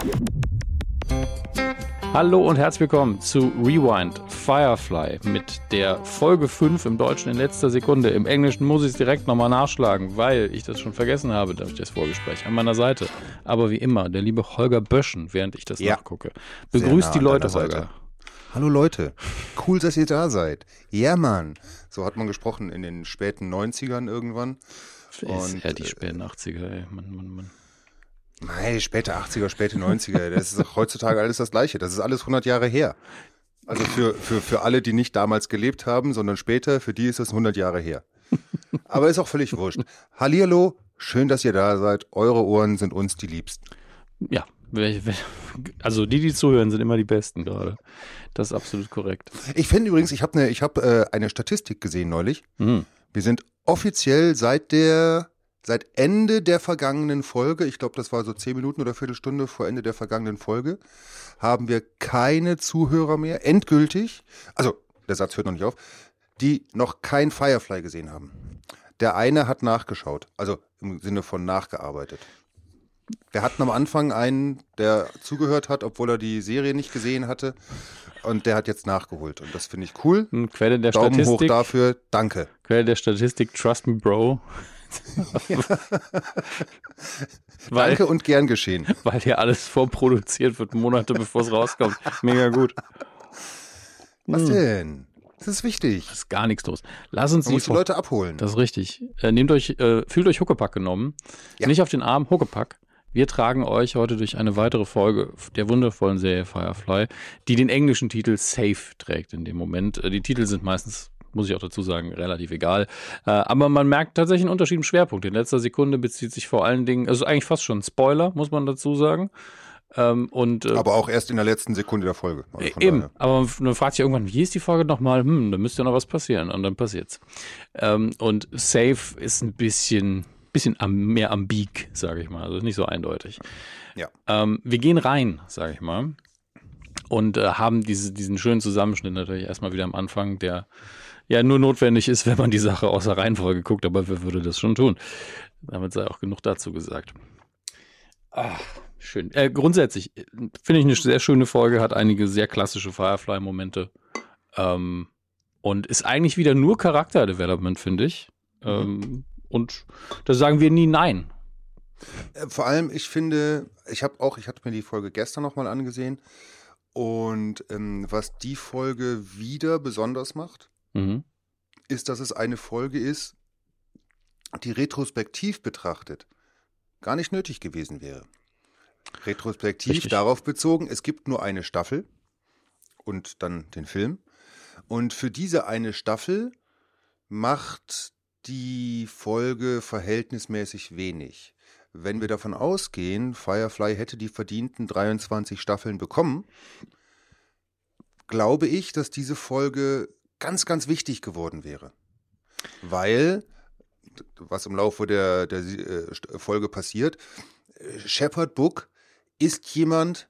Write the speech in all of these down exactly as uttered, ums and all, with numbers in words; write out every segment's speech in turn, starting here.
Hallo und herzlich willkommen zu Rewind Firefly mit der Folge fünf im Deutschen in letzter Sekunde. Im Englischen muss ich es direkt nochmal nachschlagen, weil ich das schon vergessen habe, durch das Vorgespräch an meiner Seite. Aber wie immer, der liebe Holger Böschen, während ich das ja. nachgucke. Begrüßt nah die Leute, Holger. Hallo Leute, cool, dass ihr da seid. Ja, Mann. So hat man gesprochen in den späten neunzigern irgendwann. Und, ja, die späten achtziger, ey. Mann, Mann, Mann. Nein, späte achtziger, späte neunziger, das ist doch heutzutage alles das Gleiche. Das ist alles hundert Jahre her. Also für, für, für alle, die nicht damals gelebt haben, sondern später, für die ist das hundert Jahre her. Aber ist auch völlig wurscht. Hallihallo, schön, dass ihr da seid. Eure Ohren sind uns die Liebsten. Ja, also die, die zuhören, sind immer die Besten gerade. Das ist absolut korrekt. Ich finde übrigens, ich habe eine, ich hab, äh, eine Statistik gesehen neulich. Mhm. Wir sind offiziell seit der... Seit Ende der vergangenen Folge, ich glaube, das war so zehn Minuten oder Viertelstunde vor Ende der vergangenen Folge, haben wir keine Zuhörer mehr, endgültig, also der Satz hört noch nicht auf, die noch kein Firefly gesehen haben. Der eine hat nachgeschaut, also im Sinne von nachgearbeitet. Wir hatten am Anfang einen, der zugehört hat, obwohl er die Serie nicht gesehen hatte, und der hat jetzt nachgeholt und das finde ich cool. Quelle der Daumen Statistik. hoch dafür, danke. Quelle der Statistik, trust me, bro. Ja. weil, Danke und gern geschehen. Weil hier alles vorproduziert wird, Monate bevor es rauskommt. Mega gut. Was hm. denn? Das ist wichtig. Das ist gar nichts los. Lass uns Man die, muss die Leute abholen. Das ist richtig. Äh, nehmt euch, äh, fühlt euch Huckepack genommen. Ja. Nicht auf den Arm, Huckepack. Wir tragen euch heute durch eine weitere Folge der wundervollen Serie Firefly, die den englischen Titel Safe trägt in dem Moment. Die Titel sind meistens, muss ich auch dazu sagen, relativ egal. Aber man merkt tatsächlich einen Unterschied im Schwerpunkt. In letzter Sekunde bezieht sich vor allen Dingen, also eigentlich fast schon ein Spoiler, muss man dazu sagen. Und, aber auch erst in der letzten Sekunde der Folge. Also eben, daher. Aber man fragt sich irgendwann, wie ist die Folge nochmal? Hm, da müsste ja noch was passieren. Und dann passiert's. Und Safe ist ein bisschen... bisschen mehr ambig, sage ich mal, also nicht so eindeutig. Ja. Ähm, wir gehen rein, sage ich mal, und äh, haben diese, diesen schönen Zusammenschnitt natürlich erstmal wieder am Anfang, der ja nur notwendig ist, wenn man die Sache aus der Reihenfolge guckt, aber wer würde das schon tun? Damit sei auch genug dazu gesagt. Ach, schön. Äh, grundsätzlich finde ich eine sehr schöne Folge, hat einige sehr klassische Firefly-Momente ähm, und ist eigentlich wieder nur Charakterdevelopment, finde ich. Mhm. Ähm, Und da sagen wir nie nein. Vor allem, ich finde, ich habe auch, ich hatte mir die Folge gestern nochmal angesehen und ähm, was die Folge wieder besonders macht, mhm. ist, dass es eine Folge ist, die retrospektiv betrachtet gar nicht nötig gewesen wäre. Retrospektiv Richtig. Darauf bezogen, es gibt nur eine Staffel und dann den Film. Und für diese eine Staffel macht die Folge verhältnismäßig wenig. Wenn wir davon ausgehen, Firefly hätte die verdienten dreiundzwanzig Staffeln bekommen, glaube ich, dass diese Folge ganz, ganz wichtig geworden wäre. Weil, was im Laufe der, der Folge passiert, Shepherd Book ist jemand,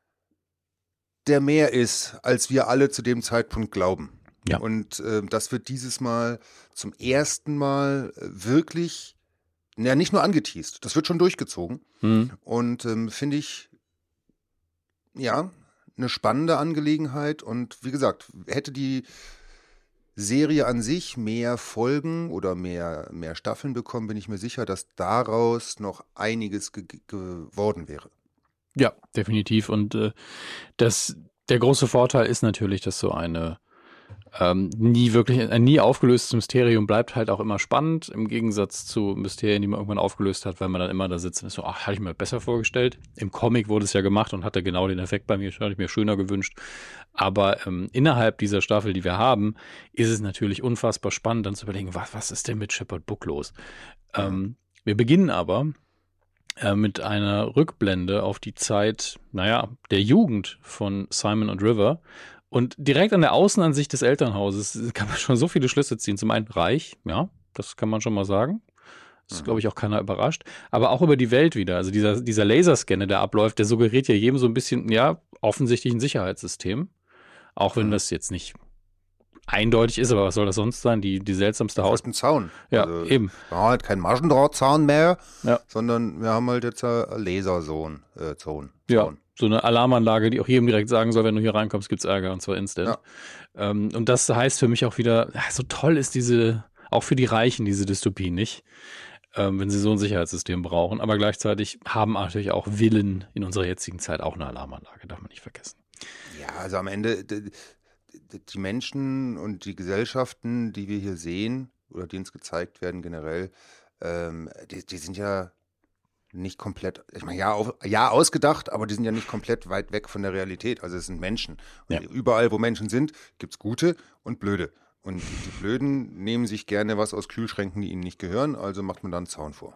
der mehr ist, als wir alle zu dem Zeitpunkt glauben. Ja. Und äh, das wird dieses Mal zum ersten Mal wirklich, naja, nicht nur angeteast, das wird schon durchgezogen. Mhm. Und ähm, finde ich, ja, eine spannende Angelegenheit. Und wie gesagt, hätte die Serie an sich mehr Folgen oder mehr, mehr Staffeln bekommen, bin ich mir sicher, dass daraus noch einiges ge- geworden wäre. Ja, definitiv. Und äh, das, der große Vorteil ist natürlich, dass so eine Ähm, nie wirklich, ein nie aufgelöstes Mysterium bleibt halt auch immer spannend, im Gegensatz zu Mysterien, die man irgendwann aufgelöst hat, weil man dann immer da sitzt und ist so, ach, hatte ich mir besser vorgestellt. Im Comic wurde es ja gemacht und hatte genau den Effekt bei mir, hatte ich mir schöner gewünscht. Aber ähm, innerhalb dieser Staffel, die wir haben, ist es natürlich unfassbar spannend, dann zu überlegen, was, was ist denn mit Shepherd Book los? Mhm. Ähm, wir beginnen aber äh, mit einer Rückblende auf die Zeit, naja, der Jugend von Simon und River. Und direkt an der Außenansicht des Elternhauses kann man schon so viele Schlüsse ziehen. Zum einen reich, ja, das kann man schon mal sagen. Das ist, glaube ich, auch keiner überrascht. Aber auch über die Welt wieder. Also dieser, dieser Laserscanner, der abläuft, der suggeriert ja jedem so ein bisschen, ja, offensichtlich ein Sicherheitssystem. Auch wenn das jetzt nicht eindeutig ist, aber was soll das sonst sein? Die, die seltsamste Haus... ein Zaun. Ja, also, eben. Wir haben halt keinen Maschendrahtzaun mehr, ja. sondern wir haben halt jetzt einen Laserzaun. Äh, Zaun. Ja, so eine Alarmanlage, die auch jedem direkt sagen soll, wenn du hier reinkommst, gibt's Ärger, und zwar instant. Ja. Ähm, und das heißt für mich auch wieder, ja, so toll ist diese, auch für die Reichen, diese Dystopie nicht, ähm, wenn sie so ein Sicherheitssystem brauchen. Aber gleichzeitig haben natürlich auch Villen in unserer jetzigen Zeit auch eine Alarmanlage, darf man nicht vergessen. Ja, also am Ende, die Menschen und die Gesellschaften, die wir hier sehen oder die uns gezeigt werden generell, ähm, die, die sind ja nicht komplett, ich meine, ja, auf, ja, ausgedacht, aber die sind ja nicht komplett weit weg von der Realität. Also es sind Menschen. Und ja. Überall, wo Menschen sind, gibt es Gute und Blöde. Und die Blöden nehmen sich gerne was aus Kühlschränken, die ihnen nicht gehören, also macht man da einen Zaun vor.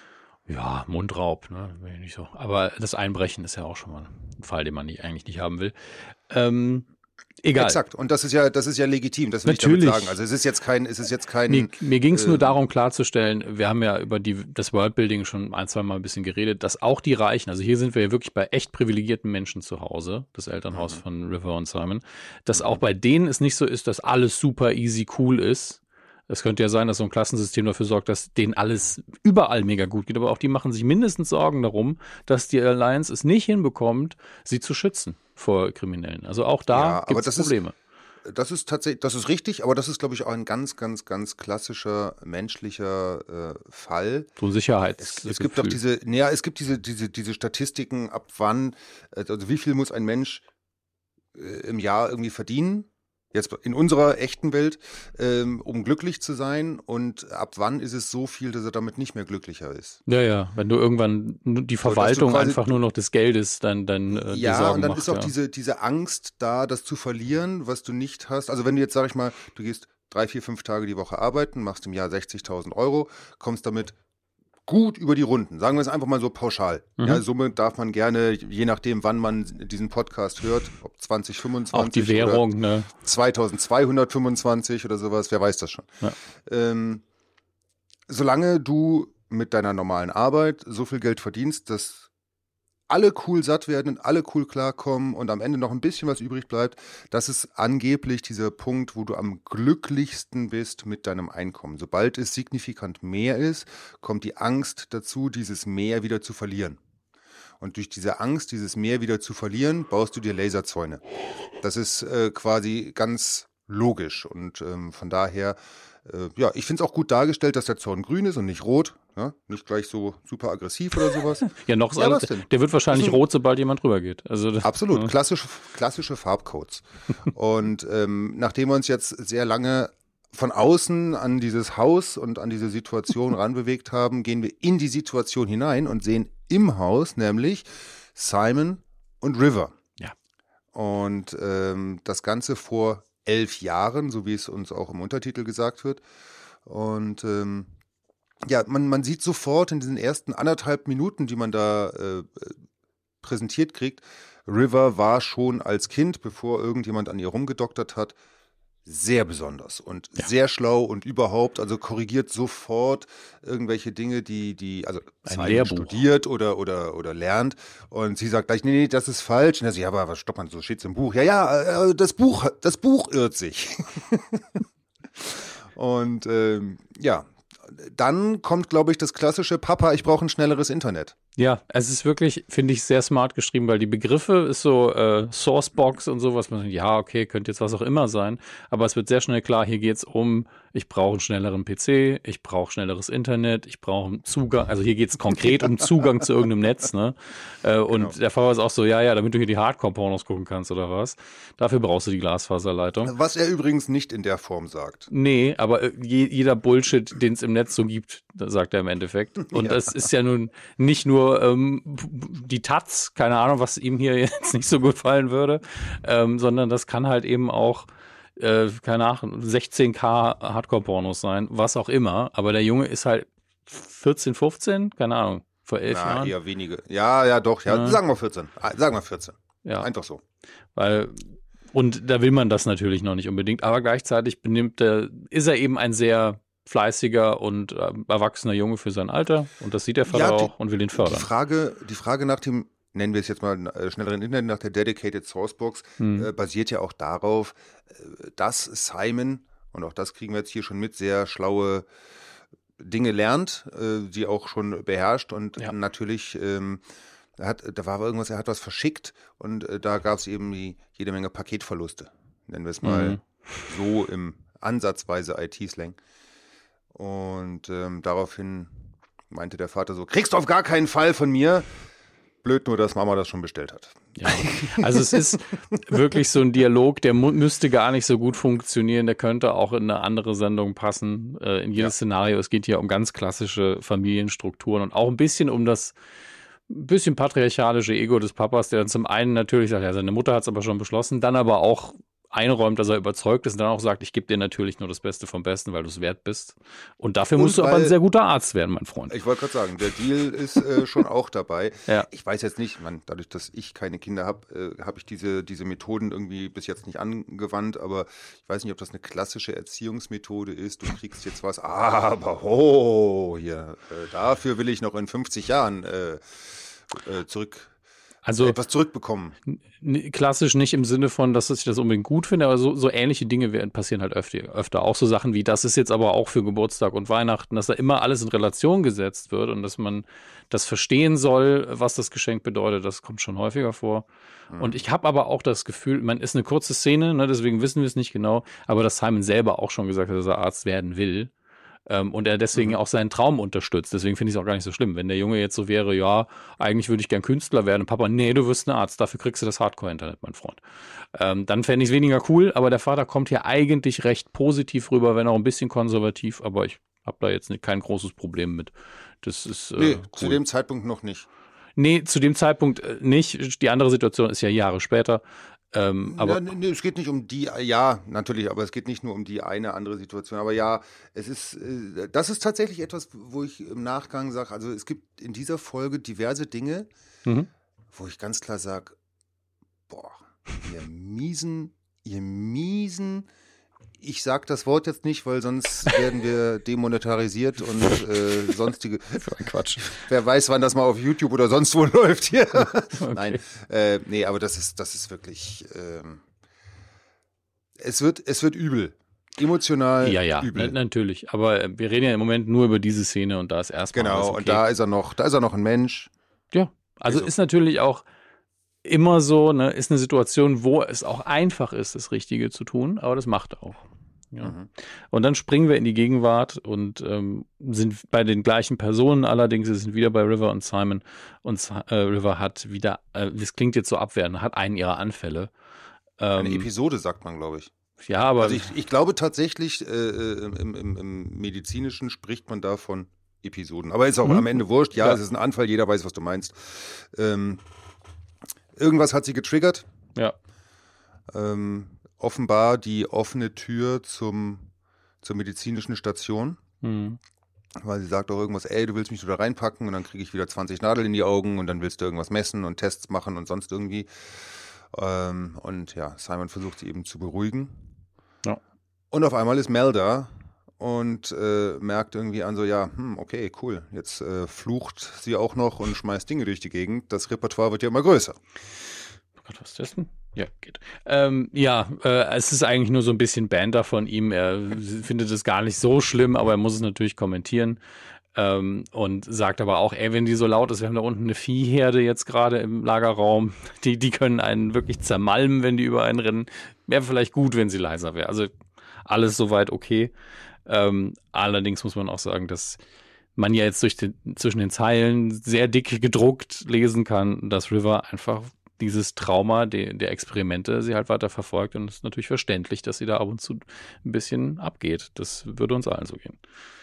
Ja, Mundraub, ne? Nicht so. Aber das Einbrechen ist ja auch schon mal ein Fall, den man nicht, eigentlich nicht haben will. Ähm, egal. Exakt. Und das ist ja, das ist ja legitim, das will Natürlich. ich damit sagen. Also es ist jetzt kein, es ist jetzt kein. Mir, mir ging es äh, nur darum klarzustellen, wir haben ja über die, das Worldbuilding schon ein, zwei Mal ein bisschen geredet, dass auch die Reichen, also hier sind wir ja wirklich bei echt privilegierten Menschen zu Hause, das Elternhaus mhm. von River und Simon, dass auch bei denen es nicht so ist, dass alles super easy cool ist. Es könnte ja sein, dass so ein Klassensystem dafür sorgt, dass denen alles überall mega gut geht, aber auch die machen sich mindestens Sorgen darum, dass die Alliance es nicht hinbekommt, sie zu schützen vor Kriminellen. Also auch da ja, gibt es Probleme. Ist, das ist tatsächlich, das ist richtig, aber das ist, glaube ich, auch ein ganz, ganz, ganz klassischer menschlicher äh, Fall. So ein Sicherheits. Es, es gibt doch diese, naja, es gibt diese, diese, diese Statistiken, ab wann, also wie viel muss ein Mensch äh, im Jahr irgendwie verdienen? Jetzt in unserer echten Welt, ähm, um glücklich zu sein, und ab wann ist es so viel, dass er damit nicht mehr glücklicher ist? Ja, ja, wenn du irgendwann die Verwaltung so, einfach nur noch des Geldes dann, dann äh, ja, Sorgen und dann macht, ist auch ja. diese, diese Angst da, das zu verlieren, was du nicht hast. Also wenn du jetzt, sag ich mal, du gehst drei, vier, fünf Tage die Woche arbeiten, machst im Jahr sechzigtausend Euro, kommst damit gut über die Runden. Sagen wir es einfach mal so pauschal. Mhm. Ja, somit darf man gerne, je nachdem, wann man diesen Podcast hört, ob zwanzig fünfundzwanzig auch die Währung, oder ne? zweitausendzweihundertfünfundzwanzig oder sowas, wer weiß das schon. Ja. Ähm, solange du mit deiner normalen Arbeit so viel Geld verdienst, dass alle cool satt werden und alle cool klarkommen und am Ende noch ein bisschen was übrig bleibt, das ist angeblich dieser Punkt, wo du am glücklichsten bist mit deinem Einkommen. Sobald es signifikant mehr ist, kommt die Angst dazu, dieses Mehr wieder zu verlieren. Und durch diese Angst, dieses Mehr wieder zu verlieren, baust du dir Laserzäune. Das ist äh, quasi ganz logisch und ähm, von daher, äh, ja, ich finde es auch gut dargestellt, dass der Zaun grün ist und nicht rot. Ja, nicht gleich so super aggressiv oder sowas. ja, noch so. Ja, alles, der wird wahrscheinlich also, rot, sobald jemand drüber geht. Also das, absolut, ja. klassische, klassische Farbcodes. Und ähm, nachdem wir uns jetzt sehr lange von außen an dieses Haus und an diese Situation ranbewegt haben, gehen wir in die Situation hinein und sehen im Haus nämlich Simon und River. Ja. Und ähm, das Ganze vor elf Jahren, so wie es uns auch im Untertitel gesagt wird. Und ähm, ja, man, man sieht sofort in diesen ersten anderthalb Minuten, die man da äh, präsentiert kriegt, River war schon als Kind, bevor irgendjemand an ihr rumgedoktert hat, sehr besonders und ja. sehr schlau und überhaupt, also korrigiert sofort irgendwelche Dinge, die, die also studiert oder, oder, oder lernt. Und sie sagt gleich, nee, nee, das ist falsch. Und er sagt, ja, aber stopp mal, so steht's im Buch. Ja, ja, das Buch, das Buch irrt sich. Und ähm, ja, dann kommt, glaube ich, das klassische Papa, ich brauche ein schnelleres Internet. Ja, es ist wirklich, finde ich, sehr smart geschrieben, weil die Begriffe ist so äh, Sourcebox und sowas. Man denkt, ja, okay, könnte jetzt was auch immer sein. Aber es wird sehr schnell klar, hier geht es um, ich brauche einen schnelleren P C, ich brauche schnelleres Internet, ich brauche einen Zugang. Also hier geht es konkret um Zugang zu irgendeinem Netz. Ne? Äh, und genau. Der Fahrer ist auch so, ja, ja, damit du hier die Hardcore-Pornos gucken kannst oder was. Dafür brauchst du die Glasfaserleitung. Was er übrigens nicht in der Form sagt. Nee, aber äh, je, jeder Bullshit, den es im Netz so gibt, sagt er im Endeffekt. Und ja. Das ist ja nun nicht nur ähm, die Taz, keine Ahnung, was ihm hier jetzt nicht so gut fallen würde, ähm, sondern das kann halt eben auch, äh, keine Ahnung, sechzehn K Hardcore-Pornos sein, was auch immer. Aber der Junge ist halt vierzehn, fünfzehn, keine Ahnung, vor elf Na, Jahren. eher wenige. Ja, ja, doch, ja, ja. Sagen wir vierzehn. Sagen wir vierzehn. Ja. Einfach so. Weil, und da will man das natürlich noch nicht unbedingt, aber gleichzeitig benimmt er, ist er eben ein sehr fleißiger und äh, erwachsener Junge für sein Alter und das sieht der Vater ja, die, auch und will ihn fördern. Die Frage, die Frage nach dem nennen wir es jetzt mal äh, schnelleren Internet, nach der Dedicated Sourcebox, mhm. äh, basiert ja auch darauf, äh, dass Simon, und auch das kriegen wir jetzt hier schon mit, sehr schlaue Dinge lernt, äh, die auch schon beherrscht und ja. natürlich ähm, hat, da war irgendwas, er hat was verschickt und äh, da gab es eben die, jede Menge Paketverluste, nennen wir es mal mhm. so im ansatzweise I T-Slang. Und ähm, daraufhin meinte der Vater so, kriegst du auf gar keinen Fall von mir. Blöd nur, dass Mama das schon bestellt hat. Ja, also es ist wirklich so ein Dialog, der mu- müsste gar nicht so gut funktionieren. Der könnte auch in eine andere Sendung passen, äh, in jedes ja. Szenario. Es geht hier um ganz klassische Familienstrukturen und auch ein bisschen um das bisschen patriarchalische Ego des Papas, der dann zum einen natürlich sagt, ja, seine Mutter hat es aber schon beschlossen, dann aber auch einräumt, dass er überzeugt ist und dann auch sagt, ich gebe dir natürlich nur das Beste vom Besten, weil du es wert bist. Und dafür und musst du aber ein sehr guter Arzt werden, mein Freund. Ich wollte gerade sagen, der Deal ist äh, schon auch dabei. Ja. Ich weiß jetzt nicht, man, dadurch, dass ich keine Kinder habe, äh, habe ich diese, diese Methoden irgendwie bis jetzt nicht angewandt, aber ich weiß nicht, ob das eine klassische Erziehungsmethode ist. Du kriegst jetzt was, aber oh, hier, äh, dafür will ich noch in fünfzig Jahren äh, äh, zurück. Also etwas zurückbekommen. N- klassisch nicht im Sinne von, dass ich das unbedingt gut finde, aber so, so ähnliche Dinge werden, passieren halt öfter, öfter. Auch so Sachen wie, das ist jetzt aber auch für Geburtstag und Weihnachten, dass da immer alles in Relation gesetzt wird und dass man das verstehen soll, was das Geschenk bedeutet, das kommt schon häufiger vor. Mhm. Und ich habe aber auch das Gefühl, man ist eine kurze Szene, ne, deswegen wissen wir es nicht genau, aber dass Simon selber auch schon gesagt hat, dass er Arzt werden will. Ähm, und er deswegen mhm. auch seinen Traum unterstützt. Deswegen finde ich es auch gar nicht so schlimm. Wenn der Junge jetzt so wäre, ja, eigentlich würde ich gern Künstler werden. Und Papa, nee, du wirst ein Arzt, dafür kriegst du das Hardcore-Internet, mein Freund. Ähm, dann fände ich es weniger cool, aber der Vater kommt hier eigentlich recht positiv rüber, wenn auch ein bisschen konservativ, aber ich habe da jetzt nicht, kein großes Problem mit. Das ist äh, Nee, cool. Zu dem Zeitpunkt noch nicht. Nee, zu dem Zeitpunkt äh, nicht. Die andere Situation ist ja Jahre später. Ähm, aber ja, nee, es geht nicht um die, ja, natürlich, aber es geht nicht nur um die eine andere Situation. Aber ja, es ist, äh, das ist tatsächlich etwas, wo ich im Nachgang sage, also es gibt in dieser Folge diverse Dinge, mhm. wo ich ganz klar sage, boah, ihr miesen, ihr miesen, ich sag das Wort jetzt nicht, weil sonst werden wir demonetarisiert und äh, sonstige. Für ein Quatsch. Wer weiß, wann das mal auf YouTube oder sonst wo läuft hier. Okay. Nein, äh, nee, aber das ist, das ist wirklich. Ähm, es wird, es wird übel. Emotional ja, ja, übel. Ja, natürlich. Aber wir reden ja im Moment nur über diese Szene und da ist erstmal genau. alles okay. Und da ist er noch, da ist er noch ein Mensch. Ja, also, also. ist natürlich auch immer so, ne, ist eine Situation, wo es auch einfach ist, das Richtige zu tun, aber das macht er auch. Ja. Mhm. Und dann springen wir in die Gegenwart und ähm, sind bei den gleichen Personen, allerdings wir sind wieder bei River und Simon und äh, River hat wieder, äh, das klingt jetzt so abwertend, hat einen ihrer Anfälle. Ähm, Eine Episode, sagt man, glaube ich. Ja, aber also ich, ich glaube tatsächlich, äh, im, im, im Medizinischen spricht man da von Episoden. Aber ist auch mhm. am Ende wurscht. Ja, ja, es ist ein Anfall, jeder weiß, was du meinst. Ähm, irgendwas hat sie getriggert. Ja. Ähm, offenbar die offene Tür zum, zur medizinischen Station. Mhm. Weil sie sagt auch irgendwas, ey, du willst mich da reinpacken und dann kriege ich wieder zwanzig Nadeln in die Augen und dann willst du irgendwas messen und Tests machen und sonst irgendwie. Ähm, und ja, Simon versucht sie eben zu beruhigen. Ja. Und auf einmal ist Mel da und äh, merkt irgendwie an so, ja, hm, okay, cool, jetzt äh, flucht sie auch noch und schmeißt Dinge durch die Gegend. Das Repertoire wird ja immer größer. Oh Gott, was testen? Ja, geht. Ähm, ja, äh, es ist eigentlich nur so ein bisschen Banter von ihm. Er findet es gar nicht so schlimm, aber er muss es natürlich kommentieren. Ähm, und sagt aber auch, ey, wenn die so laut ist, wir haben da unten eine Viehherde jetzt gerade im Lagerraum, die, die können einen wirklich zermalmen, wenn die über einen rennen. Wäre vielleicht gut, wenn sie leiser wäre. Also alles soweit okay. Ähm, allerdings muss man auch sagen, dass man ja jetzt durch den, zwischen den Zeilen sehr dick gedruckt lesen kann, dass River einfach dieses Trauma de, der Experimente sie halt weiter verfolgt und es ist natürlich verständlich, dass sie da ab und zu ein bisschen abgeht. Das würde uns allen so gehen.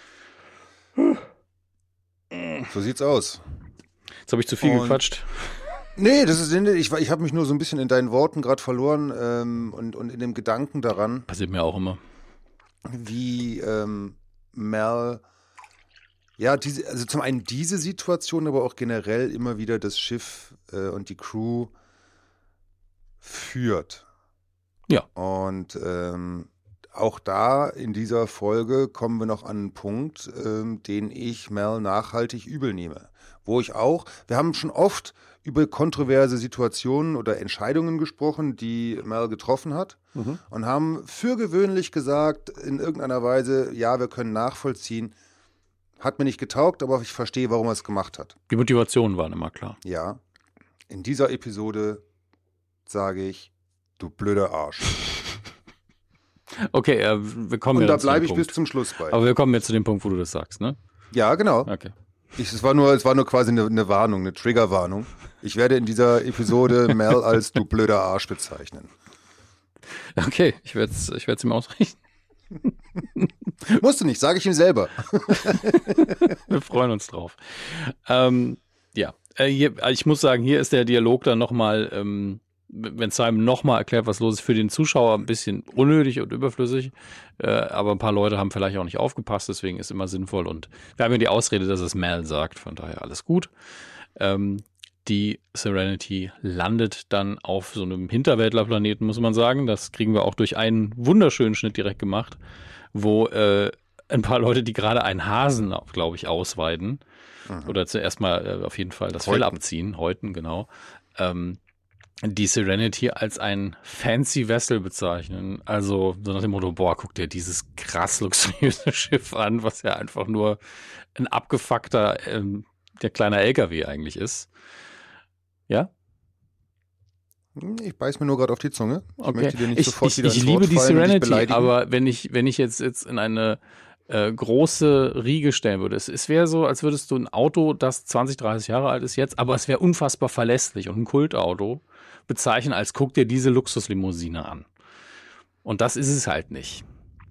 So sieht's aus. Jetzt habe ich zu viel und, gequatscht. Nee, das ist ich, ich habe mich nur so ein bisschen in deinen Worten gerade verloren ähm, und, und in dem Gedanken daran. Passiert mir auch immer. Wie ähm, Mel, ja, diese, also zum einen diese Situation, aber auch generell immer wieder das Schiff äh, und die Crew führt. Ja. Und ähm, auch da in dieser Folge kommen wir noch an einen Punkt, ähm, den ich Mel nachhaltig übel nehme. Wo ich auch, wir haben schon oft über kontroverse Situationen oder Entscheidungen gesprochen, die Mel getroffen hat mhm. und haben für gewöhnlich gesagt, in irgendeiner Weise, ja, wir können nachvollziehen, hat mir nicht getaugt, aber ich verstehe, warum er es gemacht hat. Die Motivationen waren immer klar. Ja, in dieser Episode sage ich, du blöder Arsch. Okay, äh, wir kommen Und jetzt da bleibe ich Punkt. bis zum Schluss bei. Aber wir kommen jetzt zu dem Punkt, wo du das sagst, ne? Ja, genau. Okay. Ich, es, war nur, es war nur quasi eine, eine Warnung, eine Triggerwarnung. Ich werde in dieser Episode Mel als du blöder Arsch bezeichnen. Okay, ich werde es ich werd's ihm ausrichten. Musst du nicht, sage ich ihm selber. Wir freuen uns drauf. Ähm, ja, äh, hier, ich muss sagen, hier ist der Dialog dann nochmal, ähm, wenn Simon nochmal erklärt, was los ist, für den Zuschauer ein bisschen unnötig und überflüssig. Äh, aber ein paar Leute haben vielleicht auch nicht aufgepasst, deswegen ist immer sinnvoll. Und wir haben ja die Ausrede, dass es Mel sagt, von daher alles gut. Ähm, die Serenity landet dann auf so einem Hinterwäldlerplaneten, muss man sagen. Das kriegen wir auch durch einen wunderschönen Schnitt direkt gemacht, wo äh, ein paar Leute, die gerade einen Hasen, glaube ich, ausweiden, mhm. oder zuerst mal äh, auf jeden Fall das Fell abziehen, Häuten, genau, ähm, die Serenity als ein fancy Vessel bezeichnen. Also so nach dem Motto, boah, guck dir dieses krass luxuriöse Schiff an, was ja einfach nur ein abgefuckter, ähm, der kleine L K W eigentlich ist. Ja? Ich beiß mir nur gerade auf die Zunge. Ich okay. möchte dir nicht ich, sofort ich, wieder ich ins liebe Wort die fallen, Serenity, aber wenn ich, wenn ich jetzt, jetzt in eine äh, große Riege stellen würde, es, es wäre so, als würdest du ein Auto, das zwanzig, dreißig Jahre alt ist jetzt, aber es wäre unfassbar verlässlich und ein Kultauto bezeichnen, als guck dir diese Luxuslimousine an. Und das ist es halt nicht.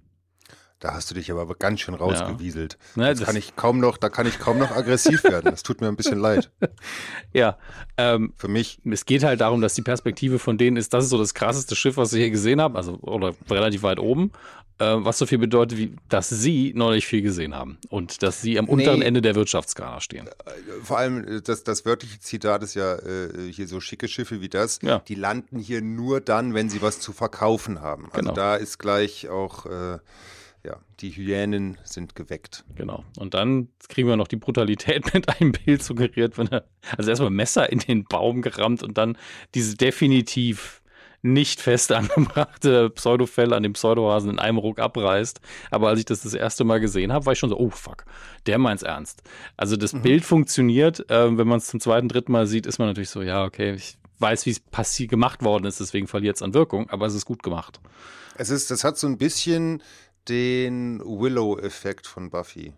Da hast du dich aber ganz schön rausgewieselt. Ja. Ne, das kann ich kaum noch, da kann ich kaum noch aggressiv werden. Das tut mir ein bisschen leid. Ja. Ähm, Für mich. Es geht halt darum, dass die Perspektive von denen ist, das ist so das krasseste Schiff, was ich hier gesehen habe, also oder relativ weit oben, äh, was so viel bedeutet, wie dass sie noch nicht viel gesehen haben und dass sie am unteren nee. Ende der Wirtschaftsskala stehen. Vor allem, das, das wörtliche Zitat ist ja äh, hier so schicke Schiffe wie das, ja. die landen hier nur dann, wenn sie was zu verkaufen haben. Also genau. da ist gleich auch äh, ja, die Hyänen sind geweckt. Genau. Und dann kriegen wir noch die Brutalität mit einem Bild suggeriert, wenn er, also erstmal Messer in den Baum gerammt und dann diese definitiv nicht fest angebrachte Pseudofell an dem Pseudohasen in einem Ruck abreißt. Aber als ich das das erste Mal gesehen habe, war ich schon so, oh fuck, der meint's ernst. Also das mhm. Bild funktioniert, äh, wenn man es zum zweiten, dritten Mal sieht, ist man natürlich so, ja, okay, ich weiß, wie es passiv gemacht worden ist, deswegen verliert es an Wirkung, aber es ist gut gemacht. Es ist, das hat so ein bisschen den Willow-Effekt von Buffy.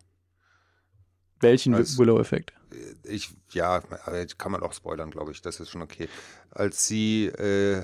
Welchen Als, Willow-Effekt? Ich, ja, kann man auch spoilern, glaube ich, das ist schon okay. Als sie äh,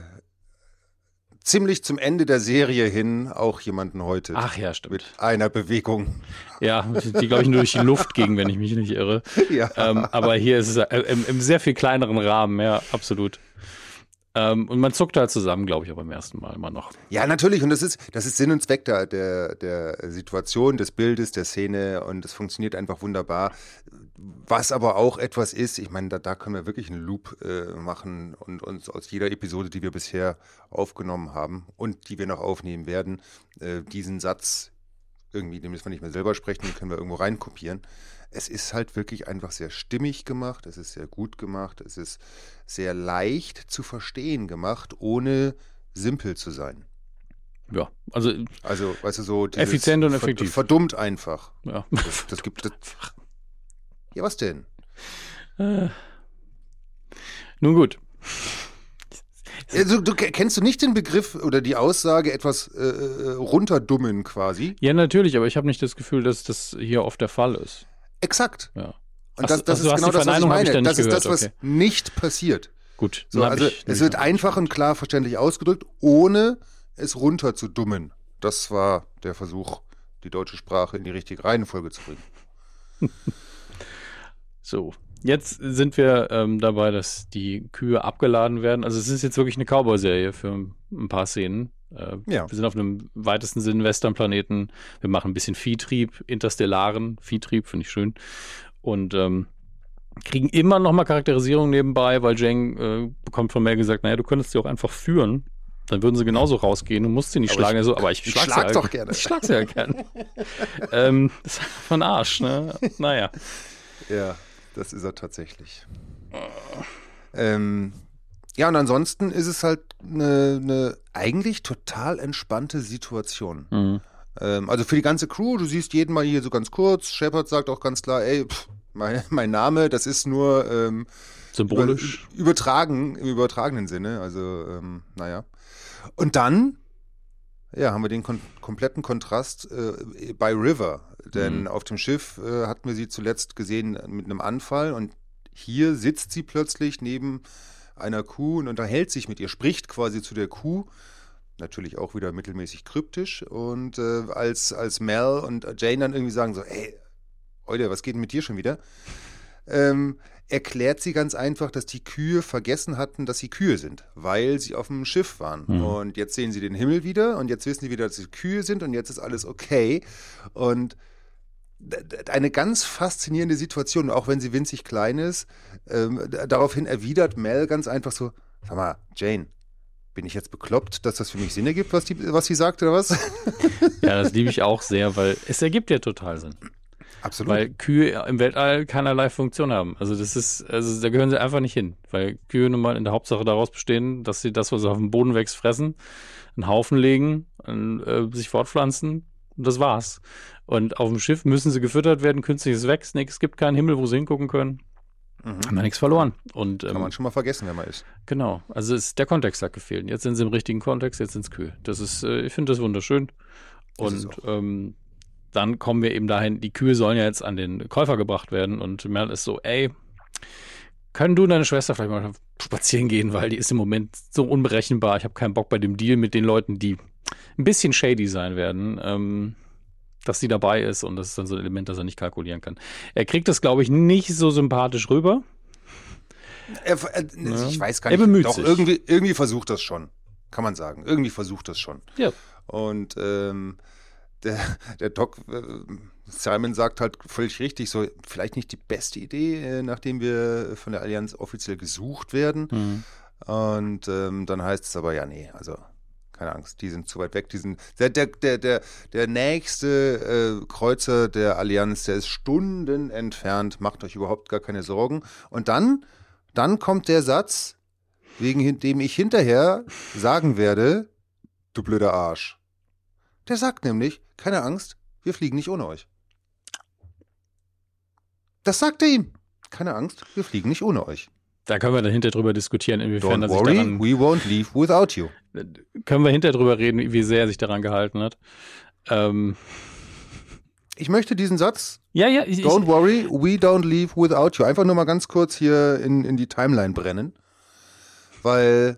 ziemlich zum Ende der Serie hin auch jemanden häutet. Ach ja, stimmt. Mit einer Bewegung. Ja, die, glaube ich, nur durch die Luft ging, wenn ich mich nicht irre. Ja. Ähm, aber hier ist es äh, im, im sehr viel kleineren Rahmen, ja, absolut. Ähm, und man zuckt halt zusammen, glaube ich, auch beim ersten Mal immer noch. Ja, natürlich. Und das ist, das ist Sinn und Zweck der, der, der Situation, des Bildes, der Szene. Und das funktioniert einfach wunderbar. Was aber auch etwas ist, ich meine, da, da können wir wirklich einen Loop äh, machen und uns aus jeder Episode, die wir bisher aufgenommen haben und die wir noch aufnehmen werden, äh, diesen Satz irgendwie, den müssen wir nicht mehr selber sprechen, den können wir irgendwo reinkopieren. Es ist halt wirklich einfach sehr stimmig gemacht, es ist sehr gut gemacht, es ist sehr leicht zu verstehen gemacht, ohne simpel zu sein. Ja, also, also weißt du, so effizient und effektiv. Verdummt einfach. Ja. Das, das gibt das, ja, was denn? Äh. Nun gut. Also, du, kennst du nicht den Begriff oder die Aussage, etwas äh, runterdummen quasi? Ja, natürlich, aber ich habe nicht das Gefühl, dass das hier oft der Fall ist. Exakt. Ja. Und das, das also, ist genau das, was ich meine. Ich das ist gehört. das, was okay. nicht passiert. Gut. So, also ich, es wird einfach und klar verständlich ausgedrückt, ohne es runterzudummen. Das war der Versuch, die deutsche Sprache in die richtige Reihenfolge zu bringen. So, jetzt sind wir ähm, dabei, dass die Kühe abgeladen werden. Also es ist jetzt wirklich eine Cowboy-Serie für ein paar Szenen. Äh, ja. Wir sind auf einem weitesten Sinn Western-Planeten. Wir machen ein bisschen Viehtrieb, interstellaren Viehtrieb, finde ich schön. Und ähm, kriegen immer noch mal Charakterisierung nebenbei, weil Jang äh, bekommt von Mel gesagt, naja, du könntest sie auch einfach führen. Dann würden sie genauso rausgehen. Du musst sie nicht aber schlagen. Ich, so, aber ich, ich schlag, schlag sie doch halt, gerne. Ich schlag sie ja gerne. ähm, das ist einfach von Arsch, ne? Naja. Ja, das ist er tatsächlich. ähm, ja, und ansonsten ist es halt eine, eine eigentlich total entspannte Situation. Mhm. Ähm, also für die ganze Crew, du siehst jeden Mal hier so ganz kurz, Shepard sagt auch ganz klar, ey, pff, mein, mein Name, das ist nur ähm, symbolisch über, übertragen, im übertragenen Sinne, also ähm, naja. Und dann, ja, haben wir den kon- kompletten Kontrast äh, bei River, denn mhm. auf dem Schiff äh, hatten wir sie zuletzt gesehen mit einem Anfall und hier sitzt sie plötzlich neben einer Kuh und unterhält sich mit ihr, spricht quasi zu der Kuh, natürlich auch wieder mittelmäßig kryptisch und äh, als, als Mel und Jane dann irgendwie sagen so, ey, Leute, was geht denn mit dir schon wieder? Ähm, erklärt sie ganz einfach, dass die Kühe vergessen hatten, dass sie Kühe sind, weil sie auf dem Schiff waren. Mhm. Und jetzt sehen sie den Himmel wieder und jetzt wissen sie wieder, dass sie Kühe sind und jetzt ist alles okay. Und eine ganz faszinierende Situation, auch wenn sie winzig klein ist. Ähm, daraufhin erwidert Mel ganz einfach so, sag mal, Jane, bin ich jetzt bekloppt, dass das für mich Sinn ergibt, was, die, was sie sagt oder was? Ja, das liebe ich auch sehr, weil es ergibt ja total Sinn. Absolut. Weil Kühe im Weltall keinerlei Funktion haben. Also das ist, also da gehören sie einfach nicht hin, weil Kühe nun mal in der Hauptsache daraus bestehen, dass sie das, was auf dem Boden wächst, fressen, einen Haufen legen, und, äh, sich fortpflanzen und das war's. Und auf dem Schiff müssen sie gefüttert werden, künstliches wächst nichts, es gibt keinen Himmel, wo sie hingucken können. Mhm. Haben wir nichts verloren. Und, ähm, kann man schon mal vergessen, wenn man ist. Genau, also ist, der Kontext hat gefehlt. Jetzt sind sie im richtigen Kontext, jetzt sind es Kühe. Das ist, äh, ich finde das wunderschön. Und ähm, dann kommen wir eben dahin, die Kühe sollen ja jetzt an den Käufer gebracht werden und Mel ist so, ey, können du und deine Schwester vielleicht mal spazieren gehen, weil die ist im Moment so unberechenbar. Ich habe keinen Bock bei dem Deal mit den Leuten, die ein bisschen shady sein werden, ähm, dass sie dabei ist und das ist dann so ein Element, das er nicht kalkulieren kann. Er kriegt das, glaube ich, nicht so sympathisch rüber. Er, er, ja. Ich weiß gar nicht. Er bemüht Doch, sich. Irgendwie, irgendwie versucht das schon, kann man sagen. Irgendwie versucht das schon. Ja. Und ähm, der, der Doc, äh, Simon sagt halt völlig richtig, so vielleicht nicht die beste Idee, äh, nachdem wir von der Allianz offiziell gesucht werden. Mhm. Und ähm, dann heißt es aber, ja, nee, also keine Angst, die sind zu weit weg. Die sind, der, der, der, der, der nächste äh, Kreuzer der Allianz, der ist Stunden entfernt, macht euch überhaupt gar keine Sorgen. Und dann, dann kommt der Satz, wegen dem ich hinterher sagen werde, du blöder Arsch. Der sagt nämlich, keine Angst, wir fliegen nicht ohne euch. Das sagt er ihm. Keine Angst, wir fliegen nicht ohne euch. Da können wir dann hinterher drüber diskutieren, inwiefern Don't er sich worry, daran... we won't leave without you. Können wir hinterher drüber reden, wie sehr er sich daran gehalten hat. Ähm... Ich möchte diesen Satz, ja, ja, ich, don't ich, worry, we don't leave without you, einfach nur mal ganz kurz hier in, in die Timeline brennen. Weil...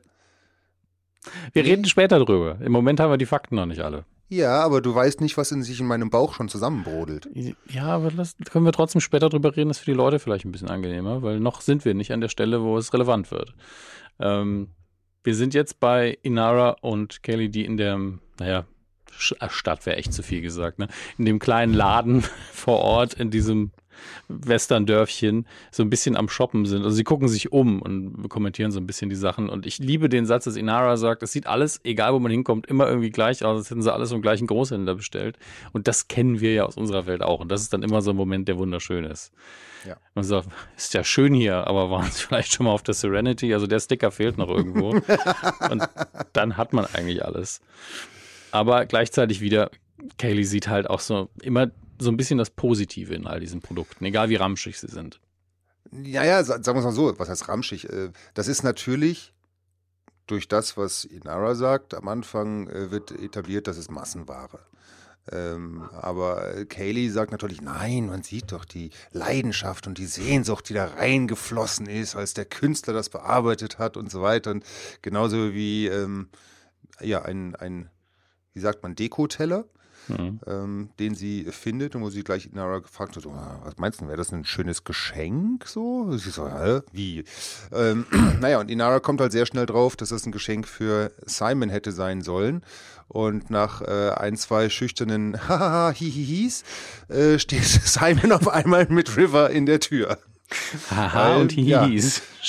Wir reden später drüber. Im Moment haben wir die Fakten noch nicht alle. Ja, aber du weißt nicht, was in sich in meinem Bauch schon zusammenbrodelt. Ja, aber das können wir trotzdem später drüber reden, das ist für die Leute vielleicht ein bisschen angenehmer, weil noch sind wir nicht an der Stelle, wo es relevant wird. Ähm, wir sind jetzt bei Inara und Kelly, die in der, naja, Stadt wäre echt zu viel gesagt, ne? In dem kleinen Laden vor Ort, in diesem Western-Dörfchen, so ein bisschen am Shoppen sind. Also sie gucken sich um und kommentieren so ein bisschen die Sachen. Und ich liebe den Satz, dass Inara sagt, es sieht alles, egal wo man hinkommt, immer irgendwie gleich aus, als hätten sie alles vom gleichen Großhändler bestellt. Und das kennen wir ja aus unserer Welt auch. Und das ist dann immer so ein Moment, der wunderschön ist. Ja. Man sagt, ist ja schön hier, aber waren sie vielleicht schon mal auf der Serenity? Also der Sticker fehlt noch irgendwo. Und dann hat man eigentlich alles. Aber gleichzeitig wieder, Kaylee sieht halt auch so immer so ein bisschen das Positive in all diesen Produkten, egal wie ramschig sie sind. Ja, ja, sagen wir es mal so, was heißt ramschig? Das ist natürlich durch das, was Inara sagt, am Anfang wird etabliert, das ist Massenware. Ähm, aber Kaylee sagt natürlich, nein, man sieht doch die Leidenschaft und die Sehnsucht, die da reingeflossen ist, als der Künstler das bearbeitet hat und so weiter. Und genauso wie ähm, ja, ein, ein, wie sagt man, Dekoteller. Mhm. Ähm, den sie findet und wo sie gleich Inara gefragt hat, so, was meinst du, wäre das ein schönes Geschenk so? Sie so, hä, wie? Ähm, naja, und Inara kommt halt sehr schnell drauf, dass das ein Geschenk für Simon hätte sein sollen und nach äh, ein, zwei schüchternen Hahaha, Hihihis äh, steht Simon auf einmal mit River in der Tür. Haha und Hihihis. Ja. Schön.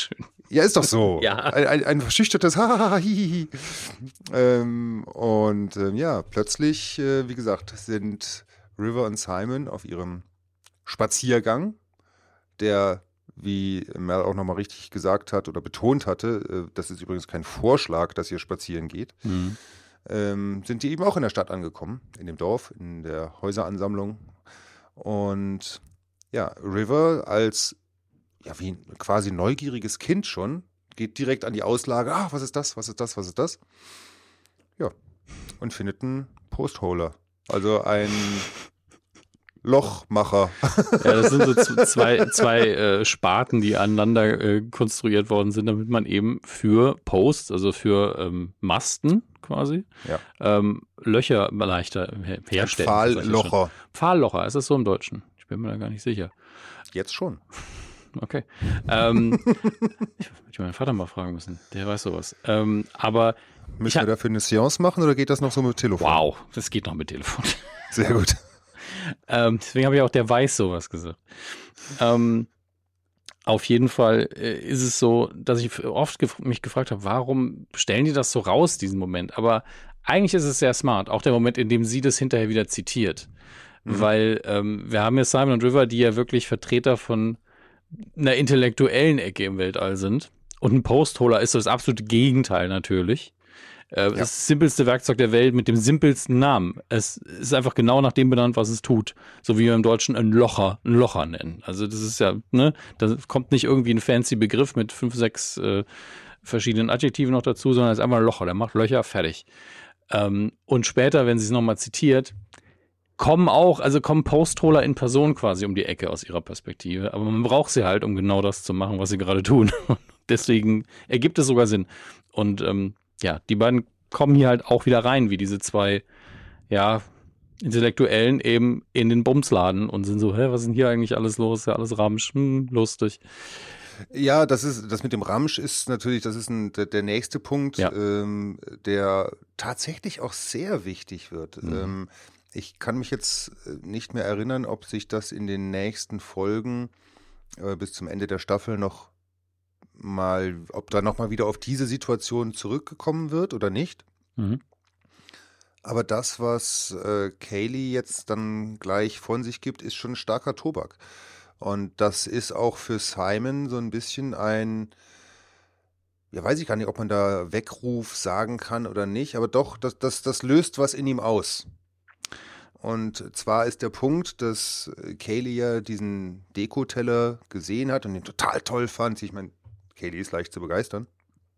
Ja, ist doch so. Ja. Ein, ein, ein verschüchtertes Hahaha. ähm, und ähm, ja, plötzlich, äh, wie gesagt, sind River und Simon auf ihrem Spaziergang, der, wie Mel auch nochmal richtig gesagt hat oder betont hatte, äh, das ist übrigens kein Vorschlag, dass ihr spazieren geht, mhm. ähm, sind die eben auch in der Stadt angekommen, in dem Dorf, in der Häuseransammlung. Und ja, River als ja, wie ein quasi neugieriges Kind schon, geht direkt an die Auslage, ah, was ist das, was ist das, was ist das? Ja, und findet einen Postholer, also ein Lochmacher. Ja, das sind so zwei, zwei äh, Sparten, die aneinander äh, konstruiert worden sind, damit man eben für Posts, also für ähm, Masten quasi, ja. ähm, Löcher leichter her herstellen. Pfahllocher. Pfahllocher, ist das so im Deutschen? Ich bin mir da gar nicht sicher. Jetzt schon. Okay. Ähm, ich hätte meinen Vater mal fragen müssen, der weiß sowas. Ähm, aber Müssen wir dafür eine Seance machen oder geht das noch so mit Telefon? Wow, das geht noch mit Telefon. Sehr gut. ähm, deswegen habe ich auch, der weiß sowas gesagt. Ähm, auf jeden Fall äh, ist es so, dass ich oft gef- mich gefragt habe, warum stellen die das so raus, diesen Moment? Aber eigentlich ist es sehr smart, auch der Moment, in dem sie das hinterher wieder zitiert. Mhm. Weil ähm, wir haben ja Simon und River, die ja wirklich Vertreter von einer intellektuellen Ecke im Weltall sind. Und ein Postholer ist so das absolute Gegenteil natürlich. Äh, ja. Das simpelste Werkzeug der Welt mit dem simpelsten Namen. Es ist einfach genau nach dem benannt, was es tut. So wie wir im Deutschen einen Locher, einen Locher nennen. Also das ist ja, ne, da kommt nicht irgendwie ein fancy Begriff mit fünf, sechs äh, verschiedenen Adjektiven noch dazu, sondern es ist einfach ein Locher, der macht Löcher, fertig. Ähm, und später, wenn sie es nochmal zitiert, kommen auch, also kommen Postholer in Person quasi um die Ecke aus ihrer Perspektive. Aber man braucht sie halt, um genau das zu machen, was sie gerade tun. Deswegen ergibt es sogar Sinn. Und ähm, ja, die beiden kommen hier halt auch wieder rein, wie diese zwei, ja, Intellektuellen eben in den Bumsladen und sind so, hä, was ist denn hier eigentlich alles los? Ja, alles Ramsch, hm, lustig. Ja, das ist, das mit dem Ramsch ist natürlich, das ist ein, der, der nächste Punkt, ja. ähm, der tatsächlich auch sehr wichtig wird. Mhm. Ähm, Ich kann mich jetzt nicht mehr erinnern, ob sich das in den nächsten Folgen äh, bis zum Ende der Staffel noch mal, ob da noch mal wieder auf diese Situation zurückgekommen wird oder nicht. Mhm. Aber das, was äh, Kaylee jetzt dann gleich von sich gibt, ist schon starker Tobak. Und das ist auch für Simon so ein bisschen ein, ja, weiß ich gar nicht, ob man da Weckruf sagen kann oder nicht, aber doch, das, das, das löst was in ihm aus. Und zwar ist der Punkt, dass Kaylee ja diesen Dekoteller gesehen hat und den total toll fand. Ich meine, Kaylee ist leicht zu begeistern.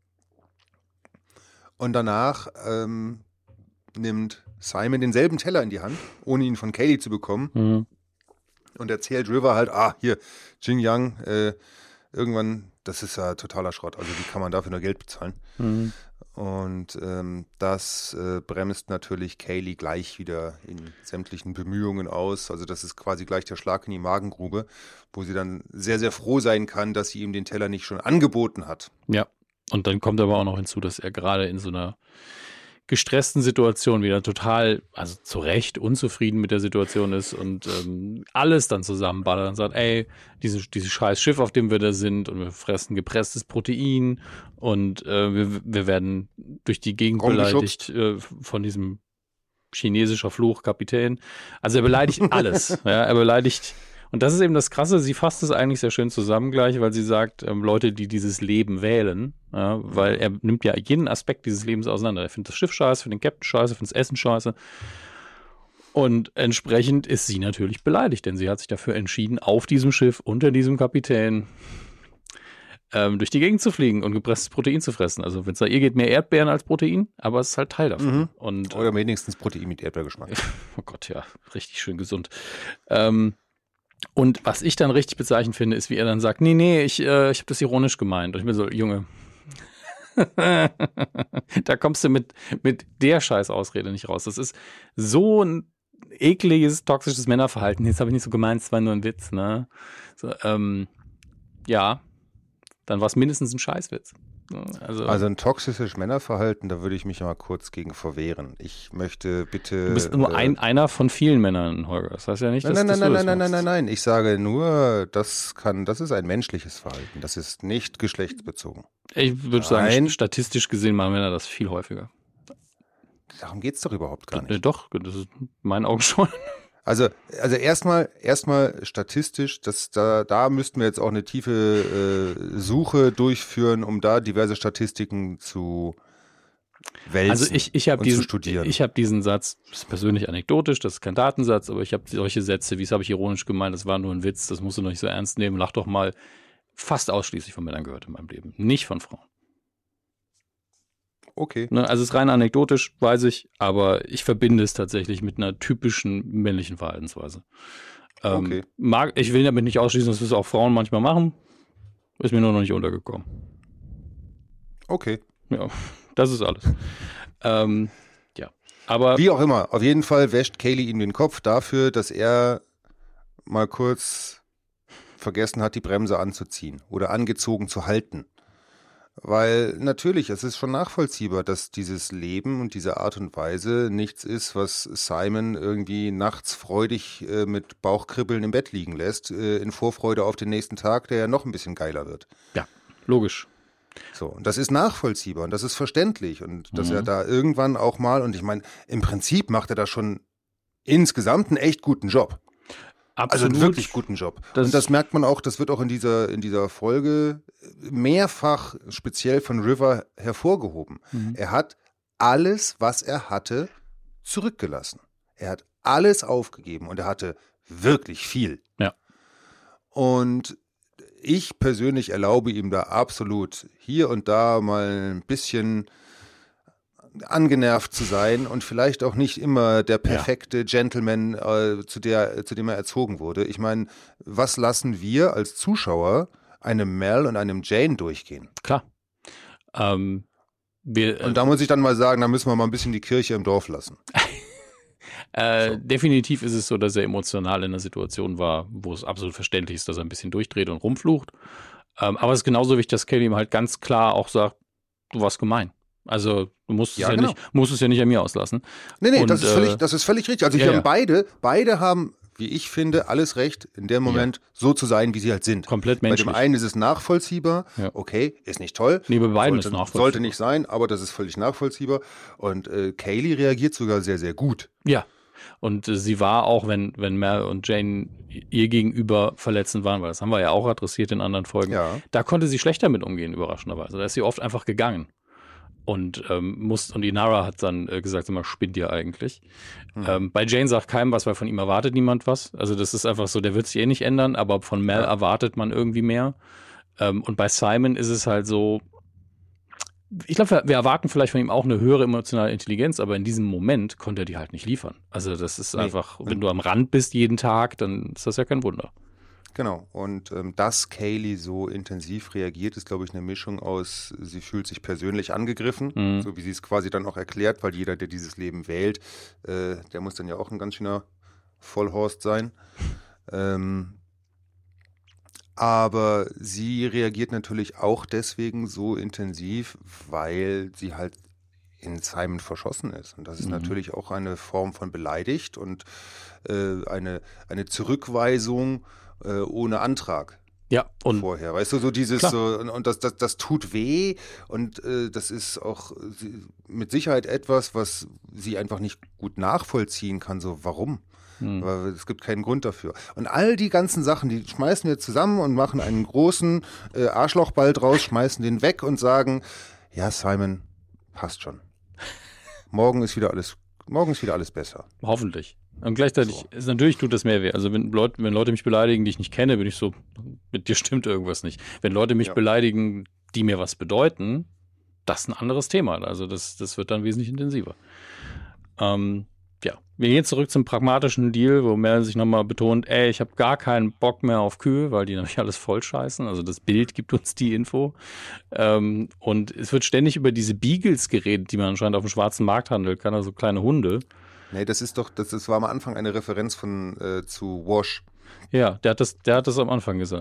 Und danach ähm, nimmt Simon denselben Teller in die Hand, ohne ihn von Kaylee zu bekommen. Mhm. Und erzählt River halt, ah, hier, Jing Yang, äh, irgendwann, das ist ja totaler Schrott. Also wie kann man dafür nur Geld bezahlen? Mhm. Und ähm, das äh, bremst natürlich Kaylee gleich wieder in sämtlichen Bemühungen aus. Also das ist quasi gleich der Schlag in die Magengrube, wo sie dann sehr, sehr froh sein kann, dass sie ihm den Teller nicht schon angeboten hat. Ja, und dann kommt aber auch noch hinzu, dass er gerade in so einer gestressten Situation wieder total, also zu Recht unzufrieden mit der Situation ist und ähm, alles dann zusammenballert und sagt, ey, diese, dieses scheiß Schiff, auf dem wir da sind und wir fressen gepresstes Protein und äh, wir, wir werden durch die Gegend beleidigt äh, von diesem chinesischer Fluchkapitän. Also er beleidigt alles. Ja, er beleidigt. Und das ist eben das Krasse, sie fasst es eigentlich sehr schön zusammen gleich, weil sie sagt, ähm, Leute, die dieses Leben wählen, ja, weil er nimmt ja jeden Aspekt dieses Lebens auseinander. Er findet das Schiff scheiße, findet den Captain scheiße, findet das Essen scheiße. Und entsprechend ist sie natürlich beleidigt, denn sie hat sich dafür entschieden, auf diesem Schiff unter diesem Kapitän ähm, durch die Gegend zu fliegen und gepresstes Protein zu fressen. Also wenn es nach ihr geht, mehr Erdbeeren als Protein, aber es ist halt Teil davon. Mhm. Und, Oder wenigstens Protein mit Erdbeergeschmack. Oh Gott, ja, richtig schön gesund. Ähm, Und was ich dann richtig bezeichnend finde, ist, wie er dann sagt, nee, nee, ich, äh, ich habe das ironisch gemeint. Und ich bin so, Junge, da kommst du mit, mit der Scheißausrede nicht raus. Das ist so ein ekliges, toxisches Männerverhalten. Jetzt habe ich nicht so gemeint, es war nur ein Witz, ne? So, ähm, ja, dann war es mindestens ein Scheißwitz. Also, also ein toxisches Männerverhalten, da würde ich mich mal kurz gegen verwehren. Ich möchte bitte... Du bist nur äh, ein, einer von vielen Männern, Holger. Das heißt ja nicht, dass, nein, nein, dass nein, du das nein, machst. nein, nein, nein, nein. Ich sage nur, das kann, das ist ein menschliches Verhalten. Das ist nicht geschlechtsbezogen. Ich würde sagen, statistisch gesehen machen Männer das viel häufiger. Darum geht es doch überhaupt gar nicht. Doch, das ist in meinen Augen schon. Also, also erstmal, erstmal statistisch, das, da, da müssten wir jetzt auch eine tiefe äh, Suche durchführen, um da diverse Statistiken zu wälzen also ich, ich und diesen, zu studieren. Ich habe diesen Satz, das ist persönlich anekdotisch, das ist kein Datensatz, aber ich habe solche Sätze, wie es habe ich ironisch gemeint, das war nur ein Witz, das musst du noch nicht so ernst nehmen, lach doch mal, fast ausschließlich von Männern gehört in meinem Leben, nicht von Frauen. Okay. Ne, also es ist rein anekdotisch, weiß ich, aber ich verbinde es tatsächlich mit einer typischen männlichen Verhaltensweise. Ähm, okay. Mag, ich will damit nicht ausschließen, dass das auch Frauen manchmal machen. Ist mir nur noch nicht untergekommen. Okay. Ja, das ist alles. ähm, ja, aber... Wie auch immer, auf jeden Fall wäscht Kaylee ihm den Kopf dafür, dass er mal kurz vergessen hat, die Bremse anzuziehen oder angezogen zu halten. Weil natürlich, es ist schon nachvollziehbar, dass dieses Leben und diese Art und Weise nichts ist, was Simon irgendwie nachts freudig äh, mit Bauchkribbeln im Bett liegen lässt, äh, in Vorfreude auf den nächsten Tag, der ja noch ein bisschen geiler wird. Ja, logisch. So, und das ist nachvollziehbar und das ist verständlich und dass mhm. er da irgendwann auch mal, und ich meine, im Prinzip macht er da schon insgesamt einen echt guten Job. Absolut. Also einen wirklich guten Job. Das und das merkt man auch, das wird auch in dieser, in dieser Folge mehrfach speziell von River hervorgehoben. Mhm. Er hat alles, was er hatte, zurückgelassen. Er hat alles aufgegeben und er hatte wirklich viel. Ja. Und ich persönlich erlaube ihm da absolut hier und da mal ein bisschen angenervt zu sein und vielleicht auch nicht immer der perfekte ja. Gentleman, äh, zu, der, zu dem er erzogen wurde. Ich meine, was lassen wir als Zuschauer einem Mel und einem Jane durchgehen? Klar. Ähm, wir, äh, und da muss ich dann mal sagen, da müssen wir mal ein bisschen die Kirche im Dorf lassen. äh, so. Definitiv ist es so, dass er emotional in einer Situation war, wo es absolut verständlich ist, dass er ein bisschen durchdreht und rumflucht. Ähm, aber es ist genauso wichtig, dass Kelly ihm halt ganz klar auch sagt, du warst gemein. Also du musst, ja, es, ja genau. nicht, musst es ja nicht an mir auslassen. Nee, nee, und, das, ist völlig, das ist völlig richtig. Also ja, hier ja. haben beide, beide haben, wie ich finde, alles Recht, in dem Moment ja. so zu sein, wie sie halt sind. Komplett menschlich. Bei dem einen ist es nachvollziehbar, ja. okay, ist nicht toll. Nee, bei beiden sollte, ist nachvollziehbar. Sollte nicht sein, aber das ist völlig nachvollziehbar. Und äh, Kaylee reagiert sogar sehr, sehr gut. Ja. Und äh, sie war auch, wenn, wenn Mel und Jane ihr gegenüber verletzend waren, weil das haben wir ja auch adressiert in anderen Folgen, ja. da konnte sie schlechter mit umgehen, überraschenderweise. Da ist sie oft einfach gegangen. Und ähm, muss, und Inara hat dann äh, gesagt, sag mal, spinnt ihr eigentlich? Mhm. Ähm, bei Jane sagt keinem was, weil von ihm erwartet niemand was. Also das ist einfach so, der wird sich eh nicht ändern, aber von Mel ja. erwartet man irgendwie mehr. Ähm, und bei Simon ist es halt so, ich glaube, wir, wir erwarten vielleicht von ihm auch eine höhere emotionale Intelligenz, aber in diesem Moment konnte er die halt nicht liefern. Also das ist nee. einfach, wenn du am Rand bist jeden Tag, dann ist das ja kein Wunder. Genau, und ähm, dass Kaylee so intensiv reagiert, ist, glaube ich, eine Mischung aus, sie fühlt sich persönlich angegriffen, mhm. so wie sie es quasi dann auch erklärt, weil jeder, der dieses Leben wählt, äh, der muss dann ja auch ein ganz schöner Vollhorst sein. ähm, aber sie reagiert natürlich auch deswegen so intensiv, weil sie halt in Simon verschossen ist. Und das ist mhm. natürlich auch eine Form von beleidigt und äh, eine, eine Zurückweisung Äh, ohne Antrag. Ja, und vorher, weißt du, so dieses so, und, und das, das, das tut weh und äh, das ist auch sie, mit Sicherheit etwas, was sie einfach nicht gut nachvollziehen kann, so warum? Hm. Weil es gibt keinen Grund dafür. Und all die ganzen Sachen, die schmeißen wir zusammen und machen einen großen äh, Arschlochball draus, schmeißen den weg und sagen, ja Simon, passt schon. Morgen ist wieder alles, morgen ist wieder alles besser. Hoffentlich. Und gleichzeitig so. ist natürlich tut das mehr weh. Also wenn Leute, wenn Leute mich beleidigen, die ich nicht kenne, bin ich so, mit dir stimmt irgendwas nicht. Wenn Leute mich ja. beleidigen, die mir was bedeuten, das ist ein anderes Thema. Also das, das wird dann wesentlich intensiver. Ähm, ja, wir gehen zurück zum pragmatischen Deal, wo Mel sich nochmal betont, ey, ich habe gar keinen Bock mehr auf Kühe, weil die nämlich alles voll scheißen. Also das Bild gibt uns die Info. Ähm, und es wird ständig über diese Beagles geredet, die man anscheinend auf dem schwarzen Markt handelt kann, also kleine Hunde. Nee, das ist doch, das, das war am Anfang eine Referenz von äh, zu Wash. Ja, der hat das, der hat das am Anfang gesagt.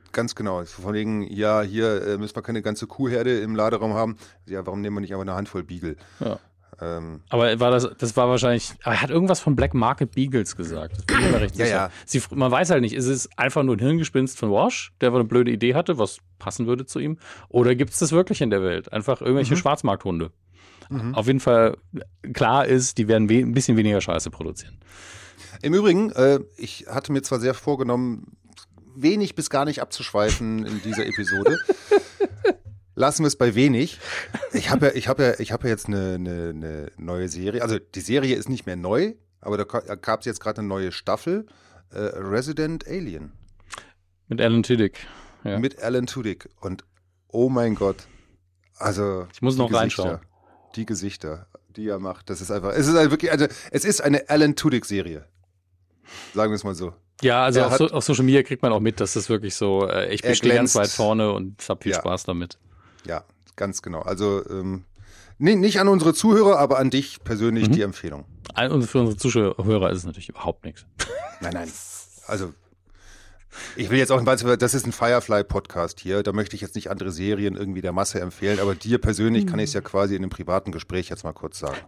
Ganz genau. Von wegen, ja, hier äh, müssen wir keine ganze Kuhherde im Laderaum haben. Ja, warum nehmen wir nicht einfach eine Handvoll Beagle? Ja. Ähm, aber war das, das war wahrscheinlich, aber er hat irgendwas von Black Market Beagles gesagt. Das bin ich mir recht sicher. Ja, ja. Sie, man weiß halt nicht, ist es einfach nur ein Hirngespinst von Wash, der eine blöde Idee hatte, was passen würde zu ihm? Oder gibt es das wirklich in der Welt? Einfach irgendwelche mhm. Schwarzmarkthunde. Mhm. Auf jeden Fall klar ist, die werden we- ein bisschen weniger Scheiße produzieren. Im Übrigen, äh, ich hatte mir zwar sehr vorgenommen, wenig bis gar nicht abzuschweifen in dieser Episode. Lassen wir es bei wenig. Ich habe ja, ich habe ja, ich habe ja jetzt eine, eine, eine neue Serie. Also die Serie ist nicht mehr neu, aber da gab es jetzt gerade eine neue Staffel. Äh, Resident Alien. Mit Alan Tudyk. Ja. Mit Alan Tudyk. Und oh mein Gott. Also ich muss noch Gesichter, reinschauen. Die Gesichter, die er macht, das ist einfach. Es ist halt wirklich, also es ist eine Alan Tudyk-Serie. Sagen wir es mal so. Ja, also auf, so, auf Social Media kriegt man auch mit, dass das wirklich so, äh, ich stehe ganz weit vorne und hab viel ja. Spaß damit. Ja, ganz genau. Also ähm, nee, nicht an unsere Zuhörer, aber an dich persönlich mhm. die Empfehlung. Und für unsere Zuhörer ist es natürlich überhaupt nichts. Nein, nein. Also ich will jetzt auch, das ist ein Firefly-Podcast hier, da möchte ich jetzt nicht andere Serien irgendwie der Masse empfehlen, aber dir persönlich mhm. kann ich es ja quasi in einem privaten Gespräch jetzt mal kurz sagen.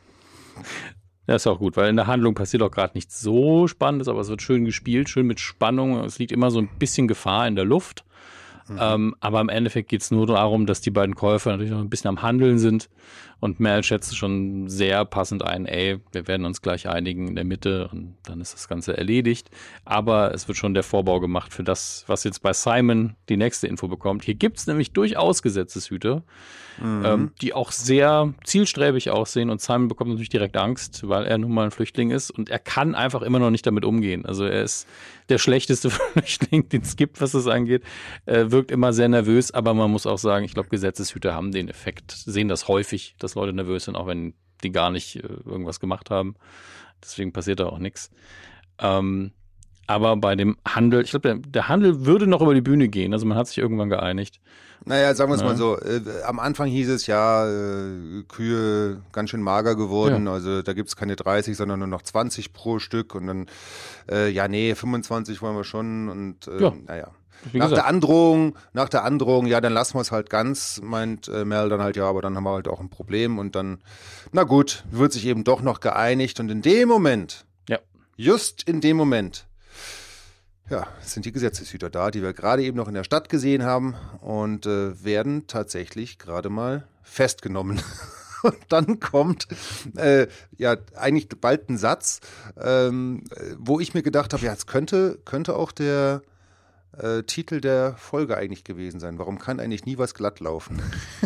Ja, ist auch gut, weil in der Handlung passiert auch gerade nichts so Spannendes, aber es wird schön gespielt, schön mit Spannung. Es liegt immer so ein bisschen Gefahr in der Luft. Mhm. Ähm, aber im Endeffekt geht es nur darum, dass die beiden Käufer natürlich noch ein bisschen am Handeln sind. Und Mel schätzt schon sehr passend ein, ey, wir werden uns gleich einigen in der Mitte und dann ist das Ganze erledigt. Aber es wird schon der Vorbau gemacht für das, was jetzt bei Simon die nächste Info bekommt. Hier gibt es nämlich durchaus Gesetzeshüter, mhm. ähm, die auch sehr zielstrebig aussehen. Und Simon bekommt natürlich direkt Angst, weil er nun mal ein Flüchtling ist. Und er kann einfach immer noch nicht damit umgehen. Also er ist der schlechteste Flüchtling, den es gibt, was das angeht. Er wirkt immer sehr nervös, aber man muss auch sagen, ich glaube, Gesetzeshüter haben den Effekt, sehen das häufig, dass Leute nervös sind, auch wenn die gar nicht äh, irgendwas gemacht haben. Deswegen passiert da auch nichts. Ähm, aber bei dem Handel, ich glaube, der, der Handel würde noch über die Bühne gehen. Also man hat sich irgendwann geeinigt. Naja, sagen wir es ja. mal so. Äh, am Anfang hieß es ja, äh, Kühe ganz schön mager geworden. Ja. Also da gibt es keine dreißig, sondern nur noch zwanzig pro Stück. Und dann, äh, ja, nee, fünfundzwanzig wollen wir schon. Und äh, ja. naja. Wie nach gesagt. der Androhung, nach der Androhung, ja, dann lassen wir es halt ganz, meint äh, Mel dann halt, ja, aber dann haben wir halt auch ein Problem und dann, na gut, wird sich eben doch noch geeinigt und in dem Moment, ja. just in dem Moment, ja, sind die Gesetzeshüter da, die wir gerade eben noch in der Stadt gesehen haben und äh, werden tatsächlich gerade mal festgenommen. Und dann kommt äh, ja eigentlich bald ein Satz, ähm, wo ich mir gedacht habe, ja, jetzt könnte, könnte auch der Äh, Titel der Folge eigentlich gewesen sein. Warum kann eigentlich nie was glatt laufen?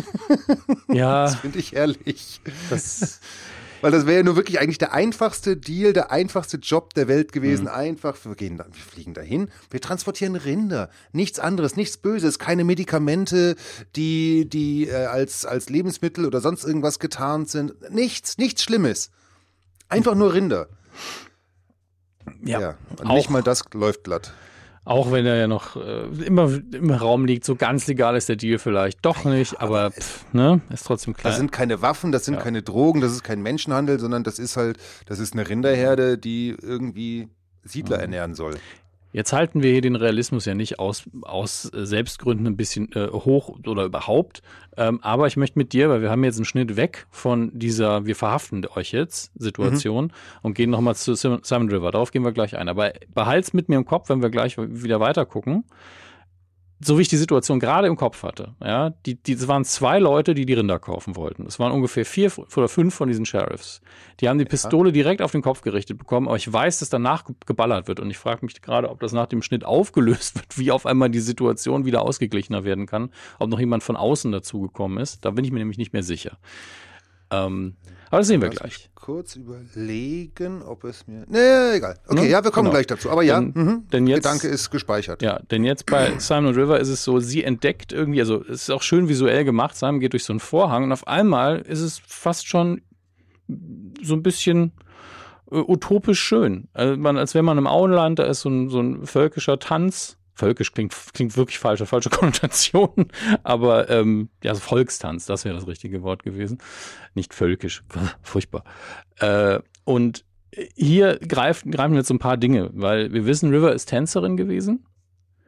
Ja. Das finde ich ehrlich. Das Weil das wäre ja nur wirklich eigentlich der einfachste Deal, der einfachste Job der Welt gewesen. Mhm. Einfach, wir, gehen da, wir fliegen dahin, wir transportieren Rinder. Nichts anderes, nichts Böses, keine Medikamente, die, die äh, als, als Lebensmittel oder sonst irgendwas getarnt sind. Nichts, nichts Schlimmes. Einfach nur Rinder. Ja. ja. Und nicht mal das läuft glatt. Auch wenn er ja noch äh, immer im Raum liegt, so ganz legal ist der Deal vielleicht doch nicht, ja, aber, aber pff, ne, ist trotzdem klar. Das sind keine Waffen, das sind ja. keine Drogen, das ist kein Menschenhandel, sondern das ist halt, das ist eine Rinderherde, die irgendwie Siedler mhm. ernähren soll. Jetzt halten wir hier den Realismus ja nicht aus, aus Selbstgründen ein bisschen äh, hoch oder überhaupt. Ähm, aber ich möchte mit dir, weil wir haben jetzt einen Schnitt weg von dieser wir verhaften euch jetzt Situation mhm. und gehen nochmal zu Simon River. Darauf gehen wir gleich ein. Aber behalt's mit mir im Kopf, wenn wir gleich wieder weiter gucken. So wie ich die Situation gerade im Kopf hatte. Ja, die, die, es waren zwei Leute, die die Rinder kaufen wollten. Es waren ungefähr vier oder fünf von diesen Sheriffs. Die haben die Pistole ja. direkt auf den Kopf gerichtet bekommen, aber ich weiß, dass danach geballert wird. Und ich frage mich gerade, ob das nach dem Schnitt aufgelöst wird, wie auf einmal die Situation wieder ausgeglichener werden kann, ob noch jemand von außen dazugekommen ist. Da bin ich mir nämlich nicht mehr sicher. Ähm, aber das sehen wir gleich. Ich kurz überlegen, ob es mir... Nee, egal. Okay, ne? ja, wir kommen genau. gleich dazu. Aber ja, denn, mhm. denn jetzt, Gedanke ist gespeichert. Ja, denn jetzt bei Simon River ist es so, sie entdeckt irgendwie, also es ist auch schön visuell gemacht, Simon geht durch so einen Vorhang und auf einmal ist es fast schon so ein bisschen äh, utopisch schön. Also man, als wäre man im Auenland, da ist so ein, so ein völkischer Tanz. Völkisch klingt, klingt wirklich falsch, falsche Konnotation, aber ähm, ja, so Volkstanz, das wäre das richtige Wort gewesen. Nicht völkisch, furchtbar. Äh, und hier greifen, greifen jetzt so ein paar Dinge, weil wir wissen, River ist Tänzerin gewesen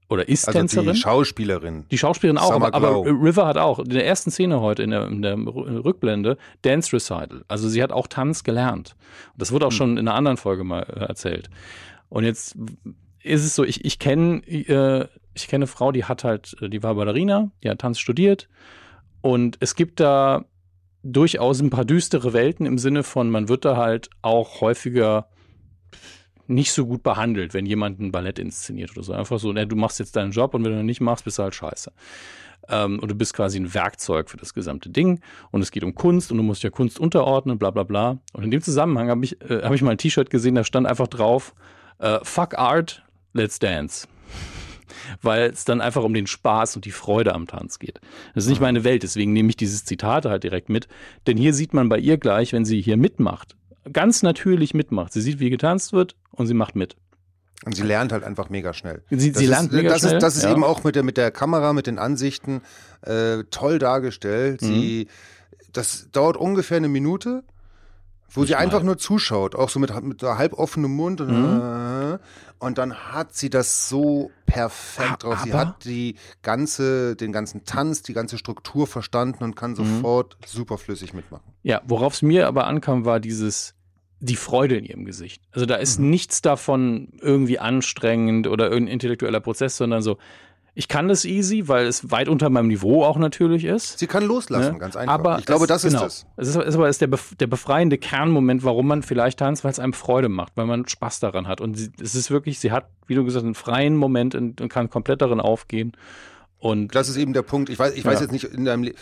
oder ist also Tänzerin. Die Schauspielerin. Die Schauspielerin auch, aber, aber River hat auch in der ersten Szene heute in der, in der Rückblende Dance Recital. Also sie hat auch Tanz gelernt. Und das wurde auch hm. schon in einer anderen Folge mal äh, erzählt. Und jetzt ist es so, ich, ich kenne äh, ich kenne eine Frau, die hat halt, die war Ballerina, die hat Tanz studiert. Und es gibt da durchaus ein paar düstere Welten im Sinne von, man wird da halt auch häufiger nicht so gut behandelt, wenn jemand ein Ballett inszeniert oder so. Einfach so, ne, du machst jetzt deinen Job und wenn du ihn nicht machst, bist du halt scheiße. Ähm, und du bist quasi ein Werkzeug für das gesamte Ding und es geht um Kunst und du musst ja Kunst unterordnen, bla bla bla. Und in dem Zusammenhang habe ich, äh, hab ich mal ein T-Shirt gesehen, da stand einfach drauf, äh, fuck art, let's dance. Weil es dann einfach um den Spaß und die Freude am Tanz geht. Das ist nicht meine Welt, deswegen nehme ich dieses Zitat halt direkt mit. Denn hier sieht man bei ihr gleich, wenn sie hier mitmacht, ganz natürlich mitmacht. Sie sieht, wie getanzt wird und sie macht mit. Und sie lernt halt einfach mega schnell. Sie, sie ist, lernt mega das schnell. Ist, das ist ja. eben auch mit der, mit der Kamera, mit den Ansichten äh, toll dargestellt. Mhm. Sie, das dauert ungefähr eine Minute, wo Nicht sie mal. einfach nur zuschaut, auch so mit, mit halb offenem Mund. Und, mhm. und dann hat sie das so perfekt drauf. Sie hat die ganze, den ganzen Tanz, die ganze Struktur verstanden und kann sofort mhm. super flüssig mitmachen. Ja, worauf es mir aber ankam, war dieses die Freude in ihrem Gesicht. Also da ist mhm. nichts davon irgendwie anstrengend oder irgendein intellektueller Prozess, sondern so, ich kann das easy, weil es weit unter meinem Niveau auch natürlich ist. Sie kann loslassen, ne? Ganz einfach. Aber ich glaube, es, das genau, ist es. Es ist, ist aber ist der, bef- der befreiende Kernmoment, warum man vielleicht tanzt, weil es einem Freude macht, weil man Spaß daran hat. Und sie, es ist wirklich, sie hat, wie du gesagt hast, einen freien Moment und, und kann komplett darin aufgehen. Und das ist eben der Punkt. Ich weiß, ich weiß ja. jetzt nicht in deinem Le-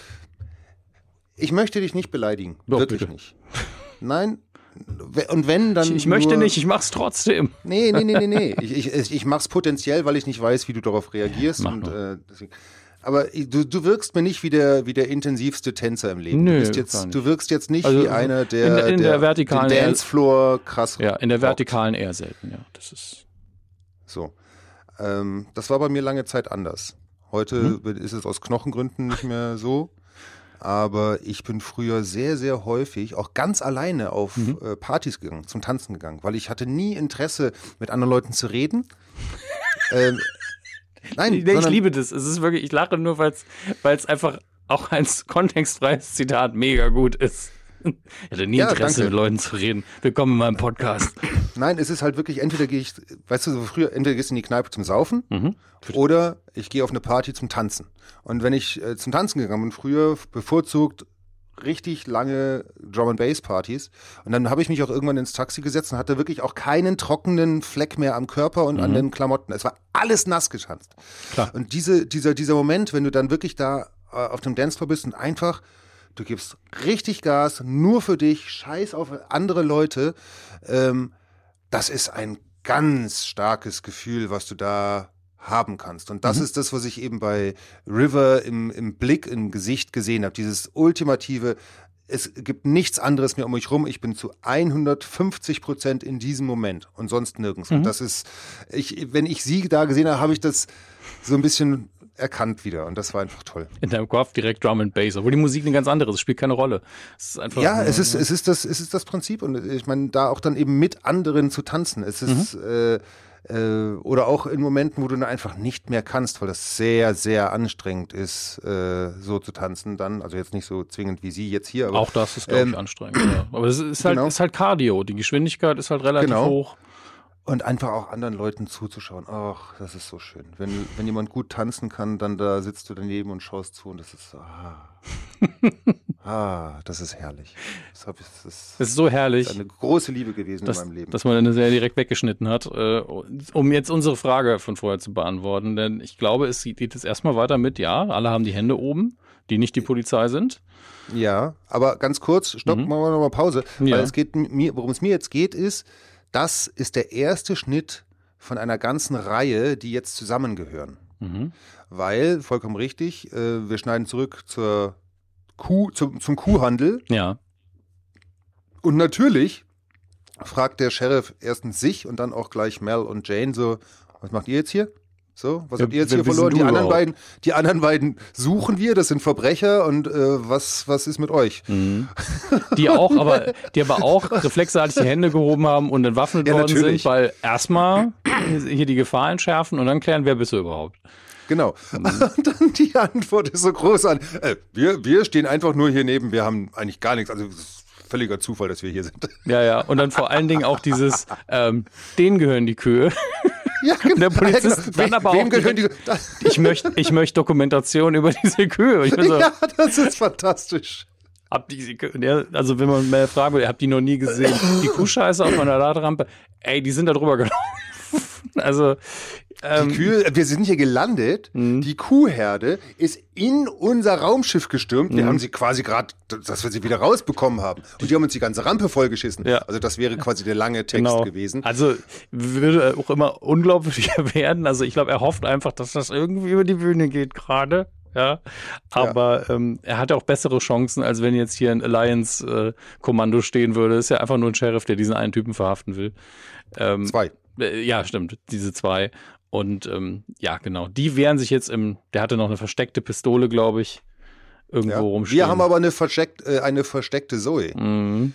Ich möchte dich nicht beleidigen. Doch, wirklich bitte. Nicht. Nein. Und wenn, dann. Ich, ich möchte nicht, ich mach's trotzdem. Nee, nee, nee, nee, nee. Ich, ich, ich mach's potenziell, weil ich nicht weiß, wie du darauf reagierst. Mach und, äh, deswegen. Aber du, du wirkst mir nicht wie der, wie der intensivste Tänzer im Leben. Nö, du, bist jetzt, du wirkst jetzt nicht also wie einer, der, in, in der, der vertikalen den Dancefloor krass. Ja, in der vertikalen eher selten, ja. Das ist. So. Ähm, das war bei mir lange Zeit anders. Heute mhm. ist es aus Knochengründen nicht mehr so. Aber ich bin früher sehr, sehr häufig auch ganz alleine auf mhm. äh, Partys gegangen, zum Tanzen gegangen, weil ich hatte nie Interesse, mit anderen Leuten zu reden. ähm, nein, nee, ich liebe das. Es ist wirklich, ich lache nur, weil es einfach auch ein kontextfreies Zitat mega gut ist. Ich hatte nie ja, Interesse, danke. mit Leuten zu reden. Willkommen in meinem Podcast. Nein, es ist halt wirklich, entweder gehe ich, weißt du, so früher, entweder gehst du in die Kneipe zum Saufen mhm. oder ich gehe auf eine Party zum Tanzen. Und wenn ich äh, zum Tanzen gegangen bin, früher bevorzugt richtig lange Drum-and-Bass-Partys. Und dann habe ich mich auch irgendwann ins Taxi gesetzt und hatte wirklich auch keinen trockenen Fleck mehr am Körper und mhm. an den Klamotten. Es war alles nass getanzt. Klar. Und diese, dieser, dieser Moment, wenn du dann wirklich da äh, auf dem Dancefloor bist und einfach du gibst richtig Gas, nur für dich, scheiß auf andere Leute. Ähm, das ist ein ganz starkes Gefühl, was du da haben kannst. Und das mhm. ist das, was ich eben bei River im, im Blick, im Gesicht gesehen habe. Dieses ultimative, es gibt nichts anderes mehr um mich rum. Ich bin zu hundertfünfzig Prozent in diesem Moment und sonst nirgends. Mhm. Und das ist, ich, wenn ich sie da gesehen habe, habe ich das so ein bisschen erkannt wieder und das war einfach toll. In deinem Kopf direkt Drum and Bass, obwohl die Musik eine ganz andere ist, es spielt keine Rolle. Es ist einfach, ja, es ist, ja. es ist das, es ist das Prinzip und ich meine, da auch dann eben mit anderen zu tanzen. Es ist mhm. äh, äh, oder auch in Momenten, wo du dann einfach nicht mehr kannst, weil das sehr, sehr anstrengend ist, äh, so zu tanzen dann. Also jetzt nicht so zwingend wie sie jetzt hier. Aber, auch das ist, glaube ich, ähm, anstrengend. Ja. Aber es ist halt, genau. ist halt Cardio. Die Geschwindigkeit ist halt relativ genau. hoch. Und einfach auch anderen Leuten zuzuschauen. Ach, das ist so schön. Wenn, wenn jemand gut tanzen kann, dann da sitzt du daneben und schaust zu und das ist so, ah, ah das ist herrlich. Das, hab ich, das, ist, das ist so herrlich. Das ist eine große Liebe gewesen das, in meinem Leben. Dass man eine Serie direkt weggeschnitten hat, äh, um jetzt unsere Frage von vorher zu beantworten. Denn ich glaube, es geht jetzt erstmal weiter mit, ja, alle haben die Hände oben, die nicht die Polizei sind. Ja, aber ganz kurz, stopp, mhm. machen wir nochmal Pause. Ja. Weil es geht mir, worum es mir jetzt geht, ist, das ist der erste Schnitt von einer ganzen Reihe, die jetzt zusammengehören. Mhm. Weil, vollkommen richtig, äh, wir schneiden zurück zur Kuh, zum, zum Kuhhandel. Ja. Und natürlich fragt der Sheriff erstens sich und dann auch gleich Mel und Jane so, was macht ihr jetzt hier? So, was habt ihr jetzt hier verloren? Die anderen, beiden, die anderen beiden suchen wir, das sind Verbrecher und äh, was, was ist mit euch? Mhm. Die auch, aber die aber auch reflexartig die Hände gehoben haben und entwaffnet ja, worden natürlich. sind, weil erstmal hier die Gefahr entschärfen und dann klären, wer bist du überhaupt? Genau. Mhm. Und dann die Antwort ist so groß an, äh, wir, wir stehen einfach nur hier neben, wir haben eigentlich gar nichts, also es ist völliger Zufall, dass wir hier sind. Ja, ja, und dann vor allen Dingen auch dieses, ähm, denen gehören die Kühe. Ja, genau. Der Polizist ja, genau. dann aber Wem auch gehören die, ich möchte ich möchte Dokumentation über diese Kühe. Ich so, ja, das ist fantastisch. Hab die, also wenn man mal fragen will, habt die noch nie gesehen, die Kuhscheiße auf einer Laderampe, ey, die sind da drüber gelaufen. Also ähm, die Kühe, wir sind hier gelandet, mh. die Kuhherde ist in unser Raumschiff gestürmt, wir mh. haben sie quasi gerade, dass wir sie wieder rausbekommen haben und die haben uns die ganze Rampe vollgeschissen. Ja. Also das wäre quasi der lange Text genau. gewesen. Also würde auch immer unglaublicher werden, also ich glaube, er hofft einfach, dass das irgendwie über die Bühne geht gerade. Ja, aber ja. Ähm, er hat ja auch bessere Chancen, als wenn jetzt hier ein Alliance-Kommando äh, stehen würde. Ist ja einfach nur ein Sheriff, der diesen einen Typen verhaften will. Ähm, zwei. Äh, ja, stimmt, diese zwei. Und ähm, ja, genau, die wehren sich jetzt im, der hatte noch eine versteckte Pistole, glaube ich, irgendwo ja. rumstehen. Wir haben aber eine, versteckt, äh, eine versteckte Zoe. Mhm.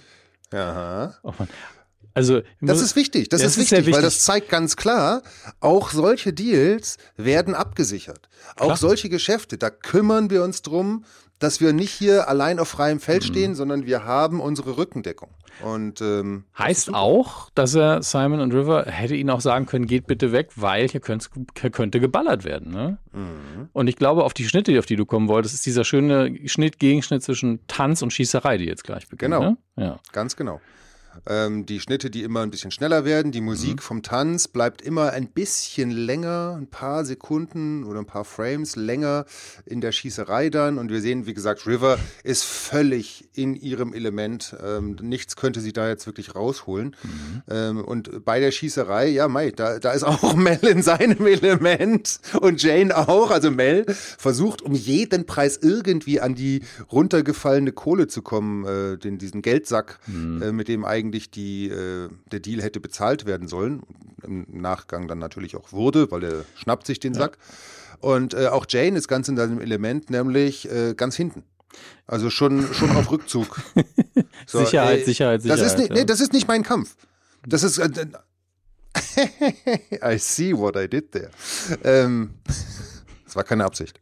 Ja. Oh Mann. Also, das ist wichtig, das, das ist, wichtig, ist wichtig, weil das zeigt ganz klar, auch solche Deals werden abgesichert. Klar. Auch solche Geschäfte, da kümmern wir uns drum, dass wir nicht hier allein auf freiem Feld stehen, mhm. sondern wir haben unsere Rückendeckung. Und ähm, heißt auch, dass er Simon und River hätte ihnen auch sagen können, geht bitte weg, weil hier könnte, könnte geballert werden. Ne? Mhm. Und ich glaube, auf die Schnitte, auf die du kommen wolltest, ist dieser schöne Schnitt, Gegenschnitt zwischen Tanz und Schießerei, die jetzt gleich beginnt. Genau, ne? Ja. Ganz genau. Ähm, die Schnitte, die immer ein bisschen schneller werden, die Musik mhm. vom Tanz bleibt immer ein bisschen länger, ein paar Sekunden oder ein paar Frames länger in der Schießerei dann und wir sehen, wie gesagt, River ist völlig in ihrem Element, ähm, nichts könnte sie da jetzt wirklich rausholen mhm. ähm, und bei der Schießerei, ja Mai, da, da ist auch Mel in seinem Element und Jane auch, also Mel versucht um jeden Preis irgendwie an die runtergefallene Kohle zu kommen, äh, den, diesen Geldsack, mhm. äh, mit dem eigentlich eigentlich die, äh, der Deal hätte bezahlt werden sollen. Im Nachgang dann natürlich auch wurde, weil er schnappt sich den ja. Sack. Und äh, auch Jane ist ganz in seinem Element, nämlich äh, ganz hinten. Also schon, schon auf Rückzug. So, Sicherheit, äh, Sicherheit, Sicherheit. Das ist, nicht, ja. nee, das ist nicht mein Kampf. Das ist... Äh, I see what I did there. Ähm... Das war keine Absicht.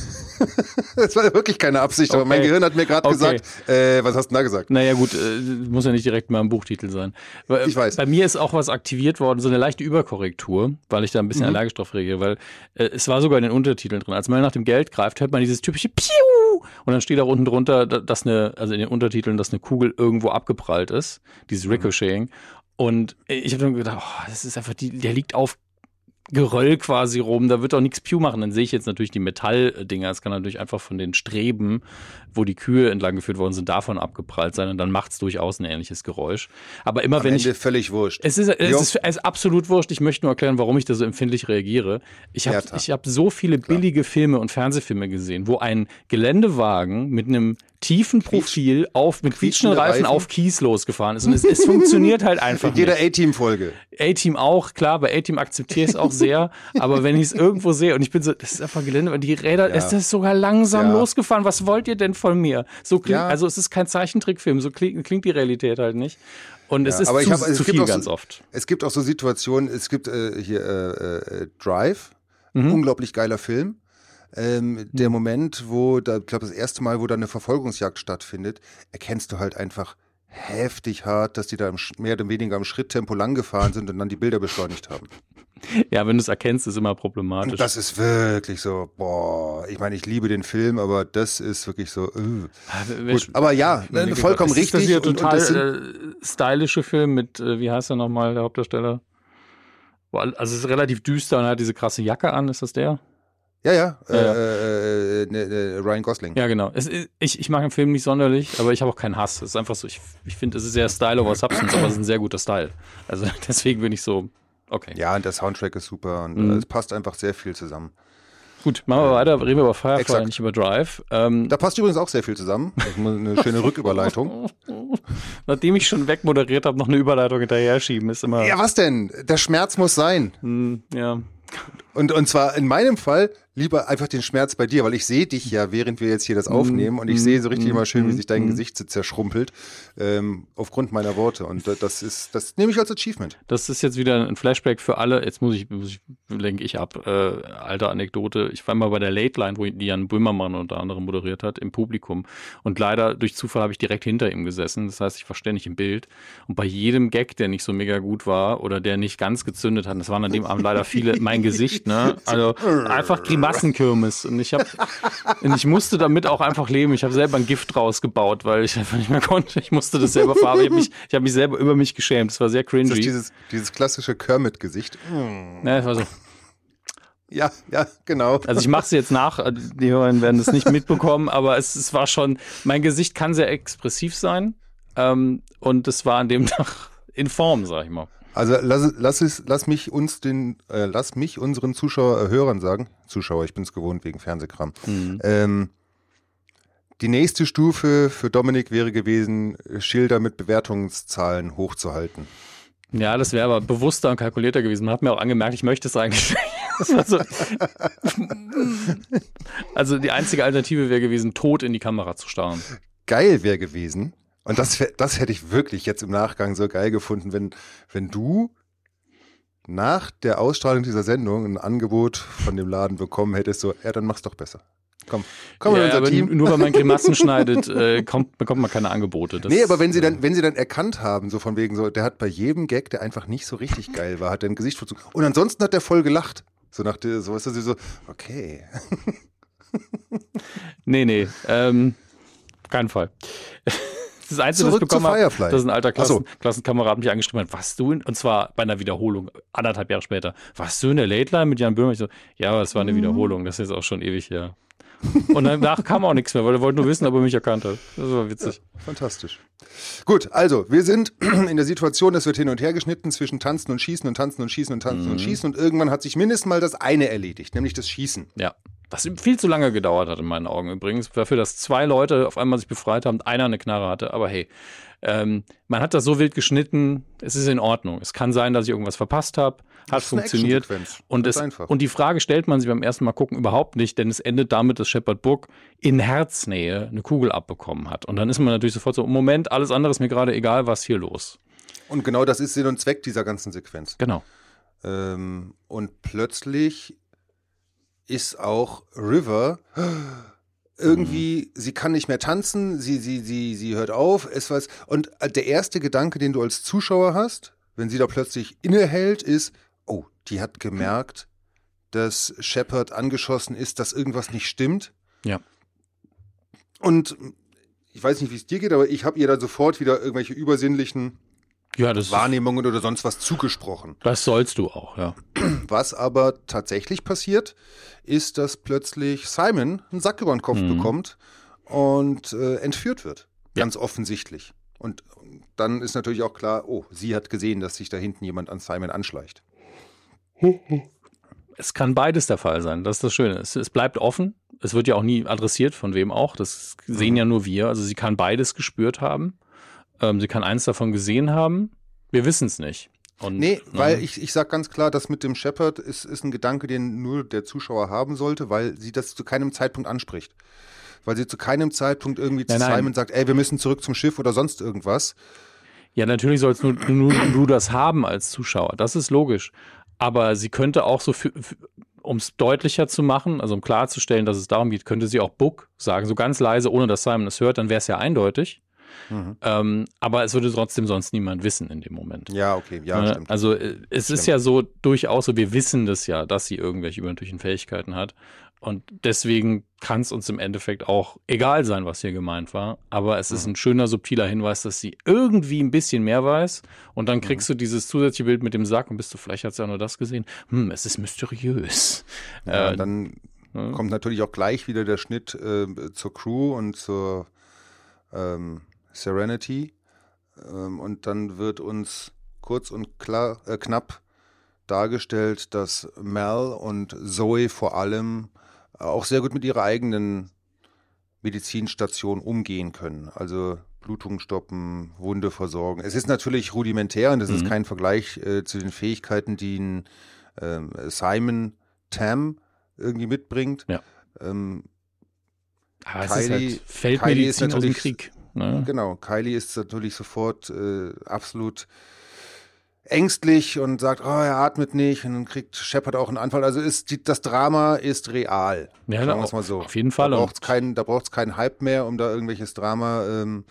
Das war wirklich keine Absicht, aber okay. mein Gehirn hat mir gerade okay. gesagt, äh, was hast du denn da gesagt? Naja gut, äh, muss ja nicht direkt mal im Buchtitel sein. Ich weiß. Bei mir ist auch was aktiviert worden, so eine leichte Überkorrektur, weil ich da ein bisschen mhm. allergisch drauf reagiere, weil äh, es war sogar in den Untertiteln drin. Als man nach dem Geld greift, hört man dieses typische Piu! Und dann steht auch unten drunter, dass eine, also in den Untertiteln, dass eine Kugel irgendwo abgeprallt ist, dieses Ricocheting. Mhm. Und ich habe dann gedacht, oh, das ist einfach, die, der liegt auf Geröll quasi rum, da wird auch nichts Pew machen. Dann sehe ich jetzt natürlich die Metalldinger. Es kann natürlich einfach von den Streben, wo die Kühe entlang geführt worden sind, davon abgeprallt sein und dann macht es durchaus ein ähnliches Geräusch. Aber immer Am wenn Ende ich... völlig wurscht. Es ist, es, ist, es ist absolut wurscht. Ich möchte nur erklären, warum ich da so empfindlich reagiere. Ich habe ja, ich hab so viele Klar. billige Filme und Fernsehfilme gesehen, wo ein Geländewagen mit einem tiefen Profil auf mit quietschenden Reifen auf Kies losgefahren ist. Und es, es funktioniert halt einfach nicht. In jeder nicht. A-Team-Folge. A-Team auch, klar, bei A-Team akzeptiere ich es auch sehr, aber wenn ich es irgendwo sehe und ich bin so, das ist einfach Gelände, die Räder, ja. ist das sogar langsam ja. losgefahren, was wollt ihr denn von mir? So klingt, ja. Also es ist kein Zeichentrickfilm, so klingt, klingt die Realität halt nicht. Und es ja, ist aber zu, ich hab, es zu viel ganz so, oft. Es gibt auch so Situationen, es gibt äh, hier äh, äh, Drive, mhm. unglaublich geiler Film. Ähm, der mhm. Moment, wo, da, ich glaube, das erste Mal, wo da eine Verfolgungsjagd stattfindet, erkennst du halt einfach heftig hart, dass die da im, mehr oder weniger im Schritttempo lang gefahren sind und dann die Bilder beschleunigt haben. Ja, wenn du es erkennst, ist immer problematisch. Das ist wirklich so, boah, ich meine, ich liebe den Film, aber das ist wirklich so, äh. Gut, aber ja, ne, vollkommen richtig. Das ist hier und, total und das sind, äh, stylische Film mit, äh, wie heißt er nochmal, der Hauptdarsteller? Also es ist relativ düster und er hat diese krasse Jacke an, ist das der? Ja, ja, ja, ja. Äh, äh, ne, ne, Ryan Gosling. Ja, genau. Es, ich, ich mag den Film nicht sonderlich, aber ich habe auch keinen Hass. Es ist einfach so, ich, ich finde, es ist sehr Style over Substance, aber es ist ein sehr guter Style. Also deswegen bin ich so, okay. Ja, und der Soundtrack ist super und mhm. es passt einfach sehr viel zusammen. Gut, machen wir weiter, reden wir über Firefly, Exakt. nicht über Drive. Ähm, da passt übrigens auch sehr viel zusammen. Das ist eine schöne Rücküberleitung. Nachdem ich schon wegmoderiert habe, noch eine Überleitung hinterher schieben, ist immer... Ja, was denn? Der Schmerz muss sein. Hm, ja, Und, und zwar in meinem Fall lieber einfach den Schmerz bei dir, weil ich sehe dich ja, während wir jetzt hier das aufnehmen und ich sehe so richtig immer schön, wie sich dein Gesicht so zerschrumpelt, ähm, aufgrund meiner Worte. Und das ist, das nehme ich als Achievement. Das ist jetzt wieder ein Flashback für alle. Jetzt muss ich, muss ich lenke ich ab. Äh, alte Anekdote. Ich war mal bei der Late Line, wo die Jan Böhmermann unter anderem moderiert hat, im Publikum. Und leider durch Zufall habe ich direkt hinter ihm gesessen. Das heißt, ich war ständig im Bild. Und bei jedem Gag, der nicht so mega gut war oder der nicht ganz gezündet hat, das waren an dem Abend leider viele, mein Gesicht, ne? Also einfach Grimassenkirmes. Und ich habe, und ich musste damit auch einfach leben. Ich habe selber ein Gift rausgebaut, weil ich einfach nicht mehr konnte. Ich musste das selber verarbeiten. Ich habe mich, ich habe mich selber über mich geschämt. Das war sehr cringy. Das ist dieses, dieses klassische Kermit-Gesicht. Mm. Ja, das war so. Ja, ja, genau. Also ich mache es jetzt nach, die Hörer werden das nicht mitbekommen, aber es, es war schon, mein Gesicht kann sehr expressiv sein ähm, und es war an dem Tag in Form, sag ich mal. Also lass, lass, es, lass mich uns den, äh, lass mich unseren Zuschauer, äh, Hörern sagen, Zuschauer, ich bin es gewohnt wegen Fernsehkram. Mhm. Ähm, die nächste Stufe für Dominik wäre gewesen, Schilder mit Bewertungszahlen hochzuhalten. Ja, das wäre aber bewusster und kalkulierter gewesen. Man hat mir auch angemerkt, ich möchte es eigentlich. Das war so. Also die einzige Alternative wäre gewesen, tot in die Kamera zu starren. Geil wäre gewesen. Und das, das hätte ich wirklich jetzt im Nachgang so geil gefunden, wenn, wenn du nach der Ausstrahlung dieser Sendung ein Angebot von dem Laden bekommen hättest, so, ja, dann mach's doch besser. Komm, komm ja, in unser aber Team. Nur weil man Grimassen schneidet, äh, kommt, bekommt man keine Angebote. Das, nee, aber wenn sie dann, wenn sie dann erkannt haben, so von wegen so, der hat bei jedem Gag, der einfach nicht so richtig geil war, hat er ein Gesicht verzogen. Und ansonsten hat der voll gelacht. So nach der, so, weißt du, so, okay. nee, nee, ähm, kein Fall. Das Einzige, Zurück was ich bekommen habe, dass ein alter Klassen, so. Klassenkamerad mich angeschrieben hat, was du, in, und zwar bei einer Wiederholung, anderthalb Jahre später, warst du in der Late Line mit Jan Böhmer? Ich so, ja, aber es war eine Wiederholung, das ist jetzt auch schon ewig her. Und danach kam auch nichts mehr, weil er wollte nur wissen, ob er mich erkannt hat. Das war witzig. Ja, fantastisch. Gut, also wir sind in der Situation, es wird hin und her geschnitten zwischen Tanzen und Schießen und Tanzen und Schießen und Tanzen mhm. und Schießen und irgendwann hat sich mindestens mal das eine erledigt, nämlich das Schießen. Ja, was viel zu lange gedauert hat in meinen Augen übrigens, dafür, dass zwei Leute auf einmal sich befreit haben und einer eine Knarre hatte, aber hey, ähm, man hat das so wild geschnitten, es ist in Ordnung. Es kann sein, dass ich irgendwas verpasst habe, hat funktioniert. Und, es, und die Frage stellt man sich beim ersten Mal gucken überhaupt nicht, denn es endet damit, dass Shepard Book in Herznähe eine Kugel abbekommen hat. Und dann ist man natürlich sofort so, Moment, alles andere ist mir gerade egal, was hier los. Und genau das ist Sinn und Zweck dieser ganzen Sequenz. Genau. Ähm, und plötzlich ist auch River irgendwie, mhm. sie kann nicht mehr tanzen, sie, sie, sie, sie hört auf, es was. Und der erste Gedanke, den du als Zuschauer hast, wenn sie da plötzlich innehält, ist, oh, die hat gemerkt, dass Shepard angeschossen ist, dass irgendwas nicht stimmt. Ja. Und ich weiß nicht, wie es dir geht, aber ich habe ihr da sofort wieder irgendwelche übersinnlichen ja, das Wahrnehmungen oder sonst was zugesprochen. Das sollst du auch, ja. Was aber tatsächlich passiert, ist, dass plötzlich Simon einen Sack über den Kopf mhm. bekommt und äh, entführt wird. Ganz ja. offensichtlich. Und dann ist natürlich auch klar, oh, sie hat gesehen, dass sich da hinten jemand an Simon anschleicht. Es kann beides der Fall sein, das ist das Schöne. Es, es bleibt offen, es wird ja auch nie adressiert, von wem auch, das sehen mhm. ja nur wir. Also sie kann beides gespürt haben. Sie kann eins davon gesehen haben. Wir wissen es nicht. Und, nee, weil ne? ich, ich sag ganz klar, das mit dem Shepard ist, ist ein Gedanke, den nur der Zuschauer haben sollte, weil sie das zu keinem Zeitpunkt anspricht. Weil sie zu keinem Zeitpunkt irgendwie zu nein, Simon nein. sagt, ey, wir müssen zurück zum Schiff oder sonst irgendwas. Ja, natürlich sollst nur, nur du das haben als Zuschauer. Das ist logisch. Aber sie könnte auch so, um es deutlicher zu machen, also um klarzustellen, dass es darum geht, könnte sie auch Book sagen, so ganz leise, ohne dass Simon es hört, dann wäre es ja eindeutig. Mhm. Ähm, aber es würde trotzdem sonst niemand wissen in dem Moment. Ja, okay, ja, äh, stimmt. Also äh, es stimmt. Ist ja so durchaus so, wir wissen das ja, dass sie irgendwelche übernatürlichen Fähigkeiten hat. Und deswegen kann es uns im Endeffekt auch egal sein, was hier gemeint war. Aber es mhm. ist ein schöner, subtiler Hinweis, dass sie irgendwie ein bisschen mehr weiß. Und dann kriegst mhm. du dieses zusätzliche Bild mit dem Sack und bist du, vielleicht hat sie ja nur das gesehen. Hm, es ist mysteriös. Ja, äh, dann äh, kommt natürlich auch gleich wieder der Schnitt äh, zur Crew und zur ähm, Serenity, ähm, und dann wird uns kurz und klar, äh, knapp dargestellt, dass Mal und Zoe vor allem auch sehr gut mit ihrer eigenen Medizinstation umgehen können. Also Blutung stoppen, Wunde versorgen. Es ist natürlich rudimentär und es mhm. ist kein Vergleich äh, zu den Fähigkeiten, die ein, äh, Simon Tam irgendwie mitbringt. Ja. Ähm, ah, Kylie, es ist halt Feldmedizin aus dem Krieg. Ne? Genau, Kylie ist natürlich sofort äh, absolut ängstlich und sagt, oh, er atmet nicht, und dann kriegt Shepard auch einen Anfall. Also ist die, das Drama ist real. Ja, sagen wir es mal so. Auf jeden Fall. Da braucht es keinen, da braucht's keinen Hype mehr, um da irgendwelches Drama ähm,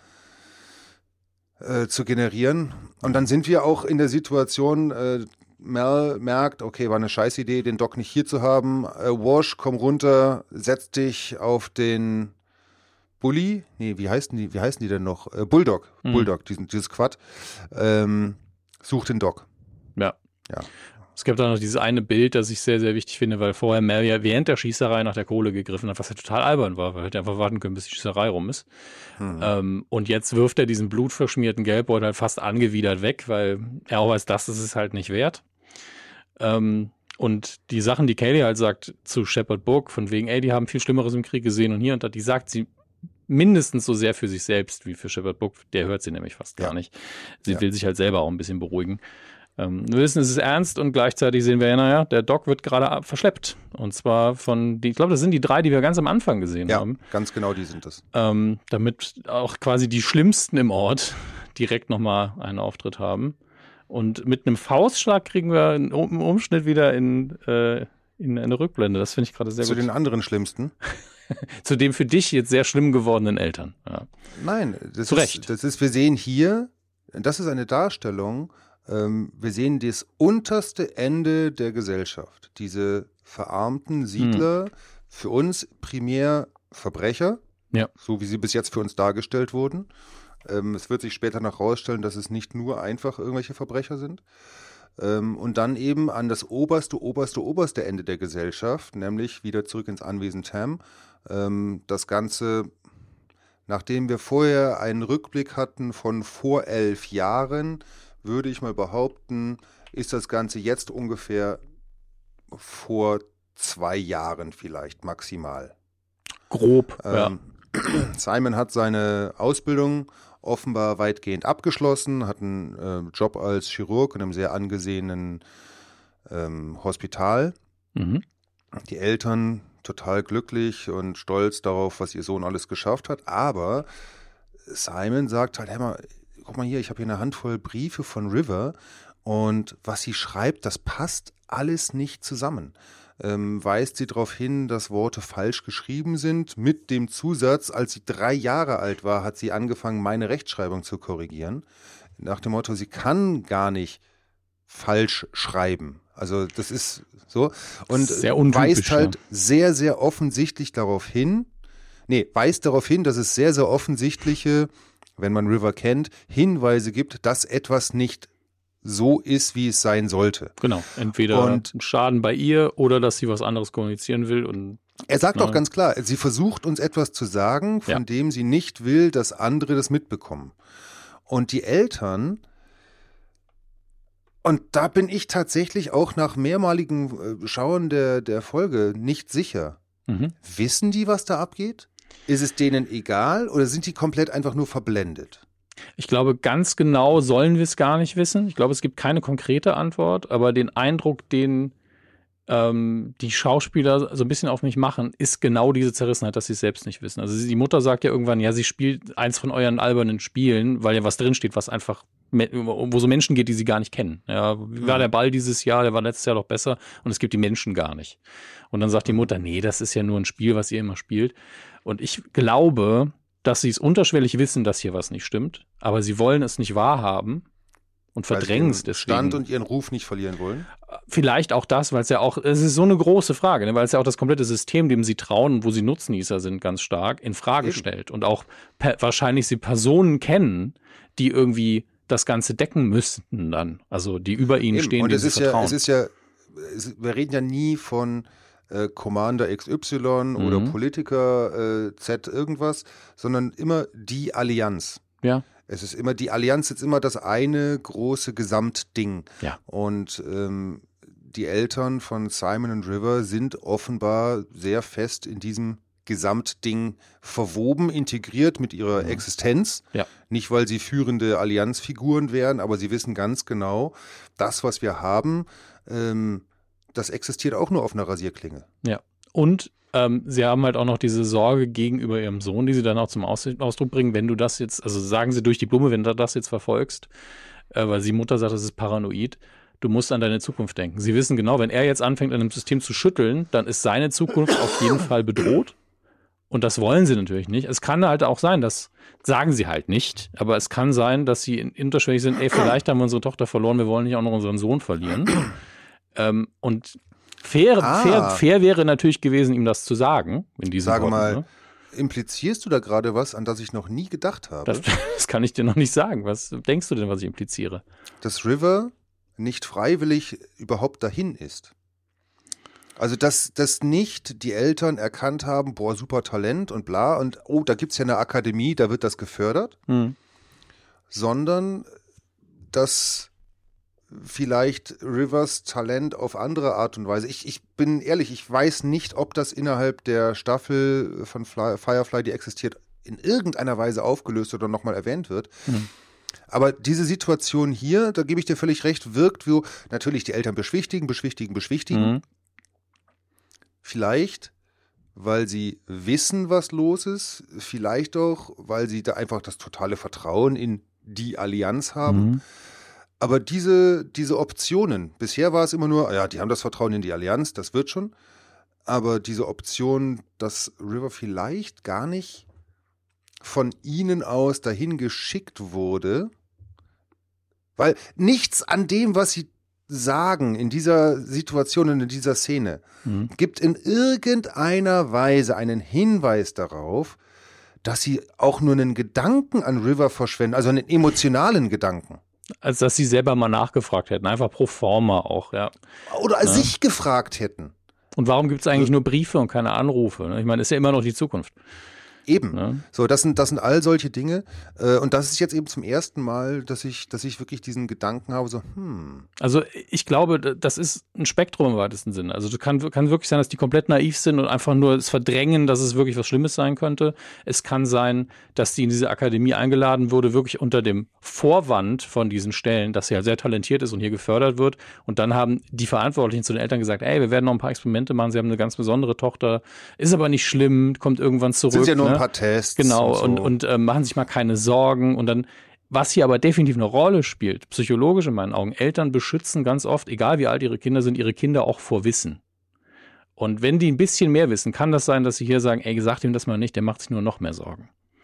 äh, zu generieren. Und dann sind wir auch in der Situation, äh, Mel merkt, okay, war eine scheiß Idee, den Doc nicht hier zu haben. Äh, Wash, komm runter, setz dich auf den Bully. Nee, wie heißen die, wie heißen die denn noch? Äh, Bulldog. Mhm. Bulldog, diesen, dieses Quad. Ähm, such den Doc. Ja. Ja. Es gibt auch noch dieses eine Bild, das ich sehr, sehr wichtig finde, weil vorher Mel ja während der Schießerei nach der Kohle gegriffen hat, was ja total albern war, weil er hätte einfach warten können, bis die Schießerei rum ist. Hm. Ähm, und jetzt wirft er diesen blutverschmierten Gelbbeutel halt fast angewidert weg, weil er auch weiß, das ist es halt nicht wert. Ähm, und die Sachen, die Kaylee halt sagt zu Shepard Book, von wegen, ey, die haben viel Schlimmeres im Krieg gesehen und hier und da, die sagt sie mindestens so sehr für sich selbst wie für Shepard Book. Der hört sie nämlich fast gar ja. nicht. Sie ja. will sich halt selber auch ein bisschen beruhigen. Ähm, wir wissen, es ist ernst und gleichzeitig sehen wir ja, naja, der Doc wird gerade verschleppt. Und zwar von, die, ich glaube, das sind die drei, die wir ganz am Anfang gesehen ja, haben. Ja, ganz genau, die sind das. Ähm, damit auch quasi die Schlimmsten im Ort direkt nochmal einen Auftritt haben. Und mit einem Faustschlag kriegen wir einen Umschnitt wieder in, äh, in eine Rückblende. Das finde ich gerade sehr Zu gut. Zu den anderen Schlimmsten? Zu den für dich jetzt sehr schlimm gewordenen Eltern. Ja. Nein, das Zu ist, Recht. Das ist, wir sehen hier, das ist eine Darstellung, ähm, wir sehen das unterste Ende der Gesellschaft. Diese verarmten Siedler, hm. für uns primär Verbrecher, ja. so wie sie bis jetzt für uns dargestellt wurden. Ähm, es wird sich später noch herausstellen, dass es nicht nur einfach irgendwelche Verbrecher sind. Ähm, und dann eben an das oberste, oberste, oberste Ende der Gesellschaft, nämlich wieder zurück ins Anwesen Tam. Ähm, das Ganze, nachdem wir vorher einen Rückblick hatten von vor elf Jahren, würde ich mal behaupten, ist das Ganze jetzt ungefähr vor zwei Jahren vielleicht maximal. Grob, ähm, ja. Simon hat seine Ausbildung offenbar weitgehend abgeschlossen, hat einen äh, Job als Chirurg in einem sehr angesehenen ähm, Hospital. Mhm. Die Eltern total glücklich und stolz darauf, was ihr Sohn alles geschafft hat. Aber Simon sagt halt, hey mal, guck mal hier, ich habe hier eine Handvoll Briefe von River und was sie schreibt, das passt alles nicht zusammen. Ähm, weist sie darauf hin, dass Worte falsch geschrieben sind, mit dem Zusatz, als sie drei Jahre alt war, hat sie angefangen, meine Rechtschreibung zu korrigieren. Nach dem Motto, sie kann gar nicht falsch schreiben. Also das ist so. Und sehr untypisch, weist halt ja. sehr, sehr offensichtlich darauf hin, nee, weist darauf hin, dass es sehr, sehr offensichtliche, wenn man River kennt, Hinweise gibt, dass etwas nicht so ist, wie es sein sollte. Genau, entweder und ein Schaden bei ihr oder dass sie was anderes kommunizieren will. Und er sagt auch ganz klar, sie versucht uns etwas zu sagen, von ja. dem sie nicht will, dass andere das mitbekommen. Und die Eltern, und da bin ich tatsächlich auch nach mehrmaligen Schauen der, der Folge nicht sicher. Mhm. Wissen die, was da abgeht? Ist es denen egal oder sind die komplett einfach nur verblendet? Ich glaube, ganz genau sollen wir es gar nicht wissen. Ich glaube, es gibt keine konkrete Antwort, aber den Eindruck, den ähm, die Schauspieler so ein bisschen auf mich machen, ist genau diese Zerrissenheit, dass sie es selbst nicht wissen. Also die Mutter sagt ja irgendwann, ja, sie spielt eins von euren albernen Spielen, weil ja was drinsteht, was einfach, wo so Menschen geht, die sie gar nicht kennen. Ja, wie war der Ball dieses Jahr, der war letztes Jahr doch besser und es gibt die Menschen gar nicht. Und dann sagt die Mutter, nee, das ist ja nur ein Spiel, was ihr immer spielt. Und ich glaube, dass sie es unterschwellig wissen, dass hier was nicht stimmt, aber sie wollen es nicht wahrhaben und verdrängen es deswegen. Stand und ihren Ruf nicht verlieren wollen? Vielleicht auch das, weil es ja auch, es ist so eine große Frage, ne, weil es ja auch das komplette System, dem sie trauen und wo sie Nutznießer sind, ganz stark in Frage Eben. stellt und auch per, wahrscheinlich sie Personen kennen, die irgendwie das Ganze decken müssten dann, also die über ihnen Eben. stehen, und denen es sie ist vertrauen. Ja, es ist ja, es, wir reden ja nie von Äh, Commander X Y mhm. oder Politiker äh, Z irgendwas, sondern immer die Allianz. Ja. Es ist immer, die Allianz ist immer das eine große Gesamtding. Ja. Und ähm, die Eltern von Simon und River sind offenbar sehr fest in diesem Gesamtding verwoben, integriert mit ihrer mhm. Existenz. Ja. Nicht, weil sie führende Allianzfiguren wären, aber sie wissen ganz genau, das, was wir haben, ähm, das existiert auch nur auf einer Rasierklinge. Ja, und ähm, sie haben halt auch noch diese Sorge gegenüber ihrem Sohn, die sie dann auch zum Aus- Ausdruck bringen, wenn du das jetzt, also sagen sie durch die Blume, wenn du das jetzt verfolgst, äh, weil sie Mutter sagt, das ist paranoid, du musst an deine Zukunft denken. Sie wissen genau, wenn er jetzt anfängt, an einem System zu schütteln, dann ist seine Zukunft auf jeden Fall bedroht. Und das wollen sie natürlich nicht. Es kann halt auch sein, das sagen sie halt nicht, aber es kann sein, dass sie unterschwellig sind, ey, vielleicht haben wir unsere Tochter verloren, wir wollen nicht auch noch unseren Sohn verlieren. ähm, und fair, ah. fair, fair wäre natürlich gewesen, ihm das zu sagen. In diesem Sage Worten, mal, ne? Implizierst du da gerade was, an das ich noch nie gedacht habe? Das, das kann ich dir noch nicht sagen. Was denkst du denn, was ich impliziere? Dass River nicht freiwillig überhaupt dahin ist. Also, dass, dass nicht die Eltern erkannt haben, boah, super Talent und bla, und oh, da gibt es ja eine Akademie, da wird das gefördert, hm. sondern dass vielleicht Rivers Talent auf andere Art und Weise, ich, ich bin ehrlich, ich weiß nicht, ob das innerhalb der Staffel von Fly, Firefly, die existiert, in irgendeiner Weise aufgelöst oder nochmal erwähnt wird. Hm. Aber diese Situation hier, da gebe ich dir völlig recht, wirkt wie, natürlich die Eltern beschwichtigen, beschwichtigen, beschwichtigen. Mhm. Vielleicht, weil sie wissen, was los ist. Vielleicht auch, weil sie da einfach das totale Vertrauen in die Allianz haben. Mhm. Aber diese, diese Optionen, bisher war es immer nur, ja, die haben das Vertrauen in die Allianz, das wird schon. Aber diese Option, dass River vielleicht gar nicht von ihnen aus dahin geschickt wurde, weil nichts an dem, was sie sagen in dieser Situation und in dieser Szene, mhm. gibt in irgendeiner Weise einen Hinweis darauf, dass sie auch nur einen Gedanken an River verschwenden, also einen emotionalen Gedanken. Als dass sie selber mal nachgefragt hätten, einfach pro forma auch, ja. Oder als ja. sich gefragt hätten. Und warum gibt es eigentlich nur Briefe und keine Anrufe? Ich meine, ist ja immer noch die Zukunft. Eben. Ja. So, das sind, das sind all solche Dinge. Und das ist jetzt eben zum ersten Mal, dass ich, dass ich wirklich diesen Gedanken habe, so, hm. Also ich glaube, das ist ein Spektrum im weitesten Sinne. Also kann, kann wirklich sein, dass die komplett naiv sind und einfach nur es verdrängen, dass es wirklich was Schlimmes sein könnte. Es kann sein, dass die in diese Akademie eingeladen wurde, wirklich unter dem Vorwand von diesen Stellen, dass sie halt sehr talentiert ist und hier gefördert wird. Und dann haben die Verantwortlichen zu den Eltern gesagt, ey, wir werden noch ein paar Experimente machen, sie haben eine ganz besondere Tochter, ist aber nicht schlimm, kommt irgendwann zurück. Sind ja nur ne? ein paar Tests. Genau, und, so. und, und äh, machen sich mal keine Sorgen. Und dann, was hier aber definitiv eine Rolle spielt, psychologisch in meinen Augen, Eltern beschützen ganz oft, egal wie alt ihre Kinder sind, ihre Kinder auch vor Wissen. Und wenn die ein bisschen mehr wissen, kann das sein, dass sie hier sagen, ey, sag ihm das mal nicht, der macht sich nur noch mehr Sorgen.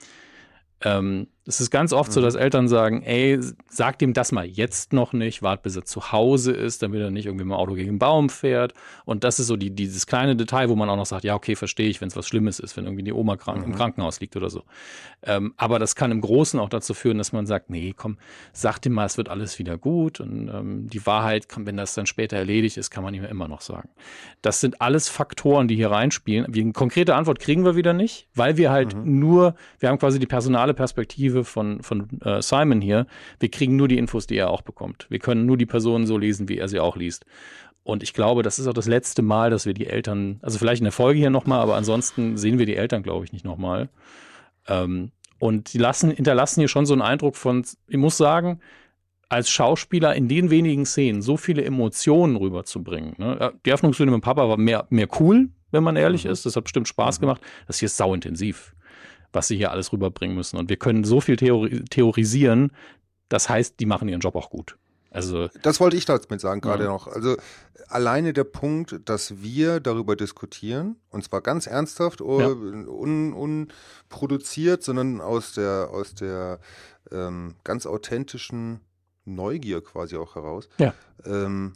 Ähm, es ist ganz oft mhm. so, dass Eltern sagen, ey, sag ihm das mal jetzt noch nicht, wart bis er zu Hause ist, damit er nicht irgendwie mit dem Auto gegen einen Baum fährt. Und das ist so die, dieses kleine Detail, wo man auch noch sagt, ja, okay, verstehe ich, wenn es was Schlimmes ist, wenn irgendwie die Oma krank, mhm. im Krankenhaus liegt oder so. Ähm, aber das kann im Großen auch dazu führen, dass man sagt, nee, komm, sag ihm mal, es wird alles wieder gut. Und ähm, die Wahrheit, kann, wenn das dann später erledigt ist, kann man ihm ja immer noch sagen. Das sind alles Faktoren, die hier reinspielen. Eine konkrete Antwort kriegen wir wieder nicht, weil wir halt mhm. nur, wir haben quasi die personale Perspektive von, von äh, Simon hier. Wir kriegen nur die Infos, die er auch bekommt. Wir können nur die Personen so lesen, wie er sie auch liest. Und ich glaube, das ist auch das letzte Mal, dass wir die Eltern, also vielleicht in der Folge hier nochmal, aber ansonsten sehen wir die Eltern, glaube ich, nicht nochmal. Ähm, und die lassen, hinterlassen hier schon so einen Eindruck von, ich muss sagen, als Schauspieler in den wenigen Szenen so viele Emotionen rüberzubringen. Ne? Die Eröffnungsszene mit dem Papa war mehr, mehr cool, wenn man ehrlich mhm. ist. Das hat bestimmt Spaß mhm. gemacht. Das hier ist sauintensiv, was sie hier alles rüberbringen müssen. Und wir können so viel theori- theorisieren, das heißt, die machen ihren Job auch gut. Also, das wollte ich damit sagen gerade ja. noch. Also alleine der Punkt, dass wir darüber diskutieren, und zwar ganz ernsthaft, ja. un, unproduziert, sondern aus der, aus der ähm, ganz authentischen Neugier quasi auch heraus. Ja. Ähm,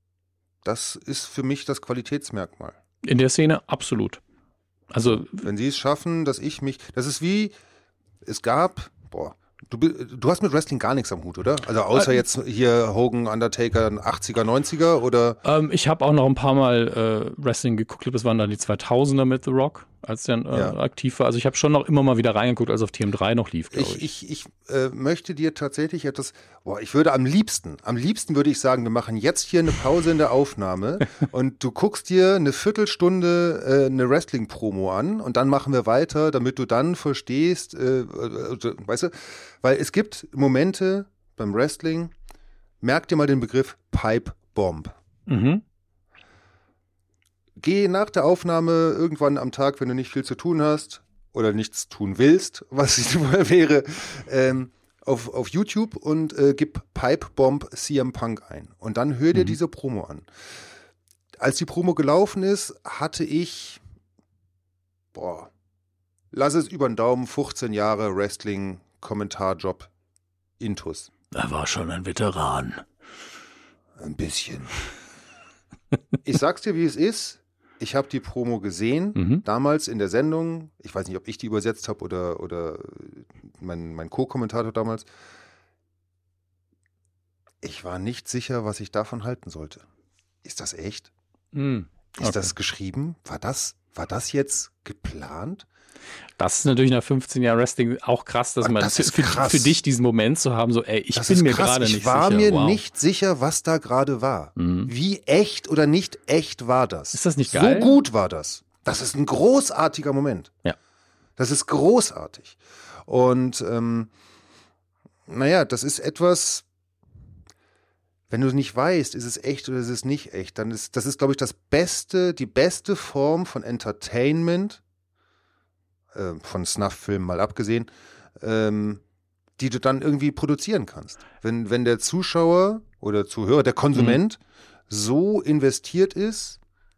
das ist für mich das Qualitätsmerkmal. In der Szene absolut. Also, wenn sie es schaffen, dass ich mich, das ist wie, es gab, boah, du, du hast mit Wrestling gar nichts am Hut, oder? Also außer äh, jetzt hier Hogan, Undertaker, achtziger, neunziger oder? Ähm, ich habe auch noch ein paar Mal äh, Wrestling geguckt, das waren dann die zweitausender mit The Rock, als der äh, ja. aktiv war. Also ich habe schon noch immer mal wieder reingeguckt, als auf T M drei noch lief, glaube ich. Ich, ich, ich äh, möchte dir tatsächlich etwas, boah, ich würde am liebsten, am liebsten würde ich sagen, wir machen jetzt hier eine Pause in der Aufnahme und du guckst dir eine Viertelstunde äh, eine Wrestling-Promo an und dann machen wir weiter, damit du dann verstehst, äh, äh, weißt du, weil es gibt Momente beim Wrestling, merk dir mal den Begriff Pipe Bomb. Mhm. geh nach der Aufnahme irgendwann am Tag, wenn du nicht viel zu tun hast oder nichts tun willst, was wäre, ähm, auf, auf YouTube und äh, gib Pipe Bomb C M Punk ein. Und dann hör dir mhm. diese Promo an. Als die Promo gelaufen ist, hatte ich, boah, lass es über den Daumen, fünfzehn Jahre Wrestling-Kommentarjob intus. Er war schon ein Veteran. Ein bisschen. Ich sag's dir, wie es ist. Ich habe die Promo gesehen, mhm. damals in der Sendung. Ich weiß nicht, ob ich die übersetzt habe oder, oder mein, mein Co-Kommentator damals. Ich war nicht sicher, was ich davon halten sollte. Ist das echt? Mhm. Okay. Ist das geschrieben? War das, war das jetzt geplant? Das ist natürlich nach fünfzehn Jahren Wrestling auch krass, dass man das ist für, krass. für dich diesen Moment zu haben, so ey, ich das bin mir krass. gerade nicht sicher. Ich war sicher. mir wow. nicht sicher, was da gerade war. Mhm. Wie echt oder nicht echt war das? Ist das nicht geil? So gut war das. Das ist ein großartiger Moment. Ja. Das ist großartig. Und ähm, naja, das ist etwas, wenn du nicht weißt, ist es echt oder ist es nicht echt, dann ist das ist, glaube ich, das beste, die beste Form von Entertainment, äh, von Snuff-Filmen mal abgesehen, ähm, die du dann irgendwie produzieren kannst. Wenn, wenn der Zuschauer oder Zuhörer, der Konsument mhm. so investiert ist,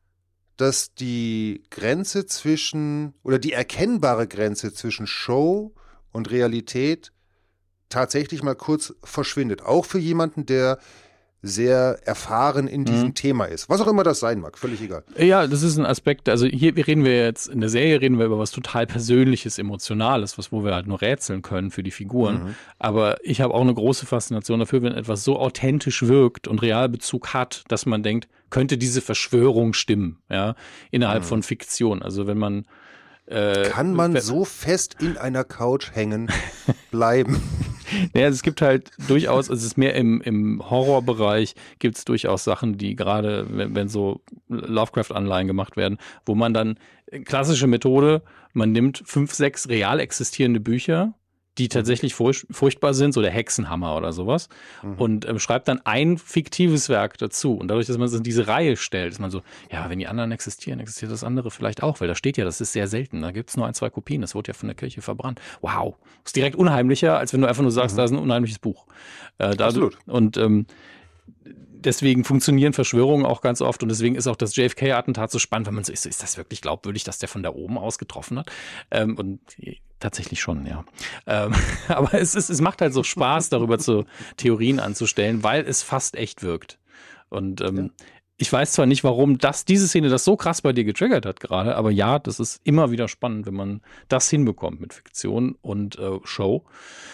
dass die Grenze zwischen, oder die erkennbare Grenze zwischen Show und Realität tatsächlich mal kurz verschwindet. Auch für jemanden, der sehr erfahren in diesem mhm. Thema ist. Was auch immer das sein mag, völlig egal. Ja, das ist ein Aspekt, also hier reden wir jetzt, in der Serie reden wir über was total Persönliches, Emotionales, was wo wir halt nur rätseln können für die Figuren. Mhm. Aber ich habe auch eine große Faszination dafür, wenn etwas so authentisch wirkt und Realbezug hat, dass man denkt, könnte diese Verschwörung stimmen, ja, innerhalb mhm. von Fiktion. Also wenn man äh, Kann man so fest in einer Couch hängen bleiben? Naja, es gibt halt durchaus, es ist mehr im, im Horrorbereich, gibt es durchaus Sachen, die gerade, wenn, wenn so Lovecraft-Anleihen gemacht werden, wo man dann, klassische Methode, man nimmt fünf, sechs real existierende Bücher, die tatsächlich furch- furchtbar sind, so der Hexenhammer oder sowas, mhm. und ähm, schreibt dann ein fiktives Werk dazu. Und dadurch, dass man es in diese Reihe stellt, ist man so, ja, wenn die anderen existieren, existiert das andere vielleicht auch, weil da steht ja, das ist sehr selten, da gibt es nur ein, zwei Kopien, das wurde ja von der Kirche verbrannt. Wow, ist direkt unheimlicher, als wenn du einfach nur sagst, mhm. da ist ein unheimliches Buch. Äh, da, Absolut. Und ähm, deswegen funktionieren Verschwörungen auch ganz oft und deswegen ist auch das J F K-Attentat so spannend, weil man so ist, ist das wirklich glaubwürdig, dass der von da oben aus getroffen hat? Ähm, und tatsächlich schon, ja. Ähm, aber es, ist, es macht halt so Spaß, darüber zu Theorien anzustellen, weil es fast echt wirkt. Und ähm, ja. ich weiß zwar nicht, warum das diese Szene das so krass bei dir getriggert hat gerade, aber ja, das ist immer wieder spannend, wenn man das hinbekommt mit Fiktion und äh, Show.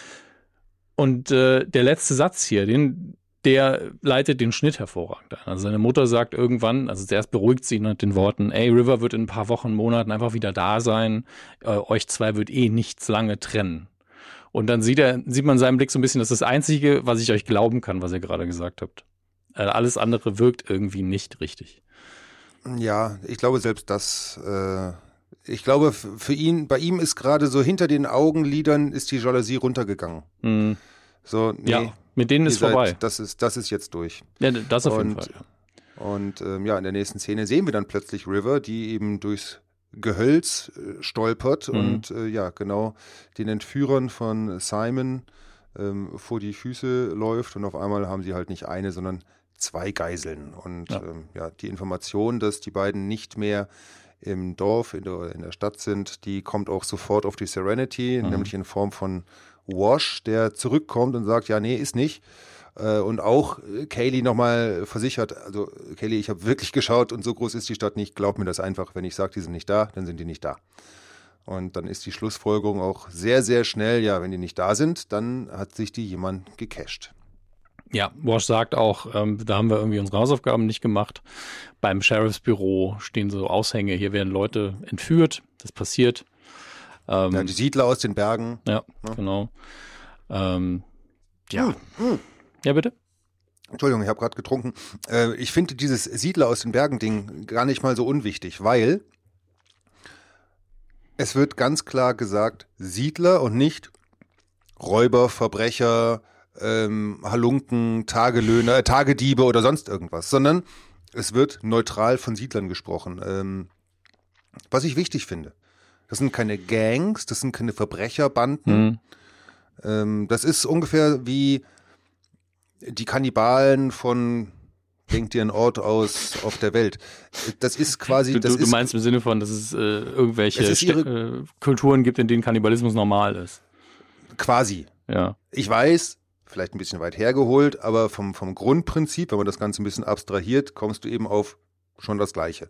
Und äh, der letzte Satz hier, den der leitet den Schnitt hervorragend ein. Also seine Mutter sagt irgendwann, also zuerst beruhigt sie ihn mit den Worten, ey, River wird in ein paar Wochen, Monaten einfach wieder da sein, äh, euch zwei wird eh nichts lange trennen. Und dann sieht er, sieht man in seinem Blick so ein bisschen, das ist das Einzige, was ich euch glauben kann, was ihr gerade gesagt habt. Äh, alles andere wirkt irgendwie nicht richtig. Ja, ich glaube selbst das, äh, ich glaube für ihn, bei ihm ist gerade so hinter den Augenlidern ist die Jalousie runtergegangen. Mhm. So, nee. Ja. Mit denen ist seid, vorbei. Das ist, das ist jetzt durch. Ja, das auf jeden und, Fall. Ja. Und ähm, ja, in der nächsten Szene sehen wir dann plötzlich River, die eben durchs Gehölz äh, stolpert mhm. und äh, ja, genau den Entführern von Simon ähm, vor die Füße läuft und auf einmal haben sie halt nicht eine, sondern zwei Geiseln. Und ja, ähm, ja die Information, dass die beiden nicht mehr im Dorf, in der, in der Stadt sind, die kommt auch sofort auf die Serenity, mhm. nämlich in Form von Wash, der zurückkommt und sagt, ja, nee, ist nicht. Und auch Kaylee nochmal versichert, also Kaylee, ich habe wirklich geschaut und so groß ist die Stadt nicht, glaub mir das einfach, wenn ich sage, die sind nicht da, dann sind die nicht da. Und dann ist die Schlussfolgerung auch sehr, sehr schnell, ja, wenn die nicht da sind, dann hat sich die jemand gecached. Ja, Wash sagt auch, ähm, da haben wir irgendwie unsere Hausaufgaben nicht gemacht. Beim Sheriffsbüro stehen so Aushänge, hier werden Leute entführt, das passiert. Ähm, ja, die Siedler aus den Bergen. Ja, ja. genau. Ähm, ja. Hm, hm. Ja, bitte? Entschuldigung, ich habe gerade getrunken. Äh, ich finde dieses Siedler aus den Bergen-Ding gar nicht mal so unwichtig, weil es wird ganz klar gesagt, Siedler und nicht Räuber, Verbrecher, ähm, Halunken, Tagelöhner, äh, Tagediebe oder sonst irgendwas, sondern es wird neutral von Siedlern gesprochen. Ähm, was ich wichtig finde. Das sind keine Gangs, das sind keine Verbrecherbanden. Mhm. Ähm, das ist ungefähr wie die Kannibalen von, denk dir einen Ort aus auf der Welt. Das ist quasi... Du, das du, du ist, meinst im Sinne von, dass es äh, irgendwelche es ihre, äh, Kulturen gibt, in denen Kannibalismus normal ist. Quasi. Ja. Ich weiß, vielleicht ein bisschen weit hergeholt, aber vom, vom Grundprinzip, wenn man das Ganze ein bisschen abstrahiert, kommst du eben auf schon das Gleiche.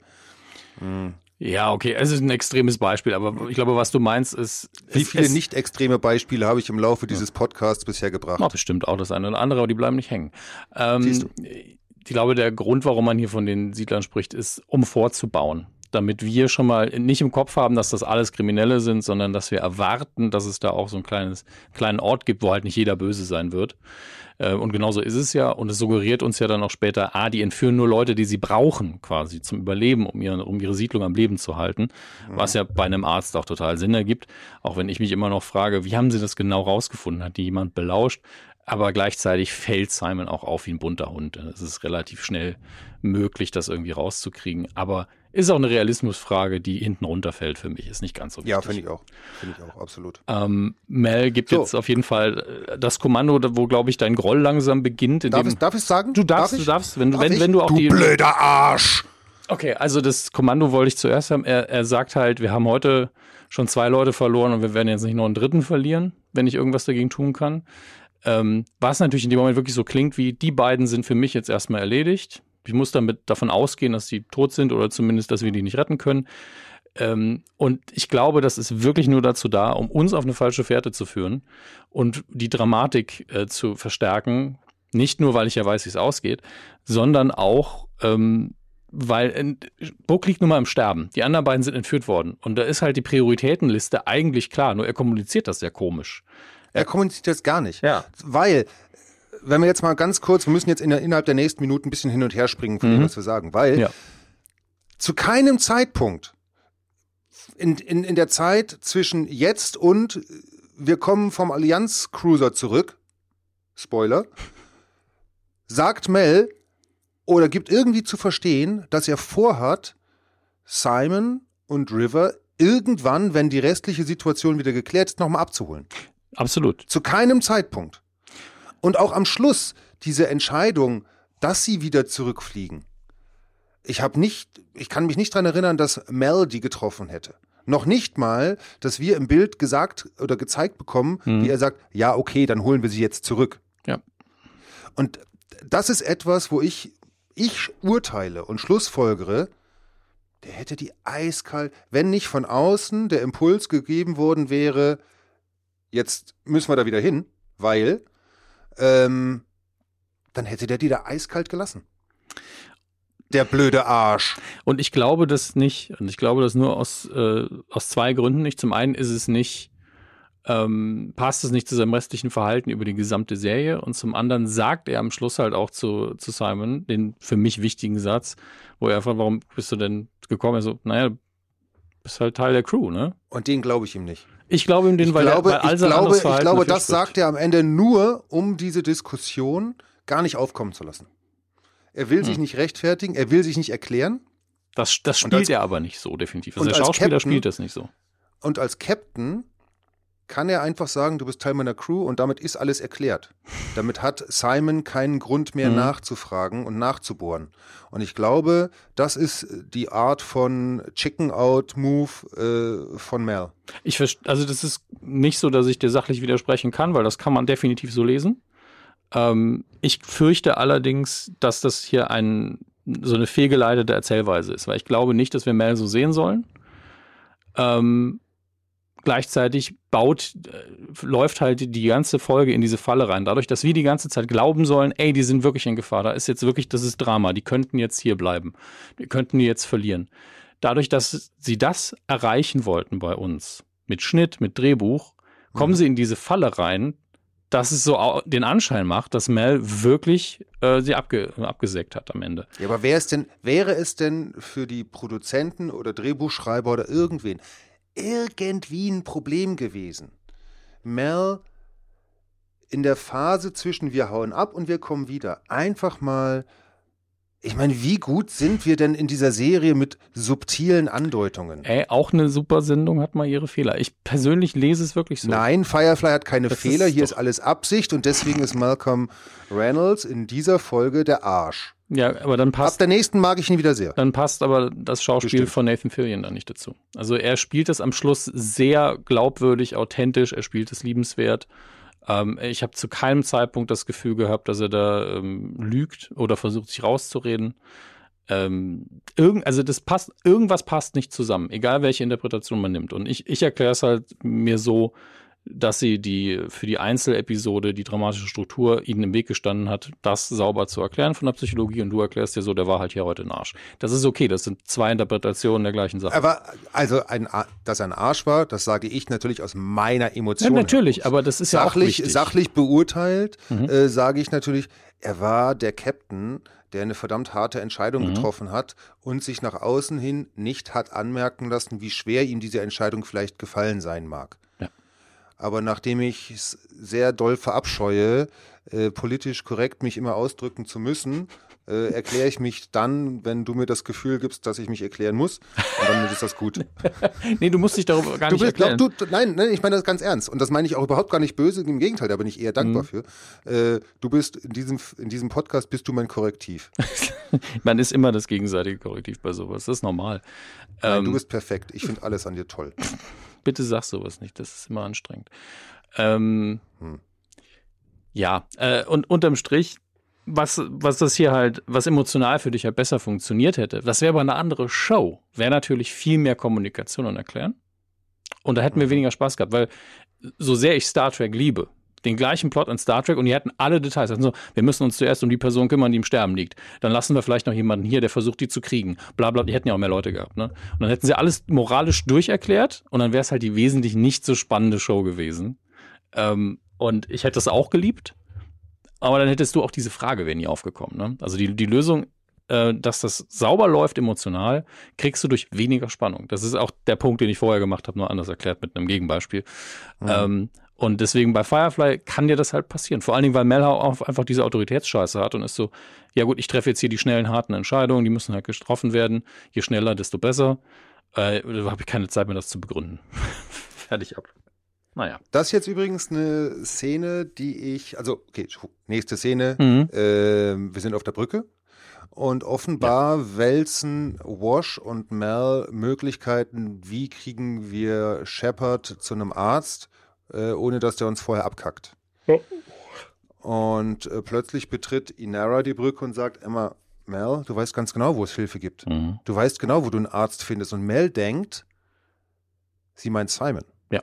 Mhm. Ja, okay, es ist ein extremes Beispiel, aber ich glaube, was du meinst ist... Wie es, viele es, nicht extreme Beispiele habe ich im Laufe dieses Podcasts bisher gebracht? Na, bestimmt auch das eine oder andere, aber die bleiben nicht hängen. Ähm, Siehst du? Ich glaube, der Grund, warum man hier von den Siedlern spricht, ist, um vorzubauen. Damit wir schon mal nicht im Kopf haben, dass das alles Kriminelle sind, sondern dass wir erwarten, dass es da auch so ein kleines, kleinen Ort gibt, wo halt nicht jeder böse sein wird. Und genauso ist es ja. Und es suggeriert uns ja dann auch später, ah, die entführen nur Leute, die sie brauchen quasi zum Überleben, um ihre, um ihre Siedlung am Leben zu halten. Mhm. Was ja bei einem Arzt auch total Sinn ergibt. Auch wenn ich mich immer noch frage, wie haben sie das genau rausgefunden? Hat die jemand belauscht? Aber gleichzeitig fällt Simon auch auf wie ein bunter Hund. Es ist relativ schnell möglich, das irgendwie rauszukriegen. Aber ist auch eine Realismusfrage, die hinten runterfällt für mich. Ist nicht ganz so wichtig. Ja, finde ich auch. Finde ich auch, absolut. Ähm, Mel gibt so. jetzt auf jeden Fall das Kommando, wo, glaube ich, dein Groll langsam beginnt. Darf ich es sagen? Du darfst, darf du darfst. Wenn, darf wenn, ich? wenn du auch du die. Du blöder Arsch! Okay, also das Kommando wollte ich zuerst haben. Er, er sagt halt, wir haben heute schon zwei Leute verloren und wir werden jetzt nicht noch einen dritten verlieren, wenn ich irgendwas dagegen tun kann. Ähm, was natürlich in dem Moment wirklich so klingt, wie die beiden sind für mich jetzt erstmal erledigt. Ich muss damit davon ausgehen, dass sie tot sind oder zumindest, dass wir die nicht retten können. Ähm, und ich glaube, das ist wirklich nur dazu da, um uns auf eine falsche Fährte zu führen und die Dramatik äh, zu verstärken. Nicht nur, weil ich ja weiß, wie es ausgeht, sondern auch, ähm, weil äh, Book liegt nun mal im Sterben. Die anderen beiden sind entführt worden. Und da ist halt die Prioritätenliste eigentlich klar, nur er kommuniziert das sehr komisch. Er kommuniziert das gar nicht. Ja. Weil, wenn wir jetzt mal ganz kurz, wir müssen jetzt in der, innerhalb der nächsten Minuten ein bisschen hin und her springen von mhm. dem, was wir sagen, weil ja. zu keinem Zeitpunkt in, in, in der Zeit zwischen jetzt und wir kommen vom Allianz-Cruiser zurück, Spoiler, sagt Mel oder gibt irgendwie zu verstehen, dass er vorhat, Simon und River irgendwann, wenn die restliche Situation wieder geklärt ist, nochmal abzuholen. Absolut. Zu keinem Zeitpunkt. Und auch am Schluss diese Entscheidung, dass sie wieder zurückfliegen. Ich habe nicht, ich kann mich nicht daran erinnern, dass Mel die getroffen hätte. Noch nicht mal, dass wir im Bild gesagt oder gezeigt bekommen, mhm. wie er sagt, ja, okay, dann holen wir sie jetzt zurück. Ja. Und das ist etwas, wo ich, ich urteile und schlussfolgere, der hätte die eiskalt, wenn nicht von außen der Impuls gegeben worden wäre, jetzt müssen wir da wieder hin, weil ähm, dann hätte der die da eiskalt gelassen. Der blöde Arsch. Und ich glaube das nicht, und ich glaube das nur aus, äh, aus zwei Gründen nicht. Zum einen ist es nicht, ähm, passt es nicht zu seinem restlichen Verhalten über die gesamte Serie, und zum anderen sagt er am Schluss halt auch zu, zu Simon den für mich wichtigen Satz, wo er fragt, warum bist du denn gekommen? Er so, naja, du bist halt Teil der Crew, ne? Und den glaube ich ihm nicht. Ich glaube ihm den, ich weil, glaube, er, weil all ich glaube, ich glaube, das spricht. sagt er am Ende nur, um diese Diskussion gar nicht aufkommen zu lassen. Er will hm. sich nicht rechtfertigen, er will sich nicht erklären. Das, das spielt als, er aber nicht so, definitiv. Also der als Schauspieler Captain, spielt das nicht so. Und als Captain kann er einfach sagen, du bist Teil meiner Crew, und damit ist alles erklärt. Damit hat Simon keinen Grund mehr mhm. nachzufragen und nachzubohren. Und ich glaube, das ist die Art von Chicken-Out-Move äh, von Mel. Ich verste- also das ist nicht so, dass ich dir sachlich widersprechen kann, weil das kann man definitiv so lesen. Ähm, ich fürchte allerdings, dass das hier ein, so eine fehlgeleitete Erzählweise ist, weil ich glaube nicht, dass wir Mel so sehen sollen. Ähm, Gleichzeitig baut, äh, läuft halt die ganze Folge in diese Falle rein. Dadurch, dass wir die ganze Zeit glauben sollen, ey, die sind wirklich in Gefahr. Da ist jetzt wirklich, das ist Drama. Die könnten jetzt hier bleiben. Die könnten die jetzt verlieren. Dadurch, dass sie das erreichen wollten bei uns, mit Schnitt, mit Drehbuch, kommen mhm. sie in diese Falle rein, dass es so den Anschein macht, dass Mel wirklich äh, sie abge- abgesägt hat am Ende. Ja, aber wer ist denn, wäre es denn für die Produzenten oder Drehbuchschreiber oder irgendwen irgendwie ein Problem gewesen, Mel in der Phase zwischen wir hauen ab und wir kommen wieder einfach mal Ich meine, wie gut sind wir denn in dieser Serie mit subtilen Andeutungen? Ey, auch eine super Sendung hat mal ihre Fehler. Ich persönlich lese es wirklich so. Nein, Firefly hat keine das Fehler. Ist Hier doch. ist alles Absicht und deswegen ist Malcolm Reynolds in dieser Folge der Arsch. Ja, aber dann passt. Ab der nächsten mag ich ihn wieder sehr. Dann passt aber das Schauspiel Bestimmt. von Nathan Fillion da nicht dazu. Also er spielt es am Schluss sehr glaubwürdig, authentisch. Er spielt es liebenswert. Ähm, ich habe zu keinem Zeitpunkt das Gefühl gehabt, dass er da ähm, lügt oder versucht, sich rauszureden. Ähm, irgend, also das passt, irgendwas passt nicht zusammen, egal welche Interpretation man nimmt. Und ich, ich erkläre es halt mir so, dass sie die für die Einzelepisode die dramatische Struktur ihnen im Weg gestanden hat, das sauber zu erklären von der Psychologie. Und du erklärst dir so, der war halt hier heute ein Arsch. Das ist okay, das sind zwei Interpretationen der gleichen Sache. Aber also, ein, dass er ein Arsch war, das sage ich natürlich aus meiner Emotion. Ja, natürlich, heraus. aber das ist sachlich, ja auch wichtig. Sachlich beurteilt Mhm. äh, sage ich natürlich, er war der Captain, der eine verdammt harte Entscheidung Mhm. getroffen hat und sich nach außen hin nicht hat anmerken lassen, wie schwer ihm diese Entscheidung vielleicht gefallen sein mag. Ja. Aber nachdem ich es sehr doll verabscheue, äh, politisch korrekt mich immer ausdrücken zu müssen, äh, erkläre ich mich dann, wenn du mir das Gefühl gibst, dass ich mich erklären muss. Und dann ist das gut. Nee, du musst dich darüber gar Du nicht bist, erklären. glaub, du, nein, nein, ich meine das ganz ernst. Und das meine ich auch überhaupt gar nicht böse. Im Gegenteil, da bin ich eher dankbar Mhm. für. Äh, du bist in diesem, in diesem Podcast bist du mein Korrektiv. Man ist immer das gegenseitige Korrektiv bei sowas. Das ist normal. Nein, Ähm, du bist perfekt. Ich finde alles an dir toll. Bitte sag sowas nicht, das ist immer anstrengend. Ähm, Hm. Ja, äh, und unterm Strich, was, was das hier halt, was emotional für dich halt besser funktioniert hätte, das wäre aber eine andere Show, wäre natürlich viel mehr Kommunikation und Erklären. Und da hätten wir Mhm. weniger Spaß gehabt, weil so sehr ich Star Trek liebe, den gleichen Plot an Star Trek und die hatten alle Details. Also so, wir müssen uns zuerst um die Person kümmern, die im Sterben liegt. Dann lassen wir vielleicht noch jemanden hier, der versucht, die zu kriegen. Bla bla, die hätten ja auch mehr Leute gehabt. Ne? Und dann hätten sie alles moralisch durcherklärt und dann wäre es halt die wesentlich nicht so spannende Show gewesen. Ähm, und ich hätte das auch geliebt, aber dann hättest du auch diese Frage wäre nie aufgekommen. Ne? Also die, die Lösung, äh, dass das sauber läuft emotional, kriegst du durch weniger Spannung. Das ist auch der Punkt, den ich vorher gemacht habe, nur anders erklärt mit einem Gegenbeispiel. Mhm. Ähm, und deswegen bei Firefly kann dir das halt passieren. Vor allen Dingen, weil Melhau auch einfach diese Autoritätsscheiße hat und ist so, ja gut, ich treffe jetzt hier die schnellen, harten Entscheidungen, die müssen halt getroffen werden. Je schneller, desto besser. Äh, da habe ich keine Zeit mehr, das zu begründen. Fertig ab. Naja. Das ist jetzt übrigens eine Szene, die ich, also, okay, nächste Szene, Mhm. äh, wir sind auf der Brücke und offenbar wälzen Wash und Mel Möglichkeiten, wie kriegen wir Shepard zu einem Arzt, äh, ohne dass der uns vorher abkackt. Ja. Und äh, plötzlich betritt Inara die Brücke und sagt, Emma, Mel, du weißt ganz genau, wo es Hilfe gibt. Mhm. Du weißt genau, wo du einen Arzt findest. Und Mel denkt, sie meint Simon. Ja.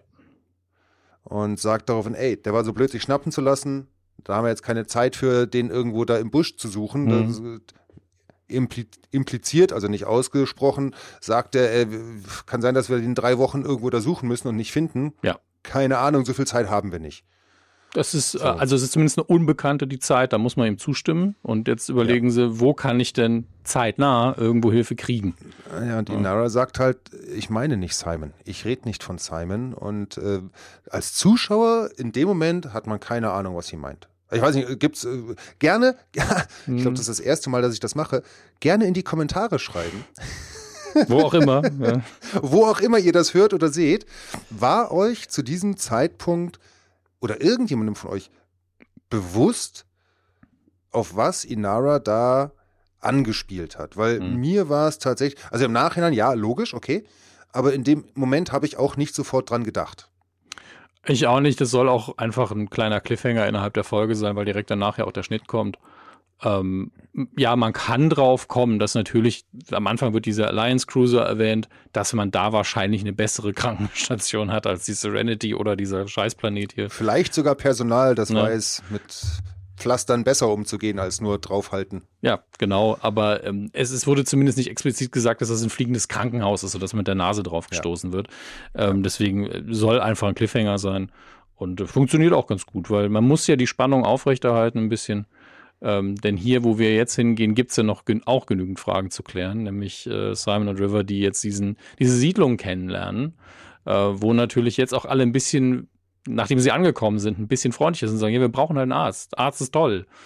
Und sagt daraufhin, ey, der war so blöd, sich schnappen zu lassen. Da haben wir jetzt keine Zeit für den irgendwo da im Busch zu suchen. Mhm. Das impli- impliziert, also nicht ausgesprochen, sagt er, äh, kann sein, dass wir den drei Wochen irgendwo da suchen müssen und nicht finden. Ja. Keine Ahnung, so viel Zeit haben wir nicht. Das ist, So. äh, also es ist zumindest eine Unbekannte, die Zeit, da muss man ihm zustimmen. Und jetzt überlegen sie, wo kann ich denn zeitnah irgendwo Hilfe kriegen? Ja, und Inara sagt halt, ich meine nicht Simon. Ich rede nicht von Simon. Und äh, als Zuschauer in dem Moment hat man keine Ahnung, was sie meint. Ich weiß nicht, gibt's äh, gerne, ich glaube, das ist das erste Mal, dass ich das mache, gerne in die Kommentare schreiben. Wo auch immer. Ja. Wo auch immer ihr das hört oder seht, war euch zu diesem Zeitpunkt oder irgendjemandem von euch bewusst, auf was Inara da angespielt hat? Weil Mhm. mir war es tatsächlich, also im Nachhinein, ja, logisch, okay, aber in dem Moment habe ich auch nicht sofort dran gedacht. Ich auch nicht. Das soll auch einfach ein kleiner Cliffhanger innerhalb der Folge sein, weil direkt danach ja auch der Schnitt kommt. Ähm, ja, man kann drauf kommen, dass natürlich, am Anfang wird dieser Alliance Cruiser erwähnt, dass man da wahrscheinlich eine bessere Krankenstation hat als die Serenity oder dieser Scheißplanet hier. Vielleicht sogar Personal, das Ja. weiß, mit Pflastern besser umzugehen, als nur draufhalten. Ja, genau, aber ähm, es, es wurde zumindest nicht explizit gesagt, dass das ein fliegendes Krankenhaus ist, sodass man mit der Nase drauf gestoßen wird. Ähm, deswegen soll einfach ein Cliffhanger sein und äh, funktioniert auch ganz gut, weil man muss ja die Spannung aufrechterhalten ein bisschen. Ähm, denn hier, wo wir jetzt hingehen, gibt es ja noch gen- auch genügend Fragen zu klären, nämlich äh, Simon und River, die jetzt diesen, diese Siedlung kennenlernen, äh, wo natürlich jetzt auch alle ein bisschen, nachdem sie angekommen sind, ein bisschen freundlicher sind und sagen, ja, wir brauchen halt einen Arzt. Arzt ist toll. Äh,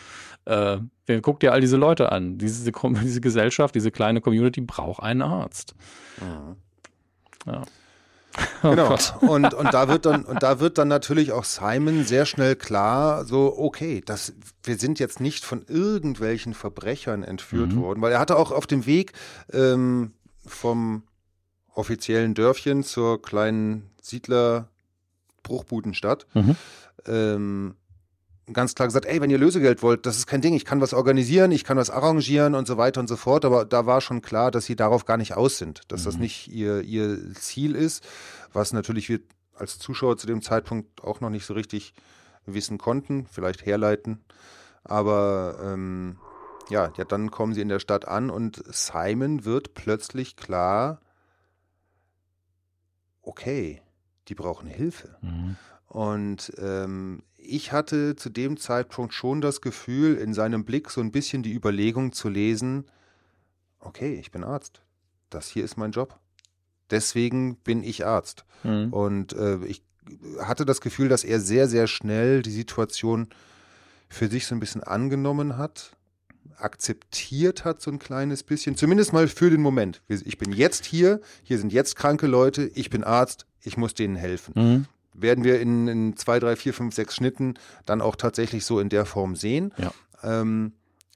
Äh, guck dir all diese Leute an. Diese, diese Gesellschaft, diese kleine Community braucht einen Arzt. Mhm. Ja. Oh genau. Und, und da wird dann, und da wird dann natürlich auch Simon sehr schnell klar, so, okay, das, wir sind jetzt nicht von irgendwelchen Verbrechern entführt mhm. worden, weil er hatte auch auf dem Weg ähm, vom offiziellen Dörfchen zur kleinen Siedler-Bruchbudenstadt mhm. ähm, ganz klar gesagt, ey, wenn ihr Lösegeld wollt, das ist kein Ding, ich kann was organisieren, ich kann was arrangieren und so weiter und so fort, aber da war schon klar, dass sie darauf gar nicht aus sind, dass mhm. das nicht ihr, ihr Ziel ist, was natürlich wir als Zuschauer zu dem Zeitpunkt auch noch nicht so richtig wissen konnten, vielleicht herleiten, aber ähm, ja, ja, dann kommen sie in der Stadt an und Simon wird plötzlich klar, okay, die brauchen Hilfe. Mhm. Und ähm, ich hatte zu dem Zeitpunkt schon das Gefühl, in seinem Blick so ein bisschen die Überlegung zu lesen, okay, ich bin Arzt. Das hier ist mein Job. Deswegen bin ich Arzt. Mhm. Und äh, ich hatte das Gefühl, dass er sehr, sehr schnell die Situation für sich so ein bisschen angenommen hat, akzeptiert hat so ein kleines bisschen, zumindest mal für den Moment. Ich bin jetzt hier, hier sind jetzt kranke Leute, ich bin Arzt, ich muss denen helfen. Mhm. Werden wir in, in zwei, drei, vier, fünf, sechs Schnitten dann auch tatsächlich so in der Form sehen. Ja. Ähm,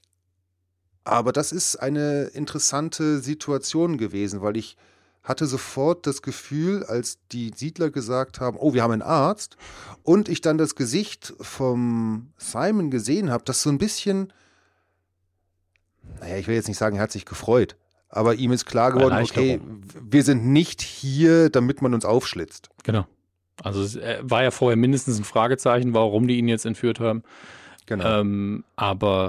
aber das ist eine interessante Situation gewesen, weil ich hatte sofort das Gefühl, als die Siedler gesagt haben, oh, wir haben einen Arzt, und ich dann das Gesicht vom Simon gesehen habe, das so ein bisschen, naja, ich will jetzt nicht sagen, er hat sich gefreut, aber ihm ist klar geworden, okay, wir sind nicht hier, damit man uns aufschlitzt. Genau. Also es war ja vorher mindestens ein Fragezeichen, warum die ihn jetzt entführt haben. Genau. Ähm, aber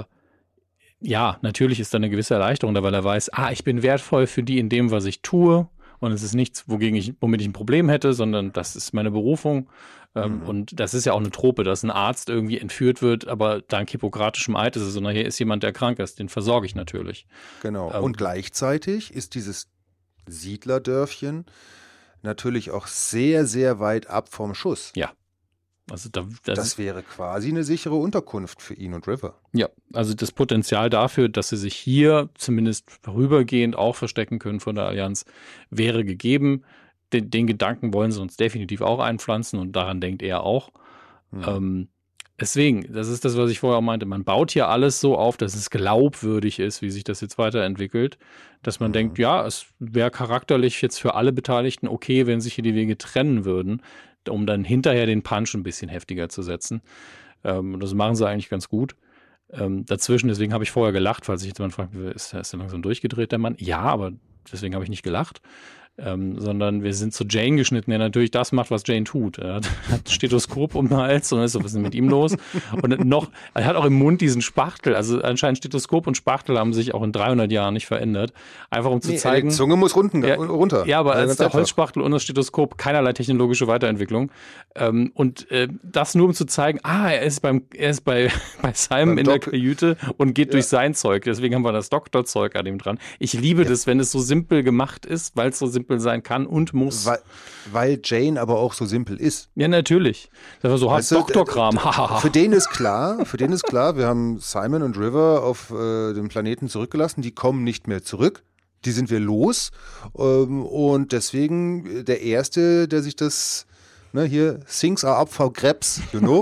ja, natürlich ist da eine gewisse Erleichterung da, weil er weiß, ah, ich bin wertvoll für die in dem, was ich tue. Und es ist nichts, wogegen ich, womit ich ein Problem hätte, sondern das ist meine Berufung. Ähm, mhm. Und das ist ja auch eine Trope, dass ein Arzt irgendwie entführt wird, aber dank hippokratischem Eid ist es, sondern hier ist jemand, der krank ist, den versorge ich natürlich. Genau. Ähm, und gleichzeitig ist dieses Siedlerdörfchen natürlich auch sehr, sehr weit ab vom Schuss. Ja. Also da, das, das wäre quasi eine sichere Unterkunft für ihn und River. Ja, also das Potenzial dafür, dass sie sich hier zumindest vorübergehend auch verstecken können von der Allianz, wäre gegeben. Den, den Gedanken wollen sie uns definitiv auch einpflanzen und daran denkt er auch. Mhm. Ähm, deswegen, das ist das, was ich vorher auch meinte, man baut hier alles so auf, dass es glaubwürdig ist, wie sich das jetzt weiterentwickelt, dass man mhm. denkt, ja, es wäre charakterlich jetzt für alle Beteiligten okay, wenn sich hier die Wege trennen würden, um dann hinterher den Punch ein bisschen heftiger zu setzen. Ähm, und das machen sie eigentlich ganz gut. Ähm, dazwischen, deswegen habe ich vorher gelacht, falls sich jetzt jemand fragt, ist, ist der langsam durchgedreht, der Mann? Ja, aber deswegen habe ich nicht gelacht. Ähm, sondern wir sind zu Jane geschnitten, der natürlich das macht, was Jane tut. Er hat, hat ein Stethoskop um den Hals und ist so, was ist denn mit ihm los? Und noch, er hat auch im Mund diesen Spachtel, also anscheinend Stethoskop und Spachtel haben sich auch in dreihundert Jahren nicht verändert. Einfach um zu nee, zeigen. Die Zunge muss runten, ja, runter. Ja, aber als der Holzspachtel und das Stethoskop keinerlei technologische Weiterentwicklung. Ähm, und äh, das nur um zu zeigen, ah, er ist beim, er ist bei, bei Simon beim in Doc- der Kajüte und geht ja. durch sein Zeug. Deswegen haben wir das Doktorzeug an ihm dran. Ich liebe ja. das, wenn es so simpel gemacht ist, weil es so simpel sein kann und muss. Weil, weil Jane aber auch so simpel ist. Ja, natürlich. Das war so weißt Doktorkram. Für den ist klar, für den ist klar, wir haben Simon und River auf äh, dem Planeten zurückgelassen, die kommen nicht mehr zurück. Die sind wir los. Ähm, und deswegen der Erste, der sich das Ne, hier, things are up for grabs, you know?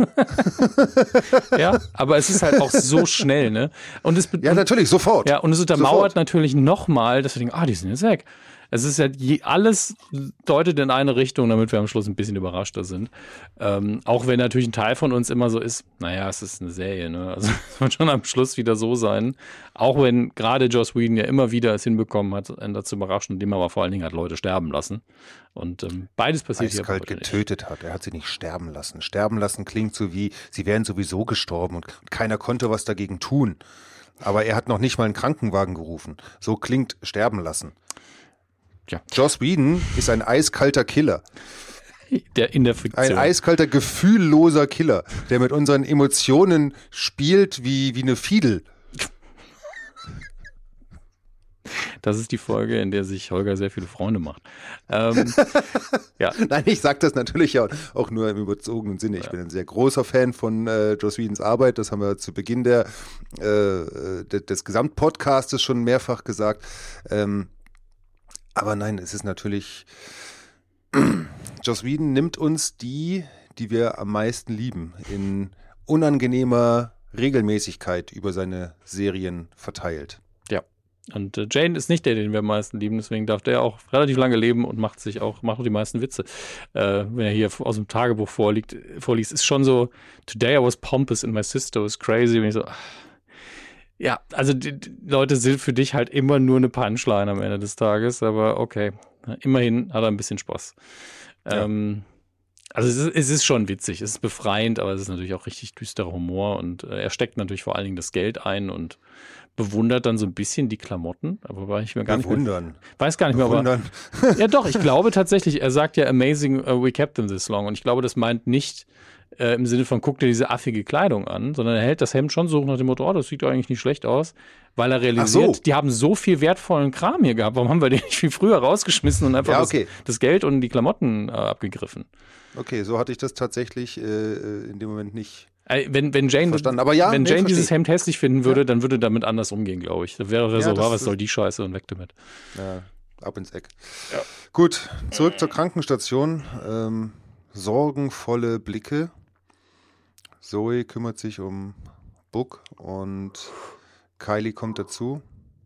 Ja, aber es ist halt auch so schnell, ne? Und es ja, natürlich, sofort. Ja, und es untermauert sofort. Natürlich nochmal, dass wir denken, ah, die sind jetzt weg. Es ist ja, je, alles deutet in eine Richtung, damit wir am Schluss ein bisschen überraschter sind. Ähm, auch wenn natürlich ein Teil von uns immer so ist, naja, es ist eine Serie, ne? Also es wird schon am Schluss wieder so sein. Auch wenn gerade Joss Whedon ja immer wieder es hinbekommen hat, einen dazu überraschen, indem er aber vor allen Dingen hat Leute sterben lassen. Und ähm, beides passiert hier. Eiskalt getötet nicht. hat. Er hat sie nicht sterben lassen. Sterben lassen klingt so wie, sie wären sowieso gestorben und keiner konnte was dagegen tun. Aber er hat noch nicht mal einen Krankenwagen gerufen. So klingt sterben lassen. Ja. Joss Whedon ist ein eiskalter Killer. Der in der Fiktion. Ein eiskalter, gefühlloser Killer, der mit unseren Emotionen spielt wie, wie eine Fiedel. Das ist die Folge, in der sich Holger sehr viele Freunde macht. Ähm, ja. Nein, ich sage das natürlich auch, auch nur im überzogenen Sinne. Ich ja. bin ein sehr großer Fan von äh, Joss Whedons Arbeit. Das haben wir zu Beginn der, äh, des, des Gesamtpodcastes schon mehrfach gesagt. Ähm, aber nein, es ist natürlich, Joss Whedon nimmt uns die, die wir am meisten lieben, in unangenehmer Regelmäßigkeit über seine Serien verteilt. Ja. Und äh, Jane ist nicht der, den wir am meisten lieben, deswegen darf der auch relativ lange leben und macht sich auch, macht auch die meisten Witze. Äh, wenn er hier aus dem Tagebuch vorliegt, vorliest, ist schon so, today I was pompous and my sister was crazy. Und ich so, ach. Ja, also die, die Leute sind für dich halt immer nur eine Punchline am Ende des Tages, aber okay, immerhin hat er ein bisschen Spaß. Ja. Ähm, also es ist, es ist schon witzig, es ist befreiend, aber es ist natürlich auch richtig düsterer Humor und äh, er steckt natürlich vor allen Dingen das Geld ein und bewundert dann so ein bisschen die Klamotten, aber war ich mir gar Bewundern. nicht mehr, weiß gar nicht mehr, aber ja doch, ich glaube tatsächlich, er sagt ja amazing uh, we kept them this long und ich glaube, das meint nicht äh, im Sinne von guck dir diese affige Kleidung an, sondern er hält das Hemd schon so nach dem Motto, oh, das sieht doch eigentlich nicht schlecht aus, weil er realisiert, so. Die haben so viel wertvollen Kram hier gehabt, warum haben wir den nicht viel früher rausgeschmissen und einfach ja, okay. das, das Geld und die Klamotten äh, abgegriffen. Okay, so hatte ich das tatsächlich äh, in dem Moment nicht Wenn, wenn Jane, verstanden. Aber ja, wenn nee, Jane verstehe. dieses Hemd hässlich finden würde, ja. dann würde er damit anders umgehen, glaube ich. Da wäre er ja, so, ah, was soll die Scheiße und weg damit. Ja, ab ins Eck. Ja. Gut, zurück zur Krankenstation. Ähm, sorgenvolle Blicke. Zoe kümmert sich um Book und Kylie kommt dazu.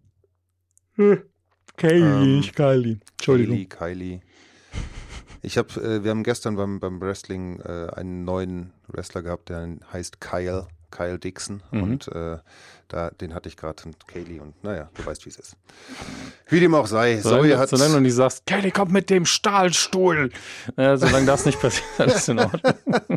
Hm. Kylie, ähm, nicht Kylie. Entschuldigung. Kylie, Kylie. Ich habe, äh, wir haben gestern beim, beim Wrestling äh, einen neuen Wrestler gehabt, der heißt Kyle, Kyle Dixon. Mhm. Und äh, da, den hatte ich gerade und Kaylee und naja, du weißt, wie es ist. Wie dem auch sei. Solange, Zoe hat, solange du nicht sagst, Kaylee kommt mit dem Stahlstuhl. Naja, solange das nicht passiert, alles in Ordnung.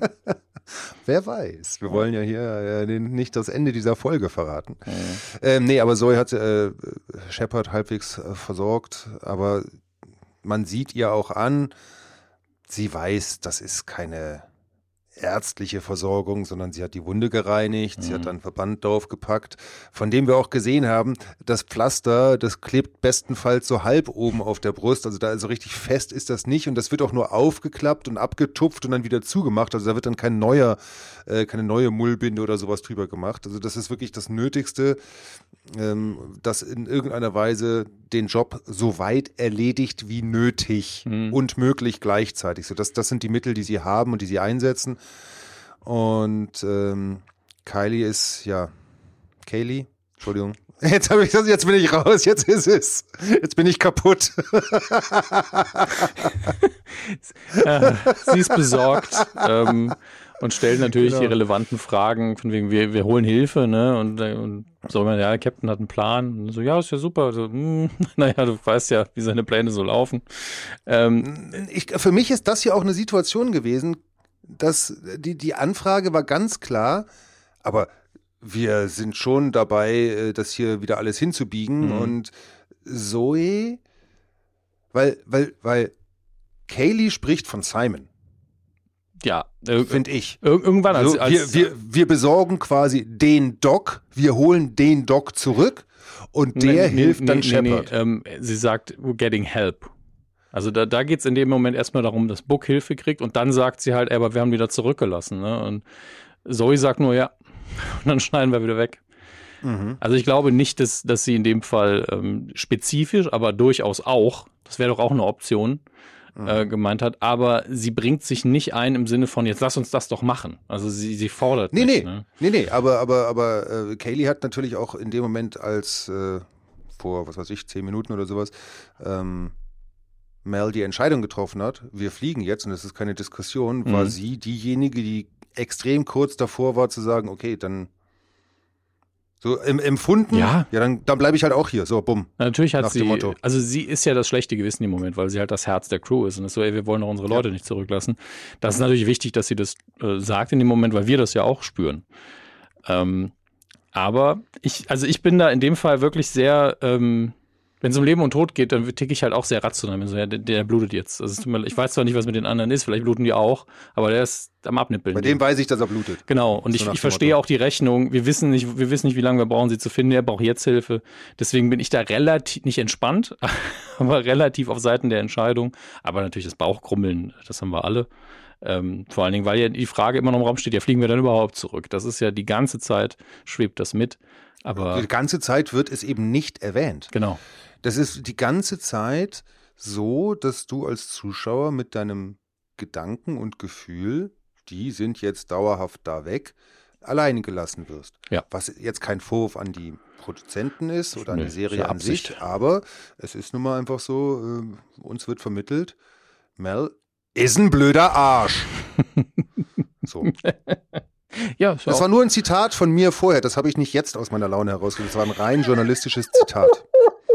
Wer weiß. Wir wollen ja hier äh, den, nicht das Ende dieser Folge verraten. Mhm. Ähm, nee, aber Zoe hat äh, Shepard halbwegs äh, versorgt, aber man sieht ihr auch an, sie weiß, das ist keine ärztliche Versorgung, sondern sie hat die Wunde gereinigt, mhm. sie hat einen Verband draufgepackt, von dem wir auch gesehen haben, das Pflaster, das klebt bestenfalls so halb oben auf der Brust, also da also richtig fest ist das nicht und das wird auch nur aufgeklappt und abgetupft und dann wieder zugemacht, also da wird dann kein neuer, äh, keine neue Mullbinde oder sowas drüber gemacht, also das ist wirklich das Nötigste, ähm, das in irgendeiner Weise den Job so weit erledigt wie nötig mhm. und möglich gleichzeitig, so das, das sind die Mittel, die sie haben und die sie einsetzen. Und ähm, Kylie ist, ja, Kaylee, Entschuldigung. Jetzt habe ich das, jetzt bin ich raus, jetzt ist es. Jetzt bin ich kaputt. äh, sie ist besorgt ähm, und stellt natürlich genau. die relevanten Fragen, von wegen, wir, wir holen Hilfe, ne? Und, und so, ja, der Captain hat einen Plan. Und so, ja, ist ja super. So, hm, naja, du weißt ja, wie seine Pläne so laufen. Ähm, ich, für mich ist das ja auch eine Situation gewesen, dass die, die Anfrage war ganz klar, aber wir sind schon dabei, das hier wieder alles hinzubiegen. Mhm. Und Zoe, weil, weil, weil Kaylee spricht von Simon. Ja, äh, finde ich. Ir- irgendwann als, also, wir, wir, wir besorgen quasi den Doc, wir holen den Doc zurück und der nee, hilft nee, dann nee, Shepard. Nee, ähm, sie sagt, we're getting help. Also da, da geht es in dem Moment erstmal darum, dass Book Hilfe kriegt und dann sagt sie halt, ey, aber wir haben die da zurückgelassen. Ne? Und Zoe sagt nur, ja, und dann schneiden wir wieder weg. Mhm. Also ich glaube nicht, dass, dass sie in dem Fall ähm, spezifisch, aber durchaus auch, das wäre doch auch eine Option, mhm. äh, gemeint hat, aber sie bringt sich nicht ein im Sinne von, jetzt lass uns das doch machen. Also sie, sie fordert nee, nicht. Nee, ne? nee, nee, aber, aber, aber äh, Kaylee hat natürlich auch in dem Moment als äh, vor, was weiß ich, zehn Minuten oder sowas, ähm, Mel die Entscheidung getroffen hat, wir fliegen jetzt, und das ist keine Diskussion, war mhm. sie diejenige, die extrem kurz davor war zu sagen, okay, dann so im, empfunden, ja, ja dann, dann bleibe ich halt auch hier, so bumm. Natürlich hat nach sie, dem Motto. Also sie ist ja das schlechte Gewissen im Moment, weil sie halt das Herz der Crew ist und ist so, ey, wir wollen doch unsere Leute ja. nicht zurücklassen. Das ist natürlich wichtig, dass sie das äh, sagt in dem Moment, weil wir das ja auch spüren. Ähm, aber ich, also ich bin da in dem Fall wirklich sehr ähm, wenn es um Leben und Tod geht, dann ticke ich halt auch sehr rational. So, ja, der, der blutet jetzt. Also, ich weiß zwar nicht, was mit den anderen ist, vielleicht bluten die auch, aber der ist am Abnippeln. Bei dem weiß ich, dass er blutet. Genau, und ich, ich verstehe auch die Rechnung. Wir wissen nicht, wir wissen nicht, wie lange wir brauchen, sie zu finden. Er braucht jetzt Hilfe. Deswegen bin ich da relativ, nicht entspannt, aber relativ auf Seiten der Entscheidung. Aber natürlich das Bauchkrummeln, das haben wir alle. Ähm, vor allen Dingen, weil ja die Frage immer noch im Raum steht, ja, fliegen wir dann überhaupt zurück? Das ist ja die ganze Zeit, schwebt das mit. Aber die ganze Zeit wird es eben nicht erwähnt. Genau. Das ist die ganze Zeit so, dass du als Zuschauer mit deinem Gedanken und Gefühl, die sind jetzt dauerhaft da weg, alleine gelassen wirst. Ja. Was jetzt kein Vorwurf an die Produzenten ist oder an Nee, die Serie an Absicht. sich, aber es ist nun mal einfach so, äh, uns wird vermittelt, Mel ist ein blöder Arsch. So. Ja, das war nur ein Zitat von mir vorher, das habe ich nicht jetzt aus meiner Laune herausgeholt, das war ein rein journalistisches Zitat.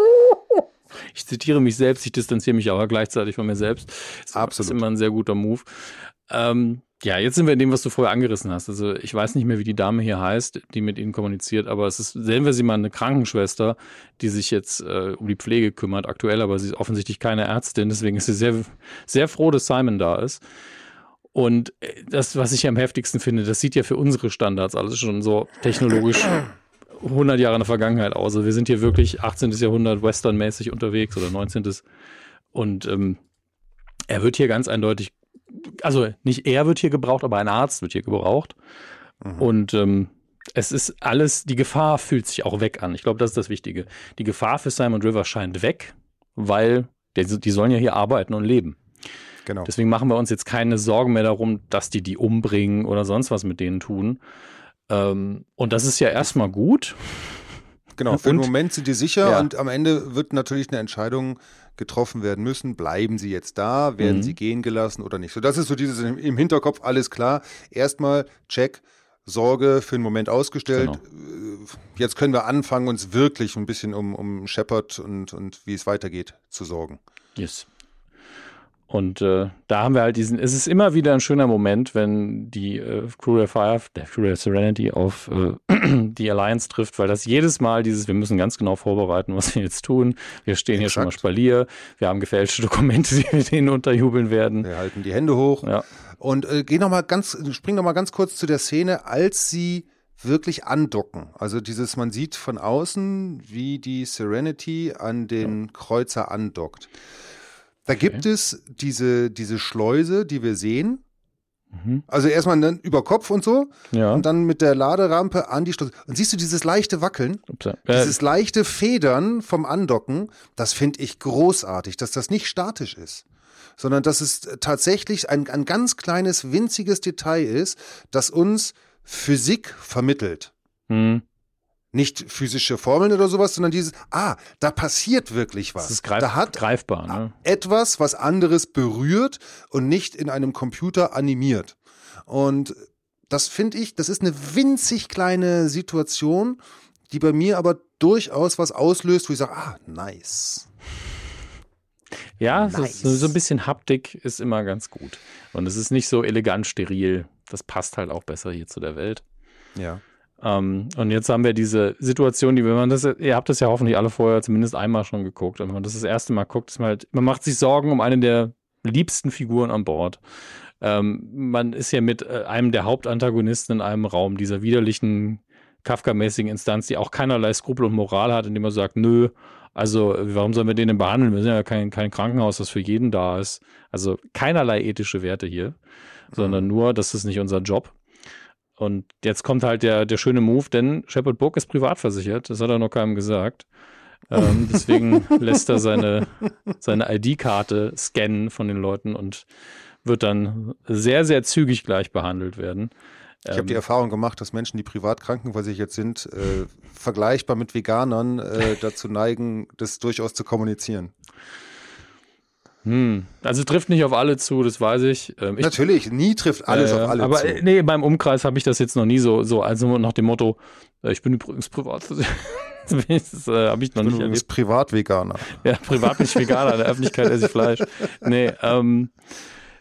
Ich zitiere mich selbst, ich distanziere mich aber gleichzeitig von mir selbst. Das Absolut. ist immer ein sehr guter Move. Ähm, ja, jetzt sind wir in dem, was du vorher angerissen hast. Also ich weiß nicht mehr, wie die Dame hier heißt, die mit ihnen kommuniziert, aber es ist, sehen wir sie mal, eine Krankenschwester, die sich jetzt äh, um die Pflege kümmert, aktuell, aber sie ist offensichtlich keine Ärztin, deswegen ist sie sehr, sehr froh, dass Simon da ist. Und das, was ich am heftigsten finde, das sieht ja für unsere Standards alles schon so technologisch hundert Jahre in der Vergangenheit aus. Also wir sind hier wirklich achtzehnten. Jahrhundert westernmäßig unterwegs oder neunzehnten. Und ähm, er wird hier ganz eindeutig, also nicht er wird hier gebraucht, aber ein Arzt wird hier gebraucht. Mhm. Und ähm, es ist alles, die Gefahr fühlt sich auch weg an. Ich glaube, das ist das Wichtige. Die Gefahr für Simon River scheint weg, weil der, die sollen ja hier arbeiten und leben. Genau. Deswegen machen wir uns jetzt keine Sorgen mehr darum, dass die die umbringen oder sonst was mit denen tun. Ähm, und das ist ja erstmal gut. Genau, für und, den Moment sind die sicher ja. und am Ende wird natürlich eine Entscheidung getroffen werden müssen. Bleiben sie jetzt da? Werden mhm. sie gehen gelassen oder nicht? So, das ist so dieses im Hinterkopf, alles klar. Erstmal check, Sorge für einen Moment ausgestellt. Genau. Jetzt können wir anfangen, uns wirklich ein bisschen um, um Shepard und, und wie es weitergeht zu sorgen. Yes. Und äh, da haben wir halt diesen, es ist immer wieder ein schöner Moment, wenn die äh, Crew der Fire, der Crew der Serenity auf äh, die Alliance trifft, weil das jedes Mal dieses, wir müssen ganz genau vorbereiten, was wir jetzt tun. Wir stehen Exakt. Hier schon mal Spalier, wir haben gefälschte Dokumente, die wir denen unterjubeln werden. Wir halten die Hände hoch. Ja. Und äh, geh noch mal ganz, spring noch mal ganz kurz zu der Szene, als sie wirklich andocken. Also dieses, man sieht von außen, wie die Serenity an den ja. Kreuzer andockt. Da okay. gibt es diese, diese Schleuse, die wir sehen. Mhm. Also erstmal dann über Kopf und so. Ja. Und dann mit der Laderampe an die Schleuse. Und siehst du dieses leichte Wackeln? Ups, äh, dieses leichte Federn vom Andocken, das finde ich großartig, dass das nicht statisch ist. Sondern dass es tatsächlich ein, ein ganz kleines, winziges Detail ist, das uns Physik vermittelt. Mhm. Nicht physische Formeln oder sowas, sondern dieses, ah, da passiert wirklich was. Das ist greif- da hat greifbar, ne? etwas, was anderes berührt und nicht in einem Computer animiert. Und das finde ich, das ist eine winzig kleine Situation, die bei mir aber durchaus was auslöst, wo ich sage, ah, nice. Ja, nice. so, so ein bisschen Haptik ist immer ganz gut. Und es ist nicht so elegant steril. Das passt halt auch besser hier zu der Welt. Ja. Um, und jetzt haben wir diese Situation, die, wenn man das, ihr habt das ja hoffentlich alle vorher zumindest einmal schon geguckt. Und wenn man das das erste Mal guckt, ist man halt, man macht sich Sorgen um eine der liebsten Figuren an Bord. Ähm, man ist ja mit äh, einem der Hauptantagonisten in einem Raum, dieser widerlichen, Kafka-mäßigen Instanz, die auch keinerlei Skrupel und Moral hat, indem man sagt, nö, also warum sollen wir den denn behandeln? Wir sind ja kein, kein Krankenhaus, das für jeden da ist. Also keinerlei ethische Werte hier, mhm. sondern nur, das ist nicht unser Job. Und jetzt kommt halt der, der schöne Move, denn Shepard Book ist privat versichert, das hat er noch keinem gesagt. Ähm, deswegen lässt er seine, seine I D-Karte scannen von den Leuten und wird dann sehr, sehr zügig gleich behandelt werden. Ich habe die Erfahrung gemacht, dass Menschen, die privat krankenversichert sind, äh, vergleichbar mit Veganern äh, dazu neigen, das durchaus zu kommunizieren. Hm. Also trifft nicht auf alle zu, das weiß ich. Ähm, ich Natürlich, nie trifft alles äh, auf alle aber, zu. Aber nee, beim Umkreis habe ich das jetzt noch nie so, so also nach dem Motto, äh, ich bin übrigens privat. Das äh, habe ich noch ich bin nicht erlebt. Privat-Veganer. Ja, privat bin ich Veganer, in der Öffentlichkeit esse ich Fleisch. Nee, ähm,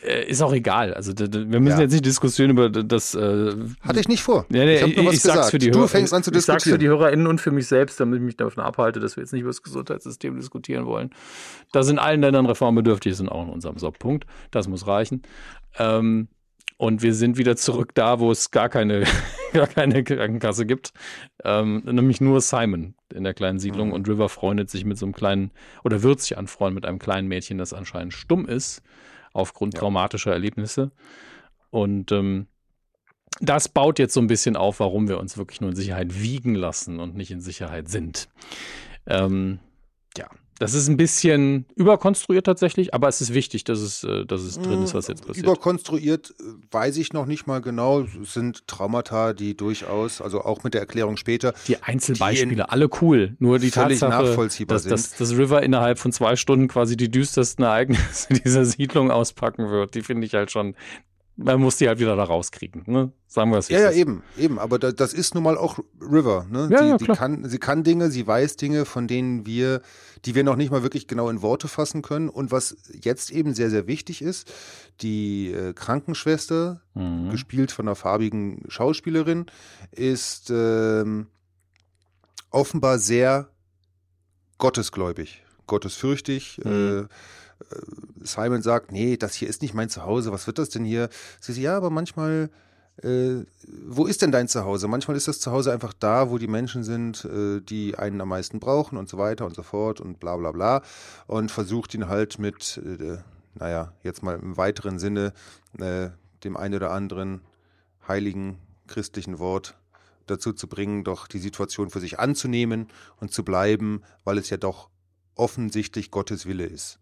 äh, ist auch egal. Also d- d- wir müssen Ja. jetzt nicht diskutieren über d- das. Äh, Hatte ich nicht vor. nee, nee, ich habe nur was ich sag's gesagt. für die du Hörer, fängst an zu ich sag's für diskutieren. die HörerInnen und für mich selbst, damit ich mich davon abhalte, dass wir jetzt nicht über das Gesundheitssystem diskutieren wollen. Da sind allen Ländern reformbedürftig, sind auch in unserem Subpunkt. Das muss reichen. Ähm, und wir sind wieder zurück da, wo es gar keine, gar keine Krankenkasse gibt. Ähm, nämlich nur Simon in der kleinen Siedlung. Mhm. Und River freundet sich mit so einem kleinen, oder wird sich anfreunden mit einem kleinen Mädchen, das anscheinend stumm ist, aufgrund Ja. traumatischer Erlebnisse. Und ähm, das baut jetzt so ein bisschen auf, warum wir uns wirklich nur in Sicherheit wiegen lassen und nicht in Sicherheit sind. Ähm, ja, das ist ein bisschen überkonstruiert tatsächlich, aber es ist wichtig, dass es, äh, dass es drin ist, was jetzt passiert. Überkonstruiert äh, weiß ich noch nicht mal genau. Es sind Traumata, die durchaus, also auch mit der Erklärung später, Die Einzelbeispiele, alle cool. Nur die völlig Tatsache, nachvollziehbar dass, sind. dass, dass River innerhalb von zwei Stunden quasi die düstersten Ereignisse dieser Siedlung auspacken wird, die finde ich halt schon, man muss die halt wieder da rauskriegen. Ne? Sagen wir es wie Ja, es ja, ist. eben, eben. Aber da, das ist nun mal auch River. Ne? Ja, die, ja, die klar. kann, sie kann Dinge, sie weiß Dinge, von denen wir, die wir noch nicht mal wirklich genau in Worte fassen können. Und was jetzt eben sehr, sehr wichtig ist, die äh, Krankenschwester, Mhm. gespielt von einer farbigen Schauspielerin, ist ähm, offenbar sehr gottesgläubig, gottesfürchtig. Mhm. Äh, Simon sagt, nee, das hier ist nicht mein Zuhause, was wird das denn hier? Sie sagt, ja, aber manchmal, äh, wo ist denn dein Zuhause? Manchmal ist das Zuhause einfach da, wo die Menschen sind, äh, die einen am meisten brauchen und so weiter und so fort und bla bla bla. Und versucht ihn halt mit, äh, naja, jetzt mal im weiteren Sinne, äh, dem einen oder anderen heiligen christlichen Wort dazu zu bringen, doch die Situation für sich anzunehmen und zu bleiben, weil es ja doch offensichtlich Gottes Wille ist.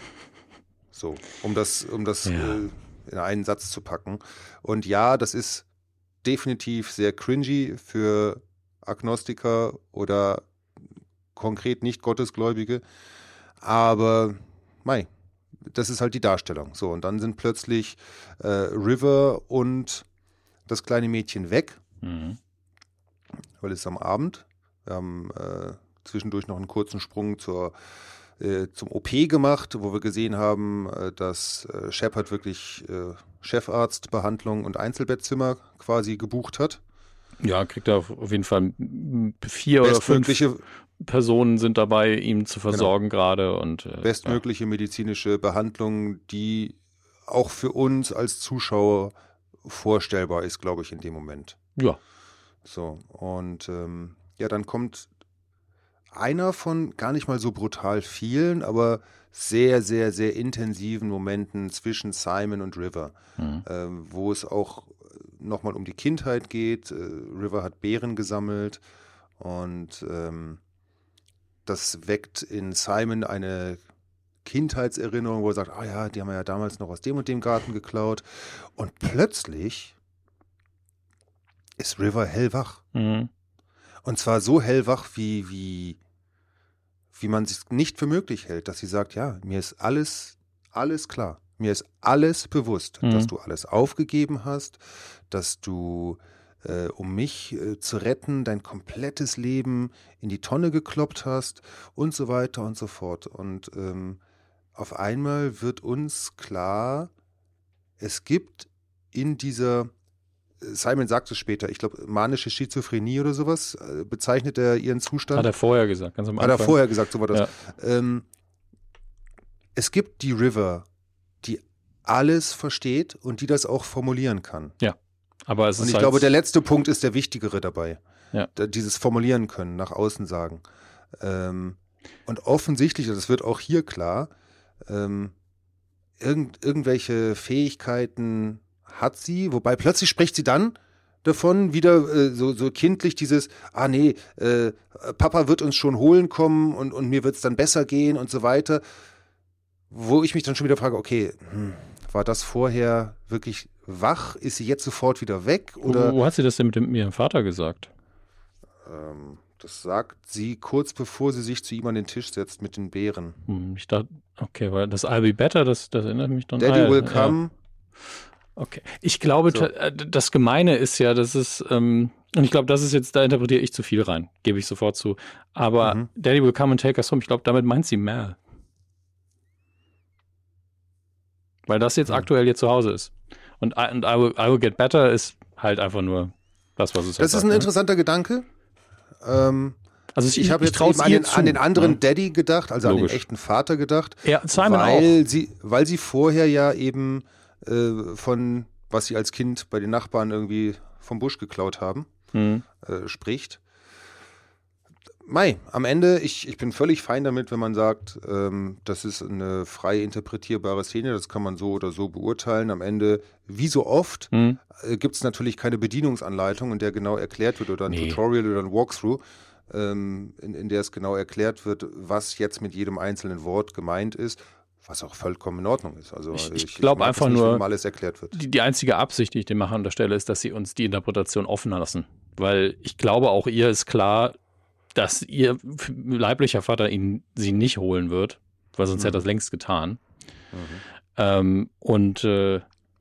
So, um das, um das Ja. äh, in einen Satz zu packen. Und ja, das ist definitiv sehr cringy für Agnostiker oder konkret nicht Gottesgläubige. Aber, mei, das ist halt die Darstellung. So, und dann sind plötzlich äh, River und das kleine Mädchen weg, Mhm. weil es ist am Abend. Wir haben äh, zwischendurch noch einen kurzen Sprung zur äh, zum O P gemacht, wo wir gesehen haben, äh, dass äh, Shepard wirklich äh, Chefarztbehandlung und Einzelbettzimmer quasi gebucht hat. Ja, kriegt er auf auf jeden Fall m- vier oder fünf Bestmögliche, Personen sind dabei, ihm zu versorgen gerade. Und äh, bestmögliche medizinische Behandlung, die auch für uns als Zuschauer vorstellbar ist, glaube ich, in dem Moment. Ja. So, und ähm, ja, dann kommt einer von gar nicht mal so brutal vielen, aber sehr, sehr, sehr intensiven Momenten zwischen Simon und River, Mhm. ähm, wo es auch nochmal um die Kindheit geht. Äh, River hat Beeren gesammelt und ähm, das weckt in Simon eine Kindheitserinnerung, wo er sagt, ah ja, die haben wir ja damals noch aus dem und dem Garten geklaut. Und plötzlich ist River hellwach. Mhm. Und zwar so hellwach, wie, wie, wie man es nicht für möglich hält, dass sie sagt, ja, mir ist alles, alles klar. Mir ist alles bewusst, Mhm. dass du alles aufgegeben hast, dass du, äh, um mich äh, zu retten, dein komplettes Leben in die Tonne gekloppt hast und so weiter und so fort. Und ähm, auf einmal wird uns klar, es gibt in dieser, Simon sagt es später, ich glaube, manische Schizophrenie oder sowas, äh, bezeichnet er ihren Zustand. Hat er vorher gesagt, ganz am Hat Anfang. er vorher gesagt, so war das. Ja. Ähm, es gibt die River, die alles versteht und die das auch formulieren kann. Aber es Und ist ich halt, glaube, der letzte Punkt ist der wichtigere dabei. Ja. Da, dieses Formulieren können, nach außen sagen. Ähm, und offensichtlich, das wird auch hier klar, ähm, irgend, irgendwelche Fähigkeiten hat sie, wobei plötzlich spricht sie dann davon, wieder äh, so, so kindlich dieses, ah nee, äh, Papa wird uns schon holen kommen und, und mir wird es dann besser gehen und so weiter. Wo ich mich dann schon wieder frage, okay, hm, war das vorher wirklich wach? Ist sie jetzt sofort wieder weg? Oder wo, wo hat sie das denn mit, dem, mit ihrem Vater gesagt? ähm, das sagt sie kurz bevor sie sich zu ihm an den Tisch setzt mit den Beeren. Hm, ich dachte, okay, weil das I'll be better, das, das erinnert mich dann. Daddy ah, ja, will ja. come. Okay. Ich glaube, So. ta- äh, das Gemeine ist ja, das ist, ähm, und ich glaube, das ist jetzt, da interpretiere ich zu viel rein, gebe ich sofort zu. Aber Mhm. Daddy will come and take us home, ich glaube, damit meint sie Mal. Weil das jetzt mhm. aktuell hier zu Hause ist. Und I, und I, will, I will get better ist halt einfach nur das, was es ist. Das ist ein ne? interessanter Gedanke. Ähm, also ich, ich habe jetzt eben an den, an den anderen ja. Daddy gedacht, also Logisch. an den echten Vater gedacht. Ja, Simon weil auch. Sie, weil sie vorher ja eben äh, von, was sie als Kind bei den Nachbarn irgendwie vom Busch geklaut haben, mhm. äh, spricht. Mei, am Ende, ich, ich bin völlig fein damit, wenn man sagt, ähm, das ist eine frei interpretierbare Szene, das kann man so oder so beurteilen. Am Ende, wie so oft, mhm. äh, gibt es natürlich keine Bedienungsanleitung, in der genau erklärt wird oder ein nee. Tutorial oder ein Walkthrough, ähm, in, in der es genau erklärt wird, was jetzt mit jedem einzelnen Wort gemeint ist, was auch vollkommen in Ordnung ist. Also ich, ich, ich glaube einfach nicht, nur, wenn alles erklärt wird. Die, die einzige Absicht, die ich dem Macher unterstelle, ist, dass sie uns die Interpretation offen lassen. Weil ich glaube, auch ihr ist klar, dass ihr leiblicher Vater ihn sie nicht holen wird, weil sonst mhm. hätte er das längst getan. Mhm. Ähm, und äh,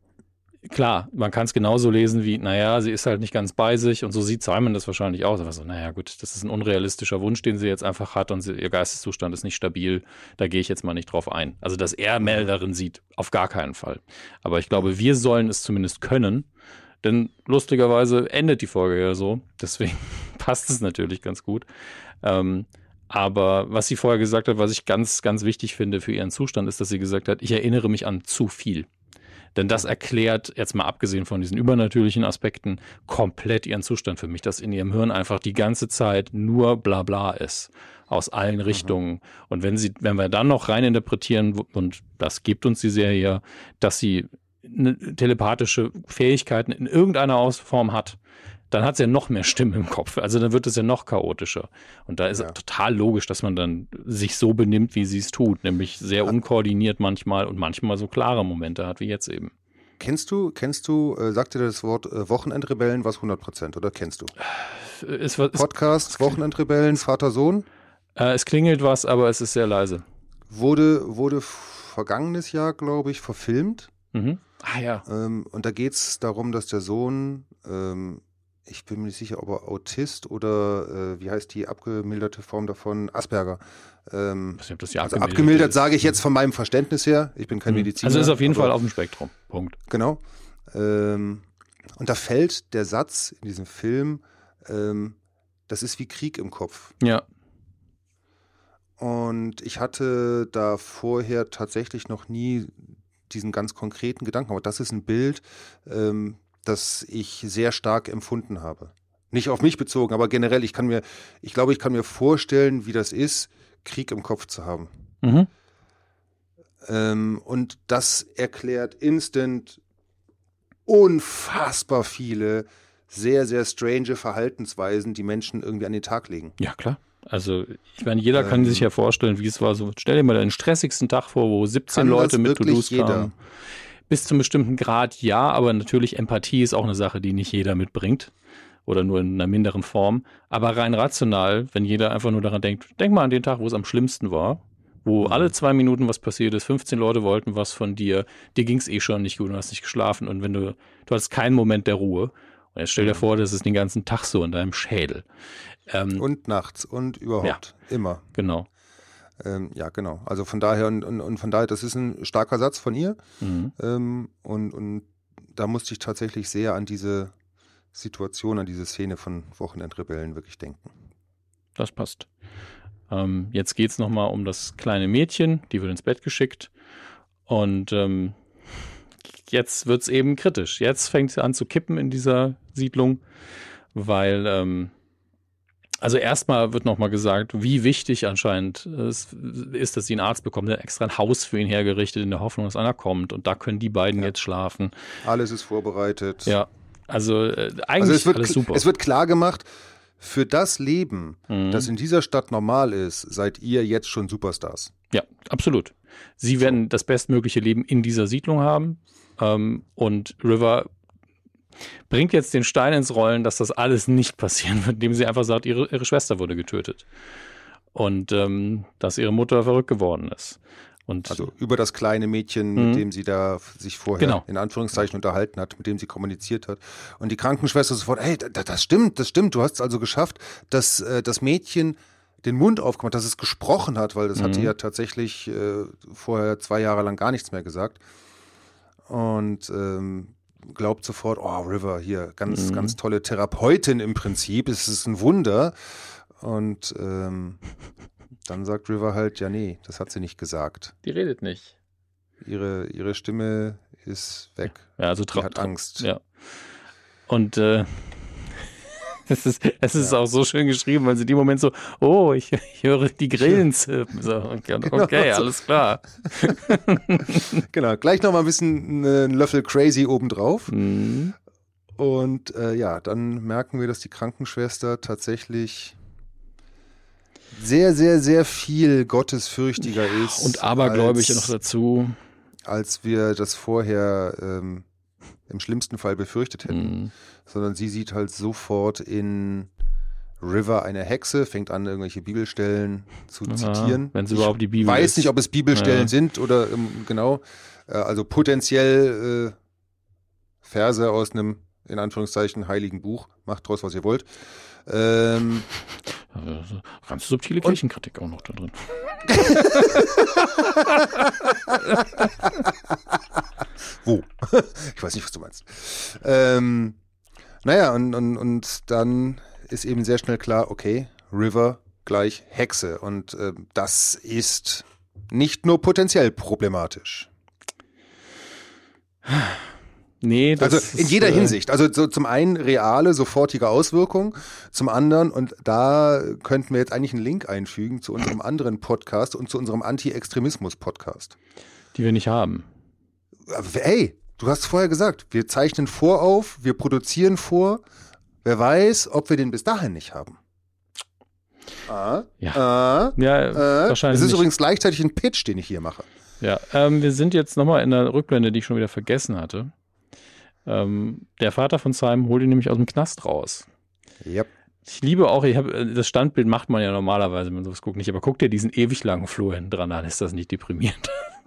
klar, man kann es genauso lesen wie, naja, sie ist halt nicht ganz bei sich und so sieht Simon das wahrscheinlich aus. Aber so, naja gut, das ist ein unrealistischer Wunsch, den sie jetzt einfach hat und sie, ihr Geisteszustand ist nicht stabil, da gehe ich jetzt mal nicht drauf ein. Also, dass er Mel darin sieht, auf gar keinen Fall. Aber ich glaube, wir sollen es zumindest können, denn lustigerweise endet die Folge ja so, deswegen passt es natürlich ganz gut. Ähm, aber was sie vorher gesagt hat, was ich ganz, ganz wichtig finde für ihren Zustand, ist, dass sie gesagt hat, ich erinnere mich an zu viel. Denn das erklärt, jetzt mal abgesehen von diesen übernatürlichen Aspekten, komplett ihren Zustand für mich, dass in ihrem Hirn einfach die ganze Zeit nur Blabla ist, aus allen Richtungen. Mhm. Und wenn sie, wenn wir dann noch reininterpretieren, und das gibt uns die Serie ja, dass sie eine telepathische Fähigkeiten in irgendeiner Form hat, dann hat sie ja noch mehr Stimmen im Kopf. Also dann wird es ja noch chaotischer. Und da ist ja. total logisch, dass man dann sich so benimmt, wie sie es tut. Nämlich sehr unkoordiniert manchmal und manchmal so klare Momente hat, wie jetzt eben. Kennst du, kennst du, äh, sagt dir das Wort äh, Wochenendrebellen was hundert Prozent, oder kennst du? Es, es, Podcast, es, Wochenendrebellen, Vater-Sohn? Äh, es klingelt was, aber es ist sehr leise. Wurde, wurde vergangenes Jahr, glaube ich, verfilmt. Mhm. Ah ja. Ähm, und da geht es darum, dass der Sohn, ähm, ich bin mir nicht sicher, ob er Autist oder, äh, wie heißt die abgemilderte Form davon, Asperger. Ähm, ich weiß nicht, ob das ja also abgemildert, abgemildert sage ich jetzt von meinem Verständnis her. Ich bin kein mhm. Mediziner. Also ist auf jeden Fall auf dem Spektrum. Punkt. Genau. Ähm, und da fällt der Satz in diesem Film, ähm, das ist wie Krieg im Kopf. Ja. Und ich hatte da vorher tatsächlich noch nie diesen ganz konkreten Gedanken, aber das ist ein Bild, ähm, das ich sehr stark empfunden habe. Nicht auf mich bezogen, aber generell, ich kann mir, ich glaube, ich kann mir vorstellen, wie das ist, Krieg im Kopf zu haben. Mhm. Ähm, und das erklärt instant unfassbar viele sehr, sehr strange Verhaltensweisen, die Menschen irgendwie an den Tag legen. Ja, klar. Also, ich meine, jeder kann ähm, sich ja vorstellen, wie es war. So, stell dir mal den stressigsten Tag vor, wo siebzehn Leute mit To-Dos kamen. Bis zu einem bestimmten Grad ja, aber natürlich Empathie ist auch eine Sache, die nicht jeder mitbringt. Oder nur in einer minderen Form. Aber rein rational, wenn jeder einfach nur daran denkt, denk mal an den Tag, wo es am schlimmsten war, wo mhm. alle zwei Minuten was passiert ist, fünfzehn Leute wollten was von dir, dir ging es eh schon nicht gut, du hast nicht geschlafen und wenn du, du hast keinen Moment der Ruhe. Und jetzt stell dir vor, das ist den ganzen Tag so in deinem Schädel. Ähm, und nachts und überhaupt. Ja, immer. Genau. Ähm, ja, genau. Also von daher und, und, und von daher, das ist ein starker Satz von ihr. Mhm. Ähm, und, und da musste ich tatsächlich sehr an diese Situation, an diese Szene von Wochenendrebellen wirklich denken. Das passt. Ähm, jetzt geht es nochmal um das kleine Mädchen, die wird ins Bett geschickt. Und ähm, jetzt wird es eben kritisch. Jetzt fängt es an zu kippen in dieser Siedlung, weil, ähm, also erstmal wird nochmal gesagt, wie wichtig anscheinend es ist, dass sie einen Arzt bekommen, der extra ein Haus für ihn hergerichtet, in der Hoffnung, dass einer kommt. Und da können die beiden ja. jetzt schlafen. Alles ist vorbereitet. Ja, also äh, eigentlich also es wird, alles super. Es wird klar gemacht, für das Leben, mhm. das in dieser Stadt normal ist, seid ihr jetzt schon Superstars. Ja, absolut. Sie werden das bestmögliche Leben in dieser Siedlung haben. Ähm, und River bringt jetzt den Stein ins Rollen, dass das alles nicht passieren wird, indem sie einfach sagt, ihre, ihre Schwester wurde getötet. Und ähm, dass ihre Mutter verrückt geworden ist. Und also über das kleine Mädchen, mhm. mit dem sie da sich vorher genau. in Anführungszeichen unterhalten hat, mit dem sie kommuniziert hat. Und die Krankenschwester sofort, hey, das, das stimmt, das stimmt, du hast es also geschafft, dass äh, das Mädchen den Mund aufgemacht, dass es gesprochen hat, weil das mhm. hatte ja tatsächlich äh, vorher zwei Jahre lang gar nichts mehr gesagt. und ähm, glaubt sofort, oh, River, hier, ganz, mhm. ganz tolle Therapeutin im Prinzip, es ist ein Wunder. Und ähm, dann sagt River halt, ja, nee, das hat sie nicht gesagt. Die redet nicht. Ihre, ihre Stimme ist weg. Ja, also die hat Angst. Ja. Und äh, es ist, es ist ja. auch so schön geschrieben, weil sie in dem Moment so, oh, ich, ich höre die Grillen zirpen. So, okay, okay genau, alles klar. Genau, gleich nochmal ein bisschen einen Löffel Crazy obendrauf. Mhm. Und äh, ja, dann merken wir, dass die Krankenschwester tatsächlich sehr, sehr, sehr viel gottesfürchtiger ja, ist. Und abergläubig noch dazu. Als wir das vorher ähm, im schlimmsten Fall befürchtet hätten. Mhm. Sondern sie sieht halt sofort in River eine Hexe, fängt an, irgendwelche Bibelstellen zu ja, zitieren. Wenn es überhaupt die Bibel ist. Ich weiß ist. nicht, ob es Bibelstellen ja. sind oder ähm, genau. Äh, also potenziell äh, Verse aus einem, in Anführungszeichen, heiligen Buch. Macht draus, was ihr wollt. Ähm, also, ganz subtile Kirchenkritik auch noch da drin. Wo? Ich weiß nicht, was du meinst. Ähm, naja, und, und, und dann ist eben sehr schnell klar, okay, River gleich Hexe. Und äh, das ist nicht nur potenziell problematisch. Nee, das also in ist, jeder äh, Hinsicht. Also so zum einen reale, sofortige Auswirkungen, zum anderen, und da könnten wir jetzt eigentlich einen Link einfügen zu unserem anderen Podcast und zu unserem Anti-Extremismus-Podcast. Die wir nicht haben. Hey, du hast vorher gesagt, wir zeichnen vorauf, wir produzieren vor. Wer weiß, ob wir den bis dahin nicht haben. Ah, ja, ah, ja äh, wahrscheinlich. Es ist nicht. übrigens gleichzeitig ein Pitch, den ich hier mache. Ja, ähm, wir sind jetzt nochmal in der Rückblende, die ich schon wieder vergessen hatte. Ähm, der Vater von Simon holt ihn nämlich aus dem Knast raus. Yep. Ich liebe auch, ich hab, das Standbild macht man ja normalerweise, wenn man sowas guckt, nicht. Aber guck dir diesen ewig langen Flur hinten dran an, ist das nicht deprimierend?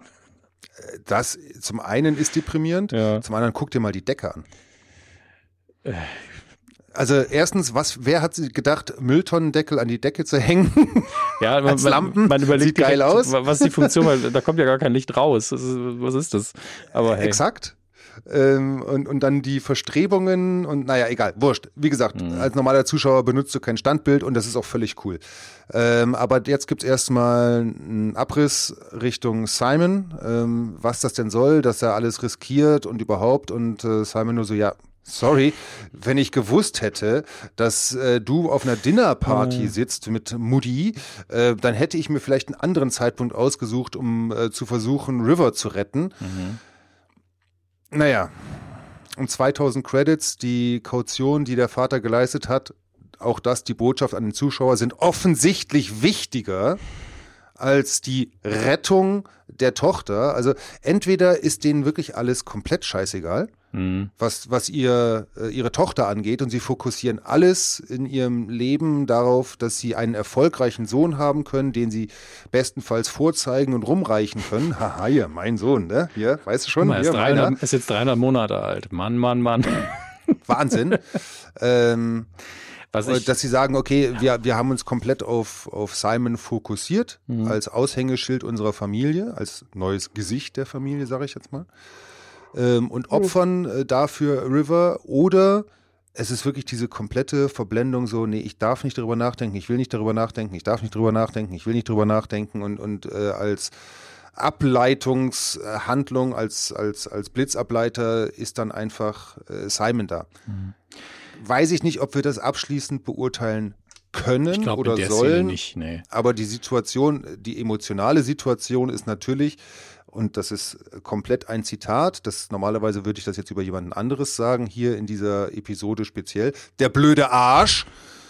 Das zum einen ist deprimierend, ja. Zum anderen guck dir mal die Decke an. Äh. Also erstens, was, wer hat sich gedacht, Mülltonnendeckel an die Decke zu hängen? Ja, man, als Lampen? Man, man überlegt Sieht geil direkt, aus. Was ist die Funktion? Weil da kommt ja gar kein Licht raus. Das ist, was ist das? Aber hey. Exakt. Ähm, und, und dann die Verstrebungen und naja, egal, wurscht. Wie gesagt, mhm. als normaler Zuschauer benutzt du kein Standbild und das ist auch völlig cool. Ähm, aber jetzt gibt's erstmal einen Abriss Richtung Simon, ähm, was das denn soll, dass er alles riskiert und überhaupt und äh, Simon nur so, ja, sorry, wenn ich gewusst hätte, dass äh, du auf einer Dinnerparty sitzt mit Moody, äh, dann hätte ich mir vielleicht einen anderen Zeitpunkt ausgesucht, um äh, zu versuchen, River zu retten. Mhm. Naja, um zweitausend Credits, die Kaution, die der Vater geleistet hat, auch das, die Botschaft an den Zuschauer, sind offensichtlich wichtiger als die Rettung der Tochter. Also entweder ist denen wirklich alles komplett scheißegal, mhm. was, was ihr, äh, ihre Tochter angeht, und sie fokussieren alles in ihrem Leben darauf, dass sie einen erfolgreichen Sohn haben können, den sie bestenfalls vorzeigen und rumreichen können. Haha, hier, mein Sohn, ne? Hier, weißt du schon? Mal, er ist, hier, dreihundert, ist jetzt dreihundert Monate alt. Mann, Mann, Mann. Wahnsinn. ähm, Was ich, dass sie sagen, okay, wir, wir haben uns komplett auf, auf Simon fokussiert, mhm. als Aushängeschild unserer Familie, als neues Gesicht der Familie, sage ich jetzt mal. Ähm, und opfern äh, dafür River, oder es ist wirklich diese komplette Verblendung so, nee, ich darf nicht darüber nachdenken, ich will nicht darüber nachdenken, ich darf nicht darüber nachdenken, ich will nicht darüber nachdenken, und, und äh, als Ableitungshandlung, als, als, als Blitzableiter ist dann einfach äh, Simon da. Mhm. Weiß ich nicht, ob wir das abschließend beurteilen können ich glaub, oder in der sollen. Szene nicht, nee. Aber die Situation, die emotionale Situation ist natürlich, und das ist komplett ein Zitat, das normalerweise würde ich das jetzt über jemanden anderes sagen, hier in dieser Episode speziell, der blöde Arsch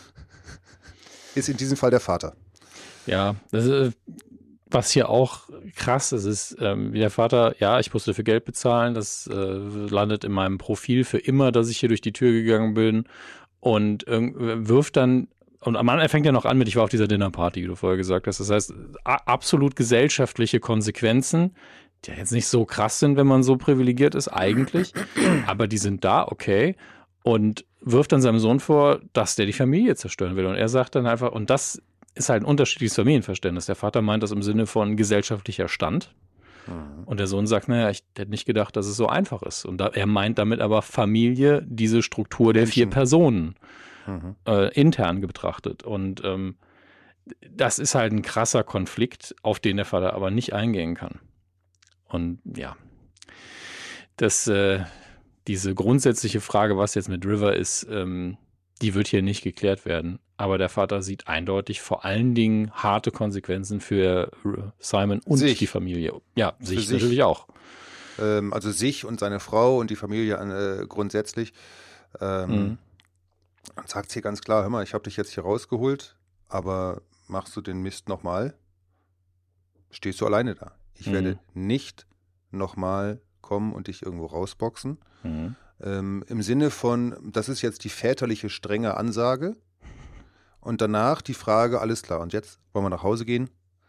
ist in diesem Fall der Vater. Ja, das ist, was hier auch krass ist, ist, ähm, wie der Vater, ja, ich musste dafür Geld bezahlen, das äh, landet in meinem Profil für immer, dass ich hier durch die Tür gegangen bin, und äh, wirft dann, und am Anfang, er fängt ja noch an mit, ich war auf dieser Dinnerparty, wie du vorher gesagt hast, das heißt, a- absolut gesellschaftliche Konsequenzen, die ja jetzt nicht so krass sind, wenn man so privilegiert ist eigentlich, aber die sind da, okay, und wirft dann seinem Sohn vor, dass der die Familie zerstören will, und er sagt dann einfach, und das ist halt ein unterschiedliches Familienverständnis. Der Vater meint das im Sinne von gesellschaftlicher Stand. Mhm. Und der Sohn sagt, naja, ich hätte nicht gedacht, dass es so einfach ist. Und da, er meint damit aber Familie, diese Struktur der Menschen. vier Personen mhm. äh, intern betrachtet. Und ähm, das ist halt ein krasser Konflikt, auf den der Vater aber nicht eingehen kann. Und ja, das, äh, diese grundsätzliche Frage, was jetzt mit River ist, ähm, die wird hier nicht geklärt werden. Aber der Vater sieht eindeutig vor allen Dingen harte Konsequenzen für Simon und sich. die Familie. Ja, sich, sich natürlich auch. Ähm, also sich und seine Frau und die Familie äh, grundsätzlich. Ähm, mhm. Man sagt hier ganz klar, hör mal, ich habe dich jetzt hier rausgeholt, aber machst du den Mist nochmal, stehst du alleine da. Ich mhm. werde nicht nochmal kommen und dich irgendwo rausboxen. Mhm. Ähm, Im Sinne von, das ist jetzt die väterliche strenge Ansage und danach die Frage, alles klar, und jetzt wollen wir nach Hause gehen?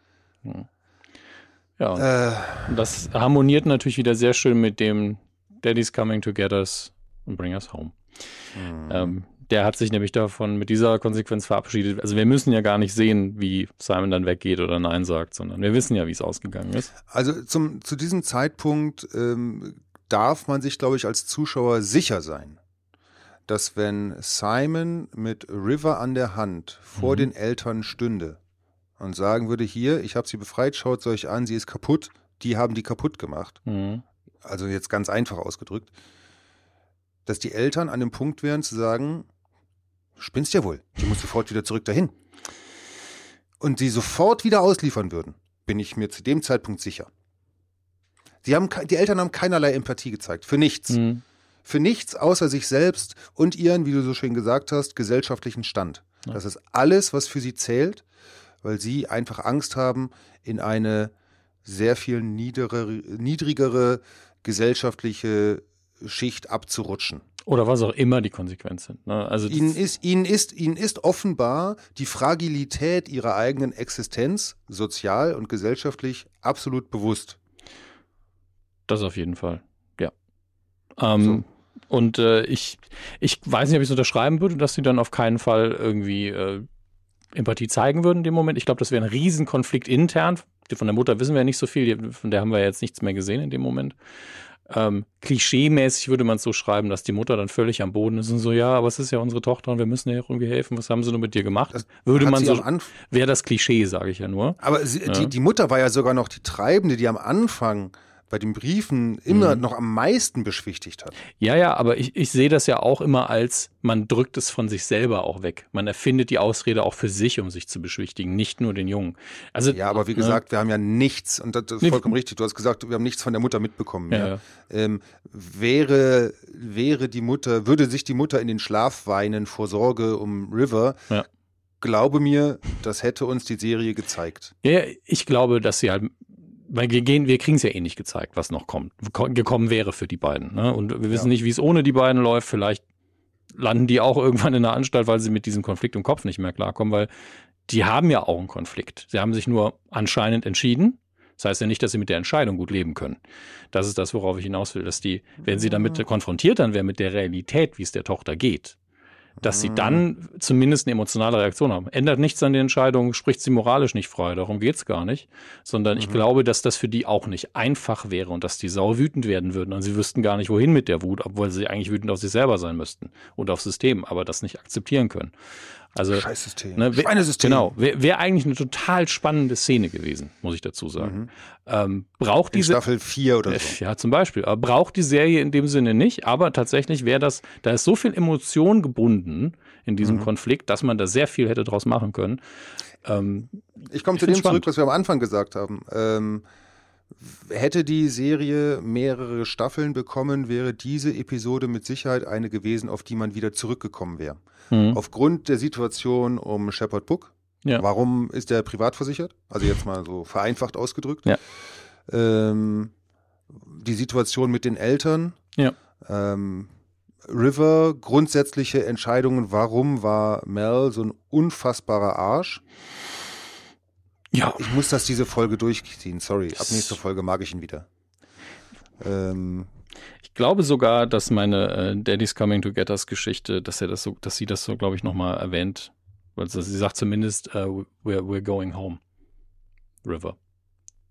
Ja, und äh, das harmoniert natürlich wieder sehr schön mit dem Daddy's coming to get us and bring us home. Mhm. Ähm, der hat sich nämlich davon mit dieser Konsequenz verabschiedet. Also wir müssen ja gar nicht sehen, wie Simon dann weggeht oder Nein sagt, sondern wir wissen ja, wie es ausgegangen ist. Also zum, zu diesem Zeitpunkt ähm, darf man sich, glaube ich, als Zuschauer sicher sein, dass wenn Simon mit River an der Hand vor mhm. den Eltern stünde und sagen würde, hier, ich habe sie befreit, schaut sie euch an, sie ist kaputt, die haben die kaputt gemacht. Mhm. Also jetzt ganz einfach ausgedrückt, dass die Eltern an dem Punkt wären zu sagen, spinnst ja wohl, die muss sofort wieder zurück dahin. Und sie sofort wieder ausliefern würden, bin ich mir zu dem Zeitpunkt sicher. Die, haben, die Eltern haben keinerlei Empathie gezeigt, für nichts. Mhm. Für nichts außer sich selbst und ihren, wie du so schön gesagt hast, gesellschaftlichen Stand. Ja. Das ist alles, was für sie zählt, weil sie einfach Angst haben, in eine sehr viel niedrigere, niedrigere gesellschaftliche Schicht abzurutschen. Oder was auch immer die Konsequenzen sind. Ne? Also ihnen, ist, ihnen, ist, ihnen ist offenbar die Fragilität ihrer eigenen Existenz, sozial und gesellschaftlich, absolut bewusst. Das auf jeden Fall, ja. Ähm, so. Und äh, ich, ich weiß nicht, ob ich es unterschreiben würde, dass sie dann auf keinen Fall irgendwie äh, Empathie zeigen würden in dem Moment. Ich glaube, das wäre ein Riesenkonflikt intern. Von der Mutter wissen wir ja nicht so viel, von der haben wir jetzt nichts mehr gesehen in dem Moment. Ähm, klischee-mäßig würde man es so schreiben, dass die Mutter dann völlig am Boden ist und so, ja, aber es ist ja unsere Tochter und wir müssen ja irgendwie helfen, was haben sie nur mit dir gemacht? Das würde man so, wäre das Klischee, sage ich ja nur. Aber sie, ja. Die, die Mutter war ja sogar noch die Treibende, die am Anfang bei den Briefen immer mhm. noch am meisten beschwichtigt hat. Ja, ja, aber ich, ich sehe das ja auch immer als, man drückt es von sich selber auch weg. Man erfindet die Ausrede auch für sich, um sich zu beschwichtigen, nicht nur den Jungen. Also, ja, aber wie ne? gesagt, wir haben ja nichts, und das ist nee, vollkommen richtig, du hast gesagt, wir haben nichts von der Mutter mitbekommen. Ja, ja. Ähm, wäre, wäre die Mutter, würde sich die Mutter in den Schlaf weinen vor Sorge um River, ja. glaube mir, das hätte uns die Serie gezeigt. Ja, ich glaube, dass sie halt weil wir gehen, wir kriegen es ja eh nicht gezeigt, was noch kommt, gekommen wäre für die beiden. Ne? Und wir wissen ja. nicht, wie es ohne die beiden läuft. Vielleicht landen die auch irgendwann in der Anstalt, weil sie mit diesem Konflikt im Kopf nicht mehr klarkommen, weil die haben ja auch einen Konflikt. Sie haben sich nur anscheinend entschieden. Das heißt ja nicht, dass sie mit der Entscheidung gut leben können. Das ist das, worauf ich hinaus will, dass die, wenn sie damit konfrontiert dann wären mit der Realität, wie es der Tochter geht, dass sie dann zumindest eine emotionale Reaktion haben. Ändert nichts an der Entscheidung, spricht sie moralisch nicht frei, darum geht's gar nicht. Sondern mhm. ich glaube, dass das für die auch nicht einfach wäre und dass die sau wütend werden würden. Und sie wüssten gar nicht, wohin mit der Wut, obwohl sie eigentlich wütend auf sich selber sein müssten und aufs System, aber das nicht akzeptieren können. Also, Scheißsystem. Ne, Schweinesystem. Genau, wäre wär eigentlich eine total spannende Szene gewesen, muss ich dazu sagen. Mhm. Ähm, braucht in diese Staffel vier oder so. Ja, zum Beispiel. Aber braucht die Serie in dem Sinne nicht, aber tatsächlich wäre das, da ist so viel Emotion gebunden in diesem mhm. Konflikt, dass man da sehr viel hätte draus machen können. Ähm, ich komme zu dem spannend. zurück, was wir am Anfang gesagt haben. Ähm, hätte die Serie mehrere Staffeln bekommen, wäre diese Episode mit Sicherheit eine gewesen, auf die man wieder zurückgekommen wäre. Mhm. Aufgrund der Situation um Shepard Book. Ja. Warum ist der privat versichert? Also jetzt mal so vereinfacht ausgedrückt. Ja. Ähm, die Situation mit den Eltern. Ja. Ähm, River, grundsätzliche Entscheidungen. Warum war Mel so ein unfassbarer Arsch? Ja. Ich muss das diese Folge durchziehen, sorry. Ab nächster Folge mag ich ihn wieder. Ähm, ich glaube sogar, dass meine äh, Daddy's Coming to Get Us Geschichte, dass er das so, dass sie das so, glaube ich, nochmal erwähnt. Also sie sagt zumindest, uh, we're, we're going home. River.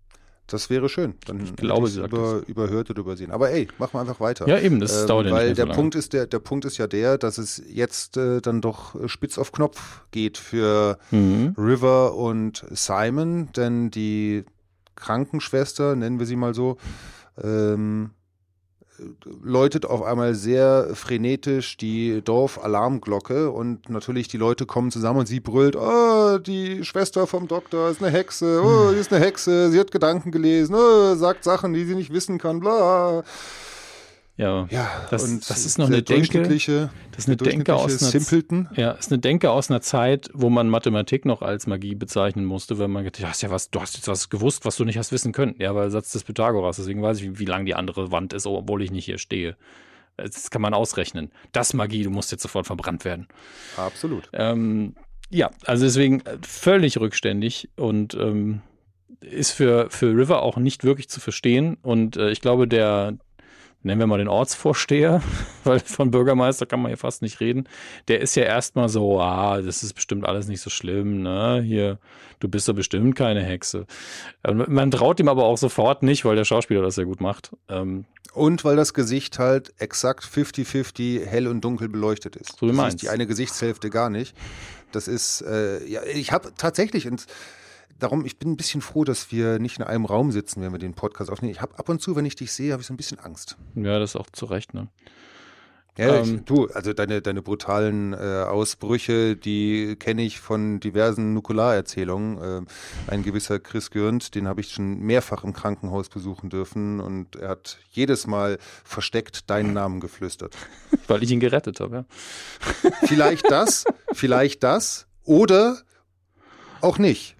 Das wäre schön. Dann ich glaube, sie über, überhört oder übersehen. Aber ey, machen wir einfach weiter. Ja, eben, das ähm, dauert ja nicht Weil mehr so der lange. Punkt ist der, der Punkt ist ja der, dass es jetzt äh, dann doch spitz auf Knopf geht für mhm. River und Simon, denn die Krankenschwester, nennen wir sie mal so, ähm, läutet auf einmal sehr frenetisch die Dorfalarmglocke und natürlich die Leute kommen zusammen und sie brüllt, oh, die Schwester vom Doktor ist eine Hexe, oh, die ist eine Hexe, sie hat Gedanken gelesen, oh, sagt Sachen, die sie nicht wissen kann, bla. Ja, ja das, und das ist noch eine Denke, das ist eine Denke aus einer, Simpleton. Ja, ist eine Denke aus einer Zeit, wo man Mathematik noch als Magie bezeichnen musste, wenn man gedacht, du hast ja was, du hast jetzt was gewusst, was du nicht hast wissen können. Ja, weil Satz des Pythagoras, deswegen weiß ich, wie, wie lang die andere Wand ist, obwohl ich nicht hier stehe. Das kann man ausrechnen. Das Magie, du musst jetzt sofort verbrannt werden. Absolut. Ähm, ja, also deswegen völlig rückständig und ähm, ist für, für River auch nicht wirklich zu verstehen und äh, ich glaube, der nennen wir mal den Ortsvorsteher, weil von Bürgermeister kann man hier fast nicht reden. Der ist ja erstmal so, ah, das ist bestimmt alles nicht so schlimm, ne? Hier, du bist doch bestimmt keine Hexe. Man traut ihm aber auch sofort nicht, weil der Schauspieler das sehr gut macht. Ähm, und weil das Gesicht halt exakt fünfzig fünfzig hell und dunkel beleuchtet ist. So wie das ist die eine Gesichtshälfte gar nicht. Das ist, äh, ja, ich habe tatsächlich ins Darum, ich bin ein bisschen froh, dass wir nicht in einem Raum sitzen, wenn wir den Podcast aufnehmen. Ich habe ab und zu, wenn ich dich sehe, habe ich so ein bisschen Angst. Ja, das ist auch zu Recht, ne? Ja, ähm, ich, du, also deine, deine brutalen äh, Ausbrüche, die kenne ich von diversen Nukular-Erzählungen. Äh, ein gewisser Chris Gürnt, den habe ich schon mehrfach im Krankenhaus besuchen dürfen und er hat jedes Mal versteckt deinen Namen geflüstert. Weil ich ihn gerettet habe, ja. Vielleicht das, vielleicht das oder auch nicht.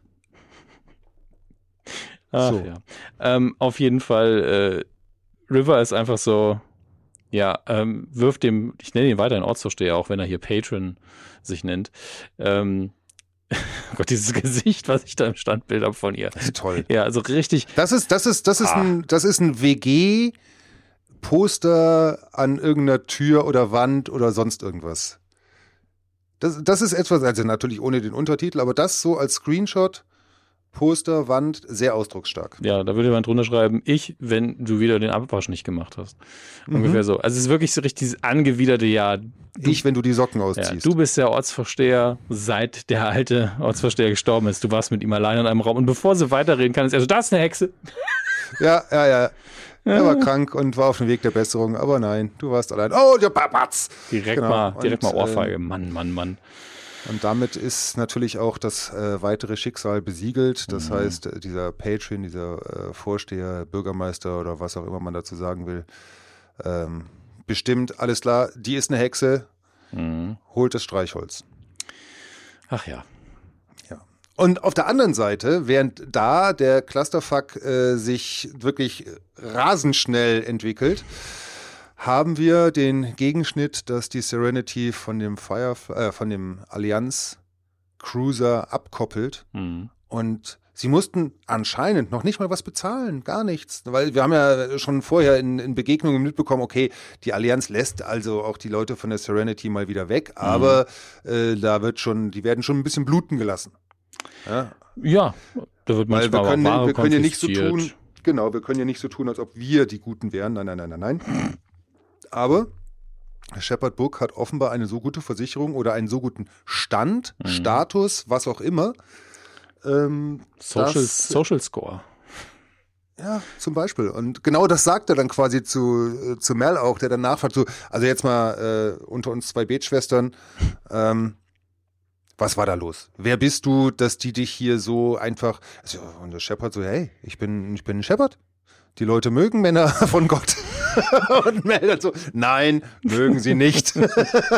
Ach, so. Ja. Ähm, auf jeden Fall, äh, River ist einfach so, ja, ähm, wirft dem, ich nenne ihn weiterhin Ortsvorsteher, auch wenn er hier Patron sich nennt. Ähm, Gott, dieses Gesicht, was ich da im Standbild habe von ihr. Das ist toll. Ja, also richtig. Das ist, das ist, das ist ah. ein, das ist ein W G-Poster an irgendeiner Tür oder Wand oder sonst irgendwas. Das, das ist etwas, also natürlich ohne den Untertitel, aber das so als Screenshot. Poster, Wand, sehr ausdrucksstark. Ja, da würde man drunter schreiben, ich, wenn du wieder den Abwasch nicht gemacht hast. Mhm. Ungefähr so. Also es ist wirklich so richtig dieses angewiderte, ja. Du, ich, wenn du die Socken ausziehst. Ja, du bist der Ortsvorsteher, seit der alte Ortsvorsteher gestorben ist. Du warst mit ihm allein in einem Raum. Und bevor sie weiterreden kann, ist er so, da ist eine Hexe. Ja, ja, ja. Er war krank und war auf dem Weg der Besserung, aber nein, du warst allein. Oh, der Pappatz! Direkt genau. mal, direkt und, mal Ohrfeige. Äh, Mann, Mann, Mann. Und damit ist natürlich auch das äh, weitere Schicksal besiegelt. Das mhm. heißt, dieser Patron, dieser äh, Vorsteher, Bürgermeister oder was auch immer man dazu sagen will, ähm, bestimmt, alles klar, die ist eine Hexe, mhm. holt das Streichholz. Ach ja. Ja. Und auf der anderen Seite, während da der Clusterfuck äh, sich wirklich rasend schnell entwickelt, haben wir den Gegenschnitt, dass die Serenity von dem Fire, äh, von dem Allianz Cruiser abkoppelt mhm. und sie mussten anscheinend noch nicht mal was bezahlen, gar nichts, weil wir haben ja schon vorher in, in Begegnungen mitbekommen, okay, die Allianz lässt also auch die Leute von der Serenity mal wieder weg, mhm. aber äh, da wird schon, die werden schon ein bisschen bluten gelassen. Ja, ja da wird manchmal weil wir können, auch wir können ja nicht so tun, genau, wir können ja nicht so tun, als ob wir die Guten wären, nein, nein, nein, nein, nein. Aber Shepard Book hat offenbar eine so gute Versicherung oder einen so guten Stand, mhm. Status, was auch immer. Ähm, Social, dass, Social Score. Ja, zum Beispiel. Und genau das sagt er dann quasi zu, zu Mel auch, der dann nachfragt, so, also jetzt mal äh, unter uns zwei Betschwestern, ähm, was war da los? Wer bist du, dass die dich hier so einfach, also, und der Shepard so, hey, ich bin, ich bin ein Shepard. Die Leute mögen Männer von Gott. Und Mel dann so, nein, mögen sie nicht. Und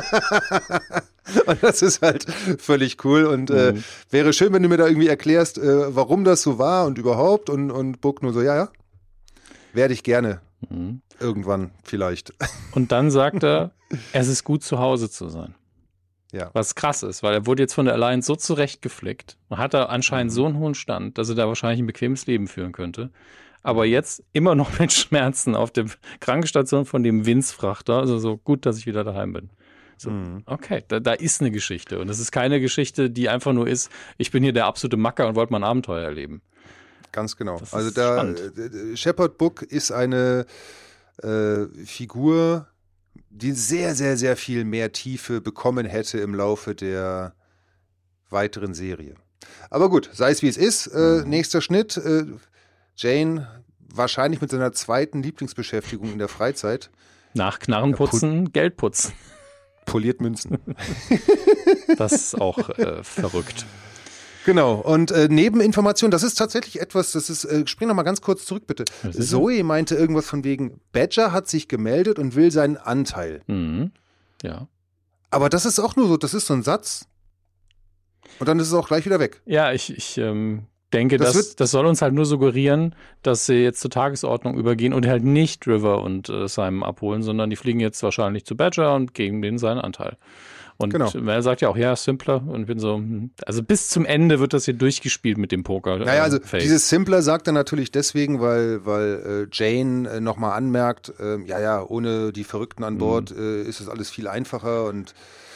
das ist halt völlig cool und äh, mhm. wäre schön, wenn du mir da irgendwie erklärst, äh, warum das so war und überhaupt und, und Book nur so, ja, ja, werde ich gerne. Mhm. Irgendwann vielleicht. Und dann sagt er, es ist gut zu Hause zu sein. Ja. Was krass ist, weil er wurde jetzt von der Alliance so zurechtgeflickt und hat da anscheinend mhm. so einen hohen Stand, dass er da wahrscheinlich ein bequemes Leben führen könnte. Aber jetzt immer noch mit Schmerzen auf der Krankenstation von dem Vince-Frachter. Also so gut, dass ich wieder daheim bin. So, mhm. Okay, da, da ist eine Geschichte. Und es ist keine Geschichte, die einfach nur ist, ich bin hier der absolute Macker und wollte mal ein Abenteuer erleben. Ganz genau. Also der Shepherd Book ist eine äh, Figur, die sehr, sehr, sehr viel mehr Tiefe bekommen hätte im Laufe der weiteren Serie. Aber gut, sei es wie es ist. Äh, mhm. Nächster Schnitt. Äh, Jane wahrscheinlich mit seiner zweiten Lieblingsbeschäftigung in der Freizeit. Nach Knarrenputzen, Pol- Geld putzen. Poliert Münzen. Das ist auch äh, verrückt. Genau, und äh, Nebeninformation, das ist tatsächlich etwas, das ist, äh, spring noch mal ganz kurz zurück, bitte. Zoe meinte irgendwas von wegen, Badger hat sich gemeldet und will seinen Anteil. Mhm. Ja. Aber das ist auch nur so, das ist so ein Satz und dann ist es auch gleich wieder weg. Ja, ich, ich ähm, denke, Das das, wird- das soll uns halt nur suggerieren, dass sie jetzt zur Tagesordnung übergehen und halt nicht River und äh, Simon abholen, sondern die fliegen jetzt wahrscheinlich zu Badger und geben denen seinen Anteil. Und Genau. Mel sagt ja auch, ja, simpler. Und ich bin so, hm, also bis zum Ende wird das hier durchgespielt mit dem Poker. Naja, also Face. dieses Simpler sagt er natürlich deswegen, weil, weil äh, Jane äh, nochmal anmerkt, äh, ja, ja, ohne die Verrückten an Bord Mhm. äh, ist es alles viel einfacher und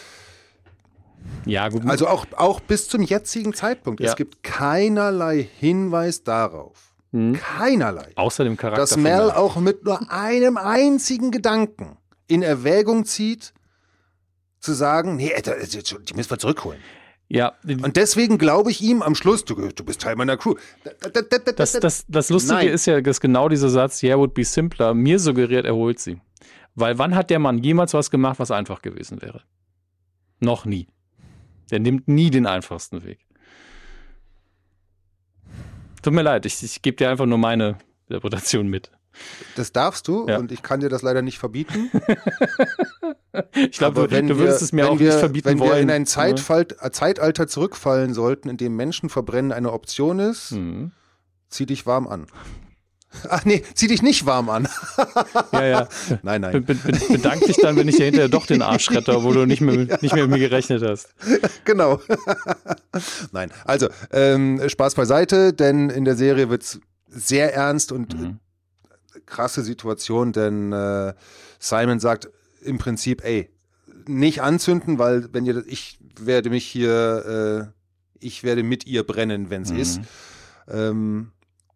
Ja, gut. also auch, auch bis zum jetzigen Zeitpunkt. Ja. Es gibt keinerlei Hinweis darauf, Mhm. keinerlei, Außer dem Charakter. dass von Mel Mel. auch mit nur einem einzigen Gedanken in Erwägung zieht, zu sagen, nee, die müssen wir zurückholen. Ja, Und deswegen glaube ich ihm am Schluss, du, du bist Teil meiner Crew. das, das, das Lustige Nein. ist ja, dass genau dieser Satz, yeah, would be simpler, mir suggeriert, er holt sie. Weil wann hat der Mann jemals was gemacht, was einfach gewesen wäre? Noch nie. Der nimmt nie den einfachsten Weg. Tut mir leid, ich, ich gebe dir einfach nur meine Interpretation mit. Das darfst du Ja. und ich kann dir das leider nicht verbieten. Ich glaube, Aber du, wenn du wir- würdest es mir wenn auch wir, nicht verbieten wenn wollen. wir in ein Zeitfall, Zeitalter zurückfallen sollten, in dem Menschen verbrennen eine Option ist, Mhm. zieh dich warm an. Ach nee, zieh dich nicht warm an. Ja, ja. Nein, Be nein. be bedank dich dann, wenn ich dir hinterher doch den Arsch rette, obwohl du nicht mehr, nicht mehr mit mir gerechnet hast. Genau. Nein, also ähm, Spaß beiseite, denn in der Serie wird's sehr ernst und Mhm. krasse Situation, denn äh, Simon sagt im Prinzip, ey, nicht anzünden, weil wenn ihr, ich werde mich hier, äh, ich werde mit ihr brennen, wenn es Mhm. ist. Ähm,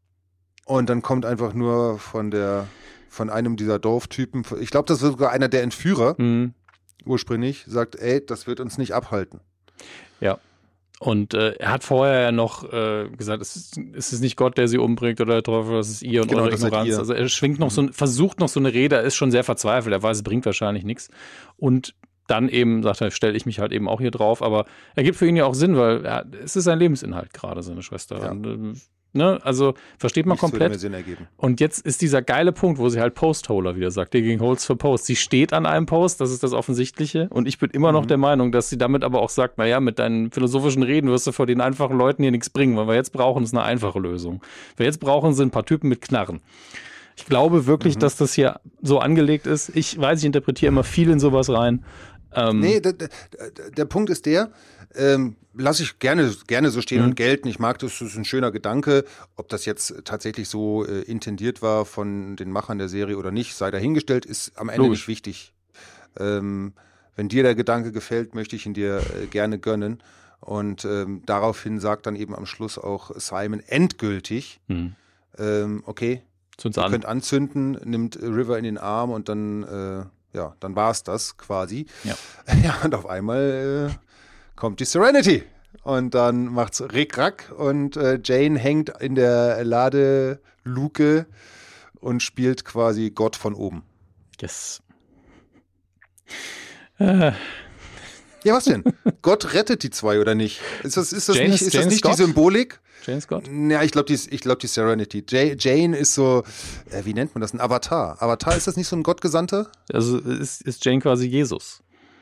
und dann kommt einfach nur von der, von einem dieser Dorftypen, ich glaube, das wird sogar einer der Entführer Mhm. ursprünglich, sagt, ey, das wird uns nicht abhalten. Ja. Und äh, er hat vorher ja noch äh, gesagt, es ist, es ist nicht Gott, der sie umbringt oder der Teufel, das ist ihr und Genau, eure das seid Ignoranz. ihr. Also er schwingt noch so, ein- versucht noch so eine Rede, er ist schon sehr verzweifelt, er weiß, es bringt wahrscheinlich nichts. Und dann eben sagt er, stelle ich mich halt eben auch hier drauf, aber er gibt für ihn ja auch Sinn, weil er, es ist sein Lebensinhalt gerade, seine Schwester. Ja. Und, äh, ne? Also versteht man Nichts würde komplett. mehr Sinn ergeben. Und jetzt ist dieser geile Punkt, wo sie halt Post-Holer wieder sagt, digging holes for Post. Sie steht an einem Post, das ist das Offensichtliche. Und ich bin immer noch Mhm. der Meinung, dass sie damit aber auch sagt, naja, mit deinen philosophischen Reden wirst du vor den einfachen Leuten hier nichts bringen, weil wir jetzt brauchen ist eine einfache Lösung. Wir jetzt brauchen sind ein paar Typen mit Knarren. Ich glaube wirklich, Mhm. dass das hier so angelegt ist. Ich weiß, ich interpretiere immer viel in sowas rein. Ähm, Nee, der, der, der Punkt ist der, ähm, lasse ich gerne, gerne so stehen Mhm. und gelten. Ich mag das, das ist ein schöner Gedanke. Ob das jetzt tatsächlich so äh, intendiert war von den Machern der Serie oder nicht, sei dahingestellt, ist am Ende Logisch. nicht wichtig. Ähm, wenn dir der Gedanke gefällt, möchte ich ihn dir äh, gerne gönnen. Und ähm, daraufhin sagt dann eben am Schluss auch Simon endgültig, Mhm. ähm, okay, Zünd's ihr an. könnt anzünden, nimmt River in den Arm und dann, äh, ja, dann war es das quasi. Ja. Ja, und auf einmal äh, kommt die Serenity. Und dann macht's Rick-Rack und äh, Jane hängt in der Ladeluke und spielt quasi Gott von oben. Yes. Äh, Ja, was denn? Gott rettet die zwei oder nicht? Ist das, ist das Jane nicht, ist- ist das Jane ist nicht Gott? die Symbolik? Jane Scott? Ja, ich glaube, die, ich glaub, die Serenity. Jay, Jane ist so, äh, wie nennt man das? Ein Avatar. Avatar, ist das nicht so ein Gottgesandter? Also ist, ist Jane quasi Jesus.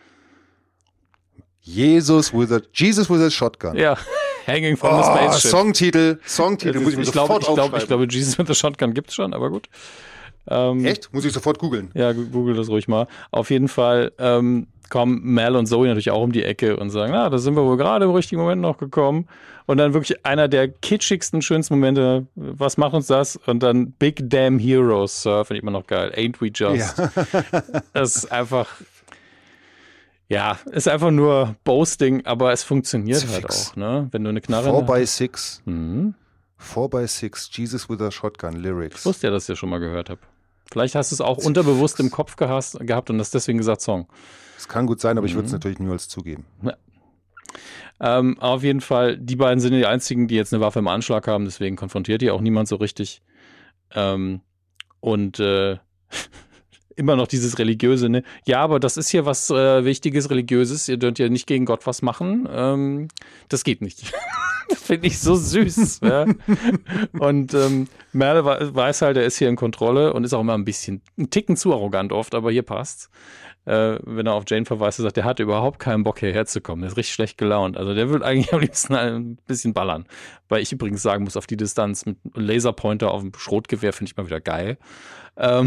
Jesus with a, Jesus with a Shotgun. Ja, hanging from the Oh, spaceship. Songtitel, Songtitel, muss ich mir ich, glaube, sofort ich, glaube, ich aufschreiben. glaube, Jesus with the Shotgun gibt's schon, aber gut. Ähm, Echt? Muss ich sofort googeln. Ja, gu- google das ruhig mal. Auf jeden Fall ähm, kommen Mel und Zoe natürlich auch um die Ecke und sagen, na, da sind wir wohl gerade im richtigen Moment noch gekommen. Und dann wirklich einer der kitschigsten, schönsten Momente, was macht uns das? Und dann Big Damn Heroes, Sir, finde ich immer noch geil. Ain't we just? Das ist einfach, ja, ist einfach nur Boasting, aber es funktioniert Zu halt fix. auch, ne? Wenn du eine Knarre... Four by Six. Mhm. four by six, Jesus with a Shotgun, Lyrics. Ich wusste ja, dass ich das schon mal gehört habe. Vielleicht hast du es auch unterbewusst im Kopf gehast, gehabt und hast deswegen gesagt Song. Das kann gut sein, aber mhm. ich würde es natürlich niemals zugeben. Ja. Ähm, auf jeden Fall, die beiden sind die einzigen, die jetzt eine Waffe im Anschlag haben, deswegen konfrontiert die auch niemand so richtig. Ähm, und äh, immer noch dieses Religiöse, ne? Ja, aber das ist hier was äh, Wichtiges, Religiöses. Ihr dürft ja nicht gegen Gott was machen. Ähm, das geht nicht. Das finde ich so süß. Ja. Und ähm, Merle weiß halt, er ist hier in Kontrolle und ist auch immer ein bisschen, ein Ticken zu arrogant oft, aber hier passt's. Äh, wenn er auf Jane verweist, er sagt, der hat überhaupt keinen Bock hierher zu kommen. Der ist richtig schlecht gelaunt. Also der will eigentlich am liebsten ein bisschen ballern. Weil ich übrigens sagen muss, auf die Distanz mit Laserpointer auf dem Schrotgewehr finde ich mal wieder geil. Ähm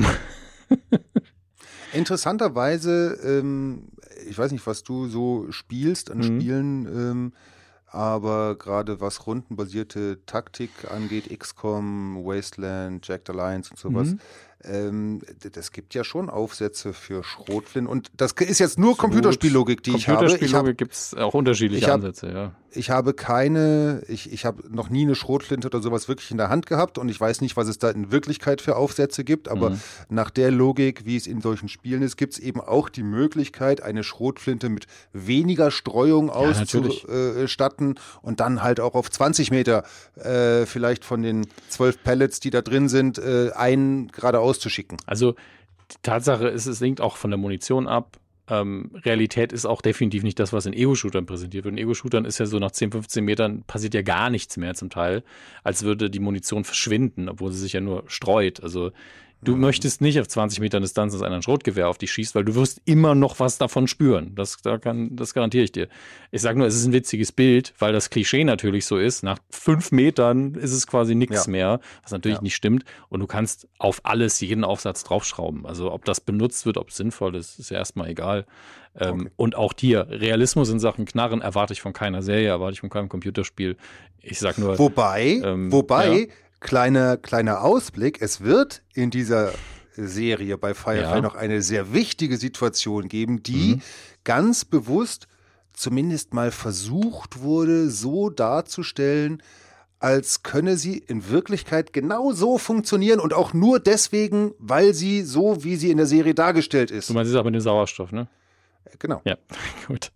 Interessanterweise, ähm, ich weiß nicht, was du so spielst an mhm. Spielen, ähm, aber gerade was rundenbasierte Taktik angeht, X COM, Wasteland, Jagged Alliance und sowas, mhm. ähm, das gibt ja schon Aufsätze für Schrotflinten. Und das ist jetzt nur Computerspiellogik, die ich habe. Computerspiellogik gibt es auch unterschiedliche hab, Ansätze, ja. Ich habe keine, ich, ich habe noch nie eine Schrotflinte oder sowas wirklich in der Hand gehabt und ich weiß nicht, was es da in Wirklichkeit für Aufsätze gibt, aber mhm. nach der Logik, wie es in solchen Spielen ist, gibt es eben auch die Möglichkeit, eine Schrotflinte mit weniger Streuung ja, auszustatten und dann halt auch auf zwanzig Meter äh, vielleicht von den zwölf Pellets, die da drin sind, äh, einen geradeaus zu schicken. Also die Tatsache ist, es hängt auch von der Munition ab. Ähm, Realität ist auch definitiv nicht das, was in Ego-Shootern präsentiert wird. In Ego-Shootern ist ja so, nach zehn, fünfzehn Metern passiert ja gar nichts mehr zum Teil, als würde die Munition verschwinden, obwohl sie sich ja nur streut. Also du mhm. möchtest nicht auf zwanzig Metern Distanz, dass einer ein Schrotgewehr auf dich schießt, weil du wirst immer noch was davon spüren. Das, da kann, das garantiere ich dir. Ich sage nur, es ist ein witziges Bild, weil das Klischee natürlich so ist. Nach fünf Metern ist es quasi nichts ja. mehr, was natürlich ja. nicht stimmt. Und du kannst auf alles, jeden Aufsatz draufschrauben. Also ob das benutzt wird, ob es sinnvoll ist, ist ja erstmal egal. Ähm, okay. Und auch hier, Realismus in Sachen Knarren erwarte ich von keiner Serie, erwarte ich von keinem Computerspiel. Ich sag nur... Wobei, ähm, wobei... Ja. Kleiner, kleiner Ausblick, es wird in dieser Serie bei Firefly ja. noch eine sehr wichtige Situation geben, die mhm. ganz bewusst zumindest mal versucht wurde, so darzustellen, als könne sie in Wirklichkeit genau so funktionieren und auch nur deswegen, weil sie so, wie sie in der Serie dargestellt ist. Du meinst, es ist aber den Sauerstoff, ne? Genau. Ja, gut.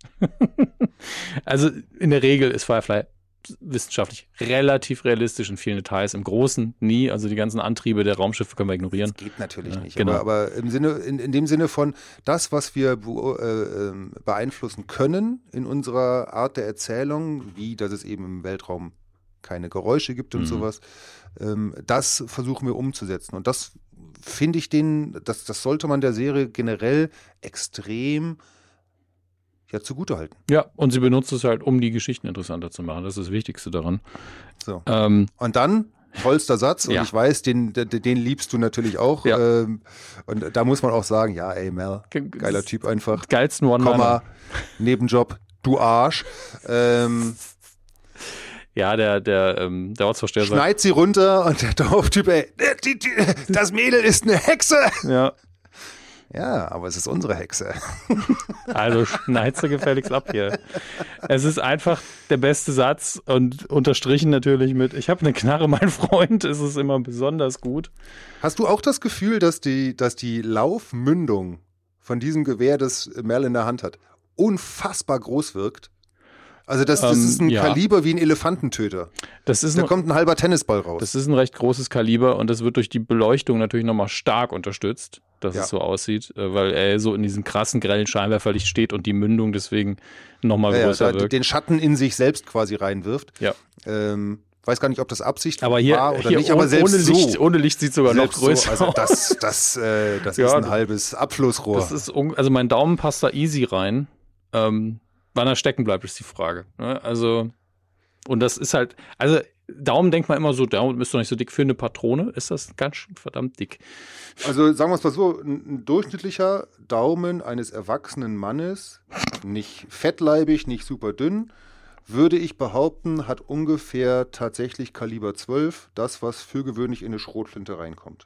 Also in der Regel ist Firefly wissenschaftlich relativ realistisch in vielen Details, im Großen nie, also die ganzen Antriebe der Raumschiffe können wir ignorieren. Das geht natürlich ja, nicht, genau. aber, aber im Sinne, in, in dem Sinne von das, was wir äh, beeinflussen können in unserer Art der Erzählung, wie dass es eben im Weltraum keine Geräusche gibt und mhm. sowas, ähm, das versuchen wir umzusetzen und das finde ich den, das, das sollte man der Serie generell extrem ja zugutehalten. Ja, und sie benutzt es halt, um die Geschichten interessanter zu machen. Das ist das Wichtigste daran. So. Ähm, und dann, tollster Satz, und ja. ich weiß, den, den, den liebst du natürlich auch. Ja. Ähm, und da muss man auch sagen, ja, ey, Mel, geiler Typ einfach. Geilsten One-Liner. Komma, Nebenjob, du Arsch. Ähm, Ja, der, der, ähm, der Ortsvorsteher sagt... Schneid sie runter und der Dorftyp, ey, die, die, das Mädel ist eine Hexe. Ja. Ja, aber es ist unsere Hexe. Also schneid sie gefälligst ab hier. Es ist einfach der beste Satz und unterstrichen natürlich mit, ich habe eine Knarre, mein Freund, ist es immer besonders gut. Hast du auch das Gefühl, dass die, dass die Laufmündung von diesem Gewehr, das Mel in der Hand hat, unfassbar groß wirkt? Also das, das ähm, ist ein ja. Kaliber wie ein Elefantentöter. Das ist da ein, kommt ein halber Tennisball raus. Das ist ein recht großes Kaliber und das wird durch die Beleuchtung natürlich nochmal stark unterstützt, dass ja. es so aussieht, weil er so in diesem krassen, grellen Scheinwerferlicht steht und die Mündung deswegen nochmal ja, größer ja, wirkt. Den Schatten in sich selbst quasi reinwirft. Ja. Ähm, weiß gar nicht, ob das Absicht aber hier, war oder hier nicht, aber selbst ohne Licht, so. Ohne Licht sieht es sogar noch größer so, also das, das, äh, das ja, ist ein halbes Abflussrohr. Das ist, also mein Daumen passt da easy rein. Ähm, wann er stecken bleibt, ist die Frage. Ne? Also, und das ist halt, also Daumen denkt man immer so, Daumen ist doch nicht so dick für eine Patrone. Ist das ganz schön verdammt dick. Also sagen wir es mal so, ein, ein durchschnittlicher Daumen eines erwachsenen Mannes, nicht fettleibig, nicht super dünn, würde ich behaupten, hat ungefähr tatsächlich Kaliber zwölf, das, was für gewöhnlich in eine Schrotflinte reinkommt.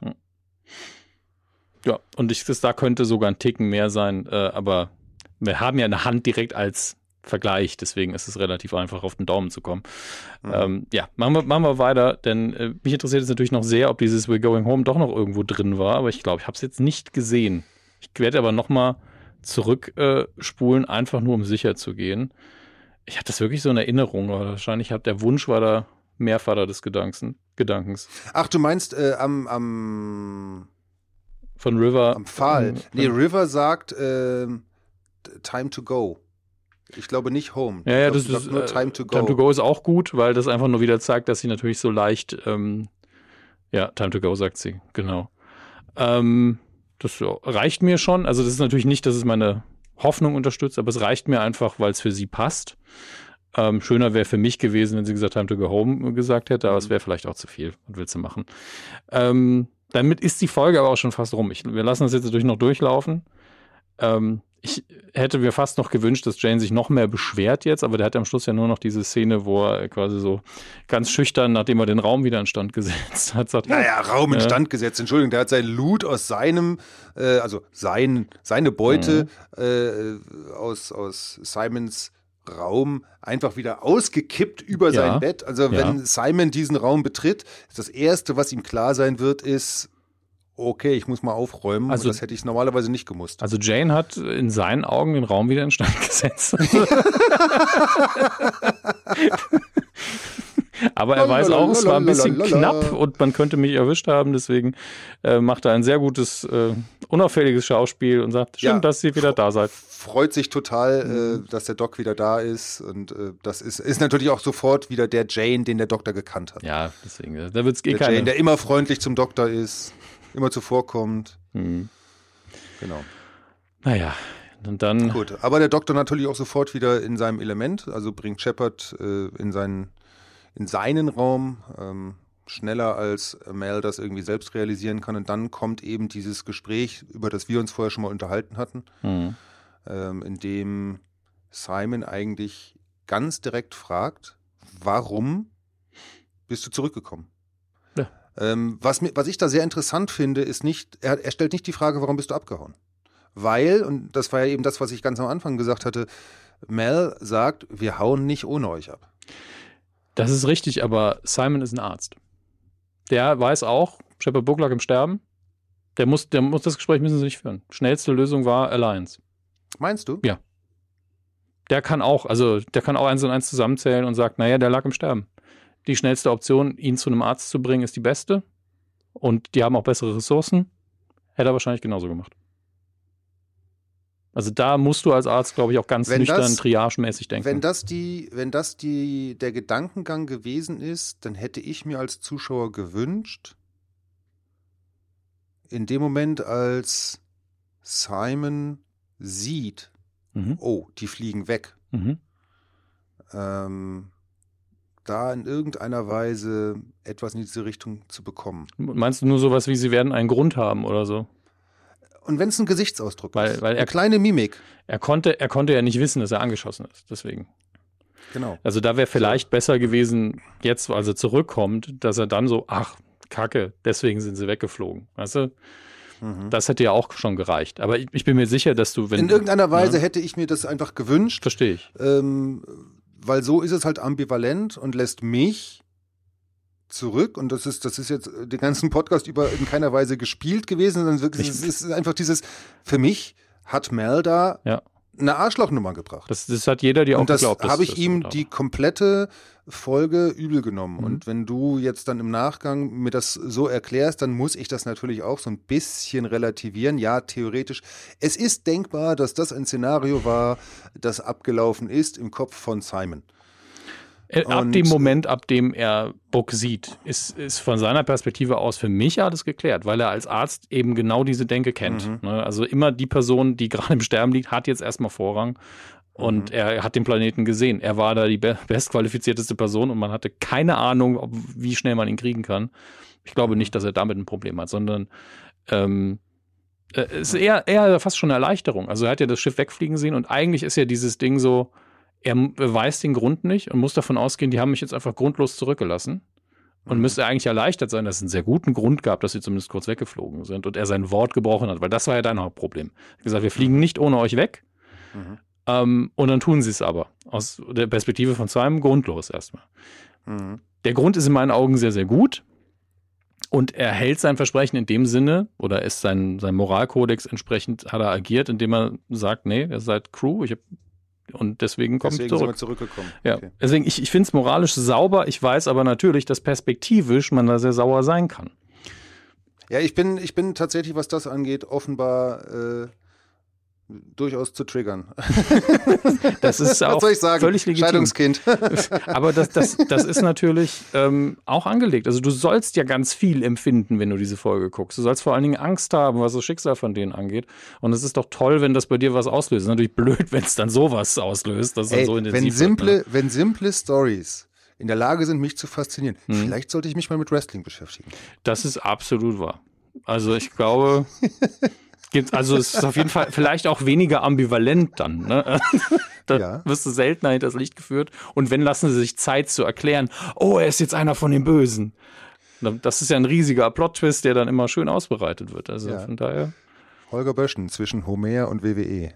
Ja, und ich, das, da könnte sogar ein Ticken mehr sein, äh, aber wir haben ja eine Hand direkt als Vergleich. Deswegen ist es relativ einfach, auf den Daumen zu kommen. Mhm. Ähm, ja, machen wir, machen wir weiter, denn äh, mich interessiert es natürlich noch sehr, ob dieses We're Going Home doch noch irgendwo drin war, aber ich glaube, ich habe es jetzt nicht gesehen. Ich werde aber nochmal zurückspulen, äh, einfach nur um sicher zu gehen. Ich hatte das wirklich so in Erinnerung, aber wahrscheinlich hat der Wunsch war da mehr Vater des Gedankens. Gedankens. Ach, du meinst äh, am, am von River. Am Pfahl. Ähm, nee, River sagt äh, Time to Go. Ich glaube nicht Home. Ja, ja, glaub, das ist nur äh, Time to Go. Time to Go ist auch gut, weil das einfach nur wieder zeigt, dass sie natürlich so leicht, ähm, ja, Time to Go sagt sie, genau. Ähm, das reicht mir schon. Also das ist natürlich nicht, dass es meine Hoffnung unterstützt, aber es reicht mir einfach, weil es für sie passt. Ähm, schöner wäre für mich gewesen, wenn sie gesagt Time to Go Home gesagt hätte, aber es wäre vielleicht auch zu viel und willst du machen. Ähm, damit ist die Folge aber auch schon fast rum. Ich, wir lassen das jetzt natürlich noch durchlaufen. Ähm, ich hätte mir fast noch gewünscht, dass Jane sich noch mehr beschwert jetzt, aber der hat am Schluss ja nur noch diese Szene, wo er quasi so ganz schüchtern, nachdem er den Raum wieder instand gesetzt hat, sagt, naja, Raum äh, instand gesetzt, Entschuldigung, der hat sein Loot aus seinem, äh, also sein, seine Beute mhm. äh, aus, aus Simons Raum einfach wieder ausgekippt über ja, sein Bett. Also wenn ja. Simon diesen Raum betritt, ist das Erste, was ihm klar sein wird, ist, okay, ich muss mal aufräumen. Also, und das hätte ich normalerweise nicht gemusst. Also Jane hat in seinen Augen den Raum wieder instand gesetzt. Aber er weiß auch, es war ein bisschen knapp und man könnte mich erwischt haben. Deswegen äh, macht er ein sehr gutes, äh, unauffälliges Schauspiel und sagt, stimmt, ja, dass ihr wieder da seid. Freut sich total, mhm. äh, dass der Doc wieder da ist. Und äh, das ist, ist natürlich auch sofort wieder der Jane, den der Doktor gekannt hat. Ja, deswegen. Da wird's eh der keine... Jane, der immer freundlich zum Doktor ist, immer zuvorkommt. Mhm. Genau. Naja, und dann... Gut, aber der Doktor natürlich auch sofort wieder in seinem Element, also bringt Shepard äh, in seinen in seinen Raum, ähm, schneller als Mel das irgendwie selbst realisieren kann. Und dann kommt eben dieses Gespräch, über das wir uns vorher schon mal unterhalten hatten, mhm. ähm, in dem Simon eigentlich ganz direkt fragt, warum bist du zurückgekommen? Ja. Ähm, was, mir, was ich da sehr interessant finde, ist nicht, er, er stellt nicht die Frage, warum bist du abgehauen? Weil, und das war ja eben das, was ich ganz am Anfang gesagt hatte, Mel sagt, wir hauen nicht ohne euch ab. Das ist richtig, aber Simon ist ein Arzt. Der weiß auch, Shepard Book lag im Sterben. Der muss, der muss das Gespräch müssen sie nicht führen. Schnellste Lösung war Alliance. Meinst du? Ja. Der kann auch, also der kann auch eins und eins zusammenzählen und sagt, naja, der lag im Sterben. Die schnellste Option, ihn zu einem Arzt zu bringen, ist die beste. Und die haben auch bessere Ressourcen. Hätte er wahrscheinlich genauso gemacht. Also da musst du als Arzt, glaube ich, auch ganz wenn nüchtern, das, triagemäßig denken. Wenn das, die, wenn das die, der Gedankengang gewesen ist, dann hätte ich mir als Zuschauer gewünscht, in dem Moment, als Simon sieht, mhm. oh, die fliegen weg, mhm. ähm, da in irgendeiner Weise etwas in diese Richtung zu bekommen. Meinst du nur sowas wie, sie werden einen Grund haben oder so? Und wenn es ein Gesichtsausdruck weil, ist, weil er, eine kleine Mimik. Er konnte, er konnte ja nicht wissen, dass er angeschossen ist, deswegen. Genau. Also da wäre vielleicht so. besser gewesen, jetzt, als er zurückkommt, dass er dann so, ach, Kacke, deswegen sind sie weggeflogen, weißt du? Mhm. Das hätte ja auch schon gereicht. Aber ich, ich bin mir sicher, dass du, wenn... In irgendeiner Weise ja, hätte ich mir das einfach gewünscht. Verstehe ich. Ähm, weil so ist es halt ambivalent und lässt mich zurück, und das ist, das ist jetzt den ganzen Podcast über in keiner Weise gespielt gewesen, sondern wirklich, es ist einfach dieses, für mich hat Mel da ja. eine Arschlochnummer gebracht. Das, das hat jeder dir auch und das geglaubt. Das habe ich ihm die komplette Folge übel genommen. Mhm. Und wenn du jetzt dann im Nachgang mir das so erklärst, dann muss ich das natürlich auch so ein bisschen relativieren. Ja, theoretisch. Es ist denkbar, dass das ein Szenario war, das abgelaufen ist im Kopf von Simon. Ab und dem Moment, ab dem er Book sieht, ist, ist von seiner Perspektive aus für mich alles geklärt, weil er als Arzt eben genau diese Denke kennt. Mhm. Ne? Also immer die Person, die gerade im Sterben liegt, hat jetzt erstmal Vorrang. Und mhm. er hat den Planeten gesehen. Er war da die be- bestqualifizierteste Person und man hatte keine Ahnung, ob, wie schnell man ihn kriegen kann. Ich glaube mhm. nicht, dass er damit ein Problem hat, sondern ähm, es ist eher, eher fast schon eine Erleichterung. Also er hat ja das Schiff wegfliegen sehen und eigentlich ist ja dieses Ding so, er weiß den Grund nicht und muss davon ausgehen, die haben mich jetzt einfach grundlos zurückgelassen. Und mhm. müsste eigentlich erleichtert sein, dass es einen sehr guten Grund gab, dass sie zumindest kurz weggeflogen sind und er sein Wort gebrochen hat, weil das war ja dein Hauptproblem. Er hat gesagt, wir fliegen nicht ohne euch weg. Mhm. Ähm, und dann tun sie es aber. Aus der Perspektive von Simon grundlos erstmal. Mhm. Der Grund ist in meinen Augen sehr, sehr gut. Und er hält sein Versprechen in dem Sinne, oder ist sein, sein Moralkodex entsprechend, hat er agiert, indem er sagt, nee, ihr seid Crew, ich hab, und deswegen kommt deswegen zurück. sind wir zurückgekommen. Ja, okay. Deswegen, ich, ich finde es moralisch sauber, ich weiß aber natürlich, dass perspektivisch man da sehr sauer sein kann. Ja, ich bin, ich bin tatsächlich, was das angeht, offenbar äh, durchaus zu triggern. Das ist auch was soll ich sagen? Völlig legitim. Scheidungskind. Aber das, das, das ist natürlich ähm, auch angelegt. Also du sollst ja ganz viel empfinden, wenn du diese Folge guckst. Du sollst vor allen Dingen Angst haben, was das Schicksal von denen angeht. Und es ist doch toll, wenn das bei dir was auslöst. Es ist natürlich blöd, wenn es dann sowas auslöst. Das Ey, dann so intensiv wenn simple, wird, ne? wenn simple Stories in der Lage sind, mich zu faszinieren, hm. vielleicht sollte ich mich mal mit Wrestling beschäftigen. Das ist absolut wahr. Also ich glaube... Gibt, also es ist auf jeden Fall vielleicht auch weniger ambivalent dann. Ne? Da ja. wirst du seltener hinters Licht geführt. Und wenn, lassen sie sich Zeit zu erklären, oh, er ist jetzt einer von den Bösen. Das ist ja ein riesiger Plot-Twist, der dann immer schön ausbereitet wird. Also ja. von daher. Holger Böschen zwischen Homer und W W E.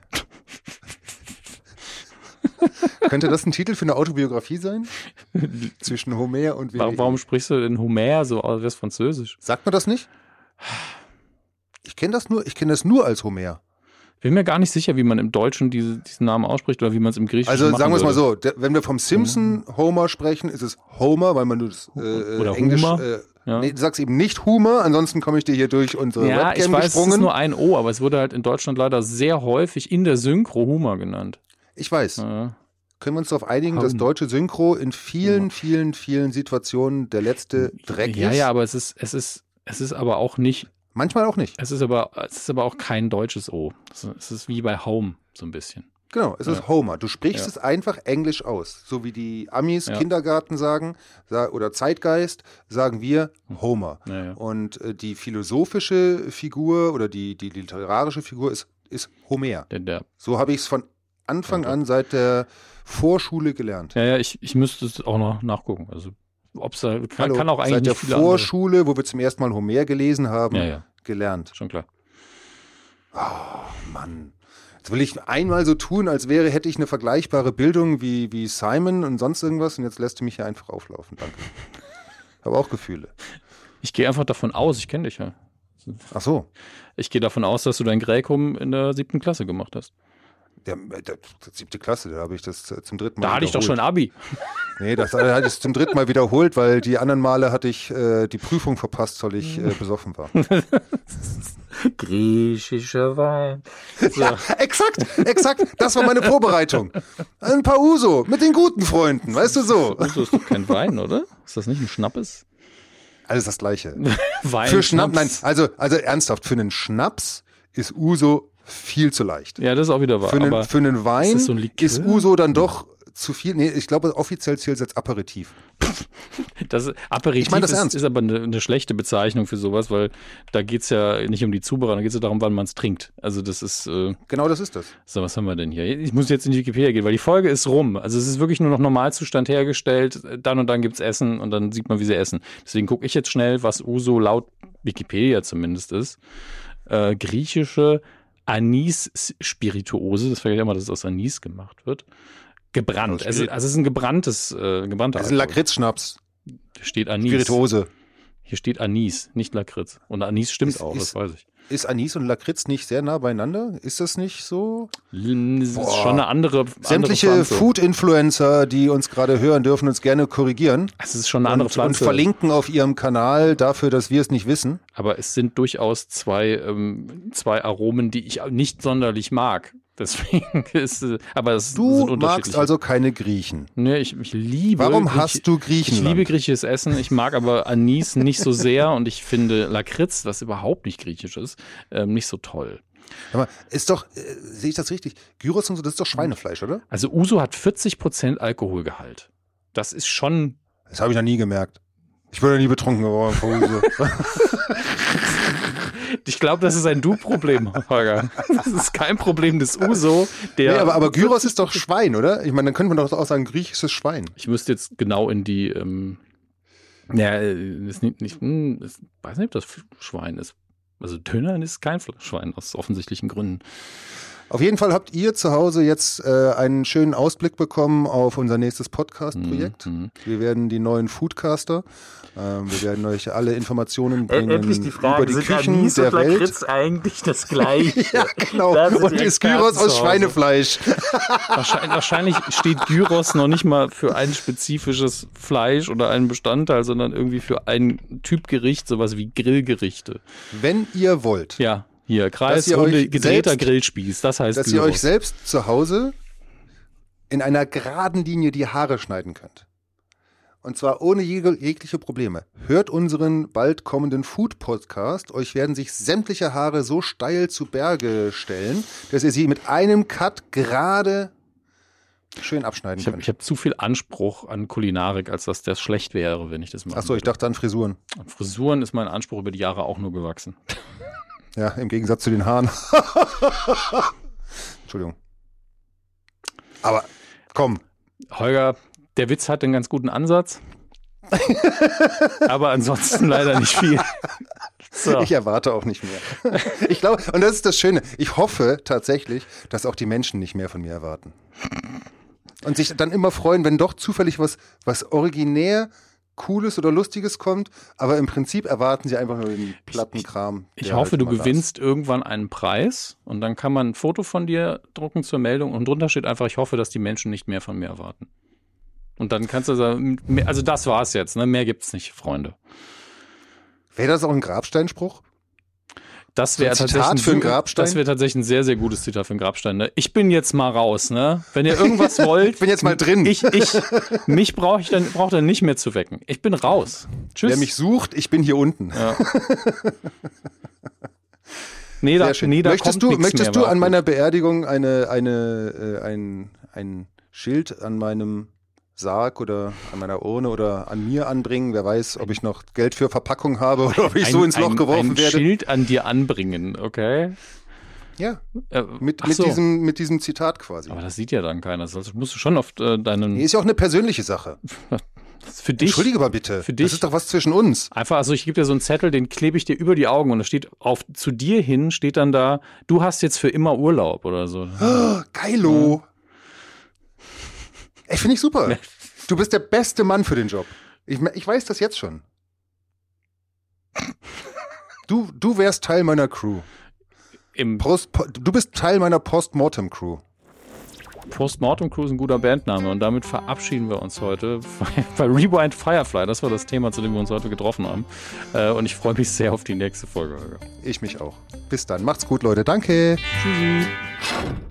Könnte das ein Titel für eine Autobiografie sein? Zwischen Homer und W W E. Warum, warum sprichst du denn Homer so aus, wär's Französisch? Sagt man das nicht? Ich kenne das nur, ich kenne das nur als Homer. Ich bin mir gar nicht sicher, wie man im Deutschen diese, diesen Namen ausspricht oder wie man es im Griechischen Also sagen wir es mal würde. so, der, wenn wir vom Simpson Homer sprechen, ist es Homer, weil man nur das äh, oder Englisch, Homer. Äh, ja. nee, du sagst eben nicht Homer, ansonsten komme ich dir hier durch unsere ja, Webcam ich weiß, gesprungen. Es ist nur ein O, aber es wurde halt in Deutschland leider sehr häufig in der Synchro Homer genannt. Ich weiß. Ja. Können wir uns darauf einigen, Home. dass deutsche Synchro in vielen, ja. vielen, vielen Situationen der letzte Dreck ja, ist? Ja, ja, aber es ist, es ist, es ist aber auch nicht. Manchmal auch nicht. Es ist aber, es ist aber auch kein deutsches O. Es ist wie bei Home so ein bisschen. Genau, es ja. ist Homer. Du sprichst ja. es einfach Englisch aus. So wie die Amis ja. Kindergarten sagen oder Zeitgeist, sagen wir Homer. Ja, ja. Und äh, die philosophische Figur oder die, die literarische Figur ist, ist Homer. Der, der. So habe ich es von Anfang an seit der Vorschule gelernt. Ja, ja, ich, ich müsste es auch noch nachgucken. Also Ob's da, kann, Hallo, kann auch eigentlich seit der nicht viele Vorschule, andere. wo wir zum ersten Mal Homer gelesen haben, ja, ja. gelernt. Schon klar. Oh, Mann. Jetzt will ich einmal so tun, als wäre, hätte ich eine vergleichbare Bildung wie, wie Simon und sonst irgendwas und jetzt lässt du mich hier einfach auflaufen. Danke. Ich habe auch Gefühle. Ich gehe einfach davon aus, ich kenne dich ja. Ach so. Ich gehe davon aus, dass du dein Gräkum in der siebten Klasse gemacht hast. Der, der, der siebte Klasse, da habe ich das zum dritten Mal Da hatte ich doch schon Abi. Nee, das hatte ich zum dritten Mal wiederholt, weil die anderen Male hatte ich äh, die Prüfung verpasst, weil ich äh, besoffen war. Griechischer Wein. So. Ja, exakt, exakt. Das war meine Vorbereitung. Ein paar Uso mit den guten Freunden, weißt du so. Uso ist doch kein Wein, oder? Ist das nicht ein Schnappes? Alles das Gleiche. Wein, für Schnaps, nein, also, also ernsthaft, für einen Schnaps ist Uso viel zu leicht. Ja, das ist auch wieder wahr. Für einen, aber für einen Wein ist, so ein ist Uso dann doch zu viel. Nee, ich glaube, offiziell zählt es als Aperitif. Das Aperitif ich mein das ist, ernst. ist aber eine, eine schlechte Bezeichnung für sowas, weil da geht es ja nicht um die Zubereitung, da geht es ja darum, wann man es trinkt. Also das ist... Äh, genau das ist das. So, was haben wir denn hier? Ich muss jetzt in die Wikipedia gehen, weil die Folge ist rum. Also es ist wirklich nur noch Normalzustand hergestellt. Dann und dann gibt's Essen und dann sieht man, wie sie essen. Deswegen gucke ich jetzt schnell, was Uso laut Wikipedia zumindest ist. Äh, griechische Anis-Spirituose. Das vergeht immer, dass es aus Anis gemacht wird. Gebrannt. Also, also es ist ein gebranntes, äh, gebrannter Es ist ein Lakritzschnaps. Hier steht Anis. Spirituose. Hier steht Anis, nicht Lakritz. Und Anis stimmt ist, auch, ist, das weiß ich. Ist Anis und Lakritz nicht sehr nah beieinander? Ist das nicht so? Das ist Boah. schon eine andere Pflanze. Sämtliche Food-Influencer, die uns gerade hören, dürfen uns gerne korrigieren. Es ist schon eine andere und, Pflanze. Und verlinken auf ihrem Kanal dafür, dass wir es nicht wissen. Aber es sind durchaus zwei, ähm, zwei Aromen, die ich nicht sonderlich mag. Deswegen ist es, aber es du sind unterschiedliche. magst also keine Griechen. Nee, ich, ich liebe. Warum Griech, hast du Griechenland? Ich liebe griechisches Essen. Ich mag aber Anis nicht so sehr und ich finde Lakritz, was überhaupt nicht griechisch ist, ähm, nicht so toll. Aber ist doch, äh, sehe ich das richtig? Gyros und so, das ist doch Schweinefleisch, oder? Also Uso hat vierzig Prozent Alkoholgehalt. Das ist schon. Das habe ich noch nie gemerkt. Ich wurde nie betrunken geworden vor Uso. Ich glaube, das ist ein Du-Problem, Holger. Das ist kein Problem des Uso. Der nee, aber, aber Gyros ist doch Schwein, oder? Ich meine, dann könnte man doch auch sagen, griechisches Schwein. Ich müsste jetzt genau in die, ähm, ja, ist nicht, nicht hm, ist, weiß nicht, ob das Schwein ist. Also Döner ist kein Schwein, aus offensichtlichen Gründen. Auf jeden Fall habt ihr zu Hause jetzt äh, einen schönen Ausblick bekommen auf unser nächstes Podcast-Projekt. Mhm. Wir werden die neuen Foodcaster. Ähm, wir werden euch alle Informationen bringen Endlich die Frage, über die sind Küchen Anis der und Welt. Lakritz eigentlich das Gleiche? Ja, genau. Und ist Gyros aus Schweinefleisch. Wahrscheinlich, wahrscheinlich steht Gyros noch nicht mal für ein spezifisches Fleisch oder einen Bestandteil, sondern irgendwie für ein Typ Gericht, sowas wie Grillgerichte. Wenn ihr wollt. Ja, hier, Kreis, Runde, gedrehter selbst, Grillspieß, das heißt Dass Gyros. ihr euch selbst zu Hause in einer geraden Linie die Haare schneiden könnt. Und zwar ohne jeg- jegliche Probleme. Hört unseren bald kommenden Food-Podcast. Euch werden sich sämtliche Haare so steil zu Berge stellen, dass ihr sie mit einem Cut gerade schön abschneiden ich hab, könnt. Ich habe zu viel Anspruch an Kulinarik, als dass das schlecht wäre, wenn ich das mache. Achso, ich dachte an Frisuren. An Frisuren ist mein Anspruch über die Jahre auch nur gewachsen. Ja, im Gegensatz zu den Haaren. Entschuldigung. Aber komm. Holger, der Witz hat einen ganz guten Ansatz. Aber ansonsten leider nicht viel. So. Ich erwarte auch nicht mehr. Ich glaube, und das ist das Schöne, ich hoffe tatsächlich, dass auch die Menschen nicht mehr von mir erwarten. Und sich dann immer freuen, wenn doch zufällig was, was originär Cooles oder Lustiges kommt, aber im Prinzip erwarten sie einfach nur den platten Kram. Ich, ich hoffe, halt du gewinnst das. irgendwann einen Preis und dann kann man ein Foto von dir drucken zur Meldung und drunter steht einfach, ich hoffe, dass die Menschen nicht mehr von mir erwarten. Und dann kannst du sagen, also das war's jetzt, ne? Mehr gibt's nicht, Freunde. Wäre das auch ein Grabsteinspruch? Das wäre so tatsächlich, für einen Grabstein? Das wäre tatsächlich ein sehr, sehr gutes Zitat für einen Grabstein. Ne? Ich bin jetzt mal raus, ne? Wenn ihr irgendwas wollt. Ich bin jetzt mal drin. Ich, ich, mich brauche ich dann, braucht dann nicht mehr zu wecken. Ich bin raus. Tschüss. Wer mich sucht, ich bin hier unten. Ja. Nee, da, nee, da möchtest kommt du, möchtest mehr, du an meiner Beerdigung eine, eine, äh, ein, ein Schild an meinem Sarg oder an meiner Urne oder an mir anbringen? Wer weiß, ob ich noch Geld für Verpackung habe oder ob ich ein, so ins Loch ein, geworfen ein werde. Ein Schild an dir anbringen, okay? Ja, äh, mit, mit, so. diesem, mit diesem Zitat quasi. Aber das sieht ja dann keiner. Das musst du schon auf äh, deinen... Nee, ist ja auch eine persönliche Sache. Für dich. Entschuldige mal bitte. Für dich. Das ist doch was zwischen uns. Einfach, also ich gebe dir so einen Zettel, den klebe ich dir über die Augen und da steht auf zu dir hin, steht dann da, du hast jetzt für immer Urlaub oder so. Oh, geilo. Ja. Ey, finde ich super. Du bist der beste Mann für den Job. Ich, ich weiß das jetzt schon. Du, du wärst Teil meiner Crew. Im Post, du bist Teil meiner Postmortem-Crew. Postmortem Crew ist ein guter Bandname und damit verabschieden wir uns heute bei Rewind Firefly. Das war das Thema, zu dem wir uns heute getroffen haben. Und ich freue mich sehr auf die nächste Folge. Ich mich auch. Bis dann. Macht's gut, Leute. Danke. Tschüssi.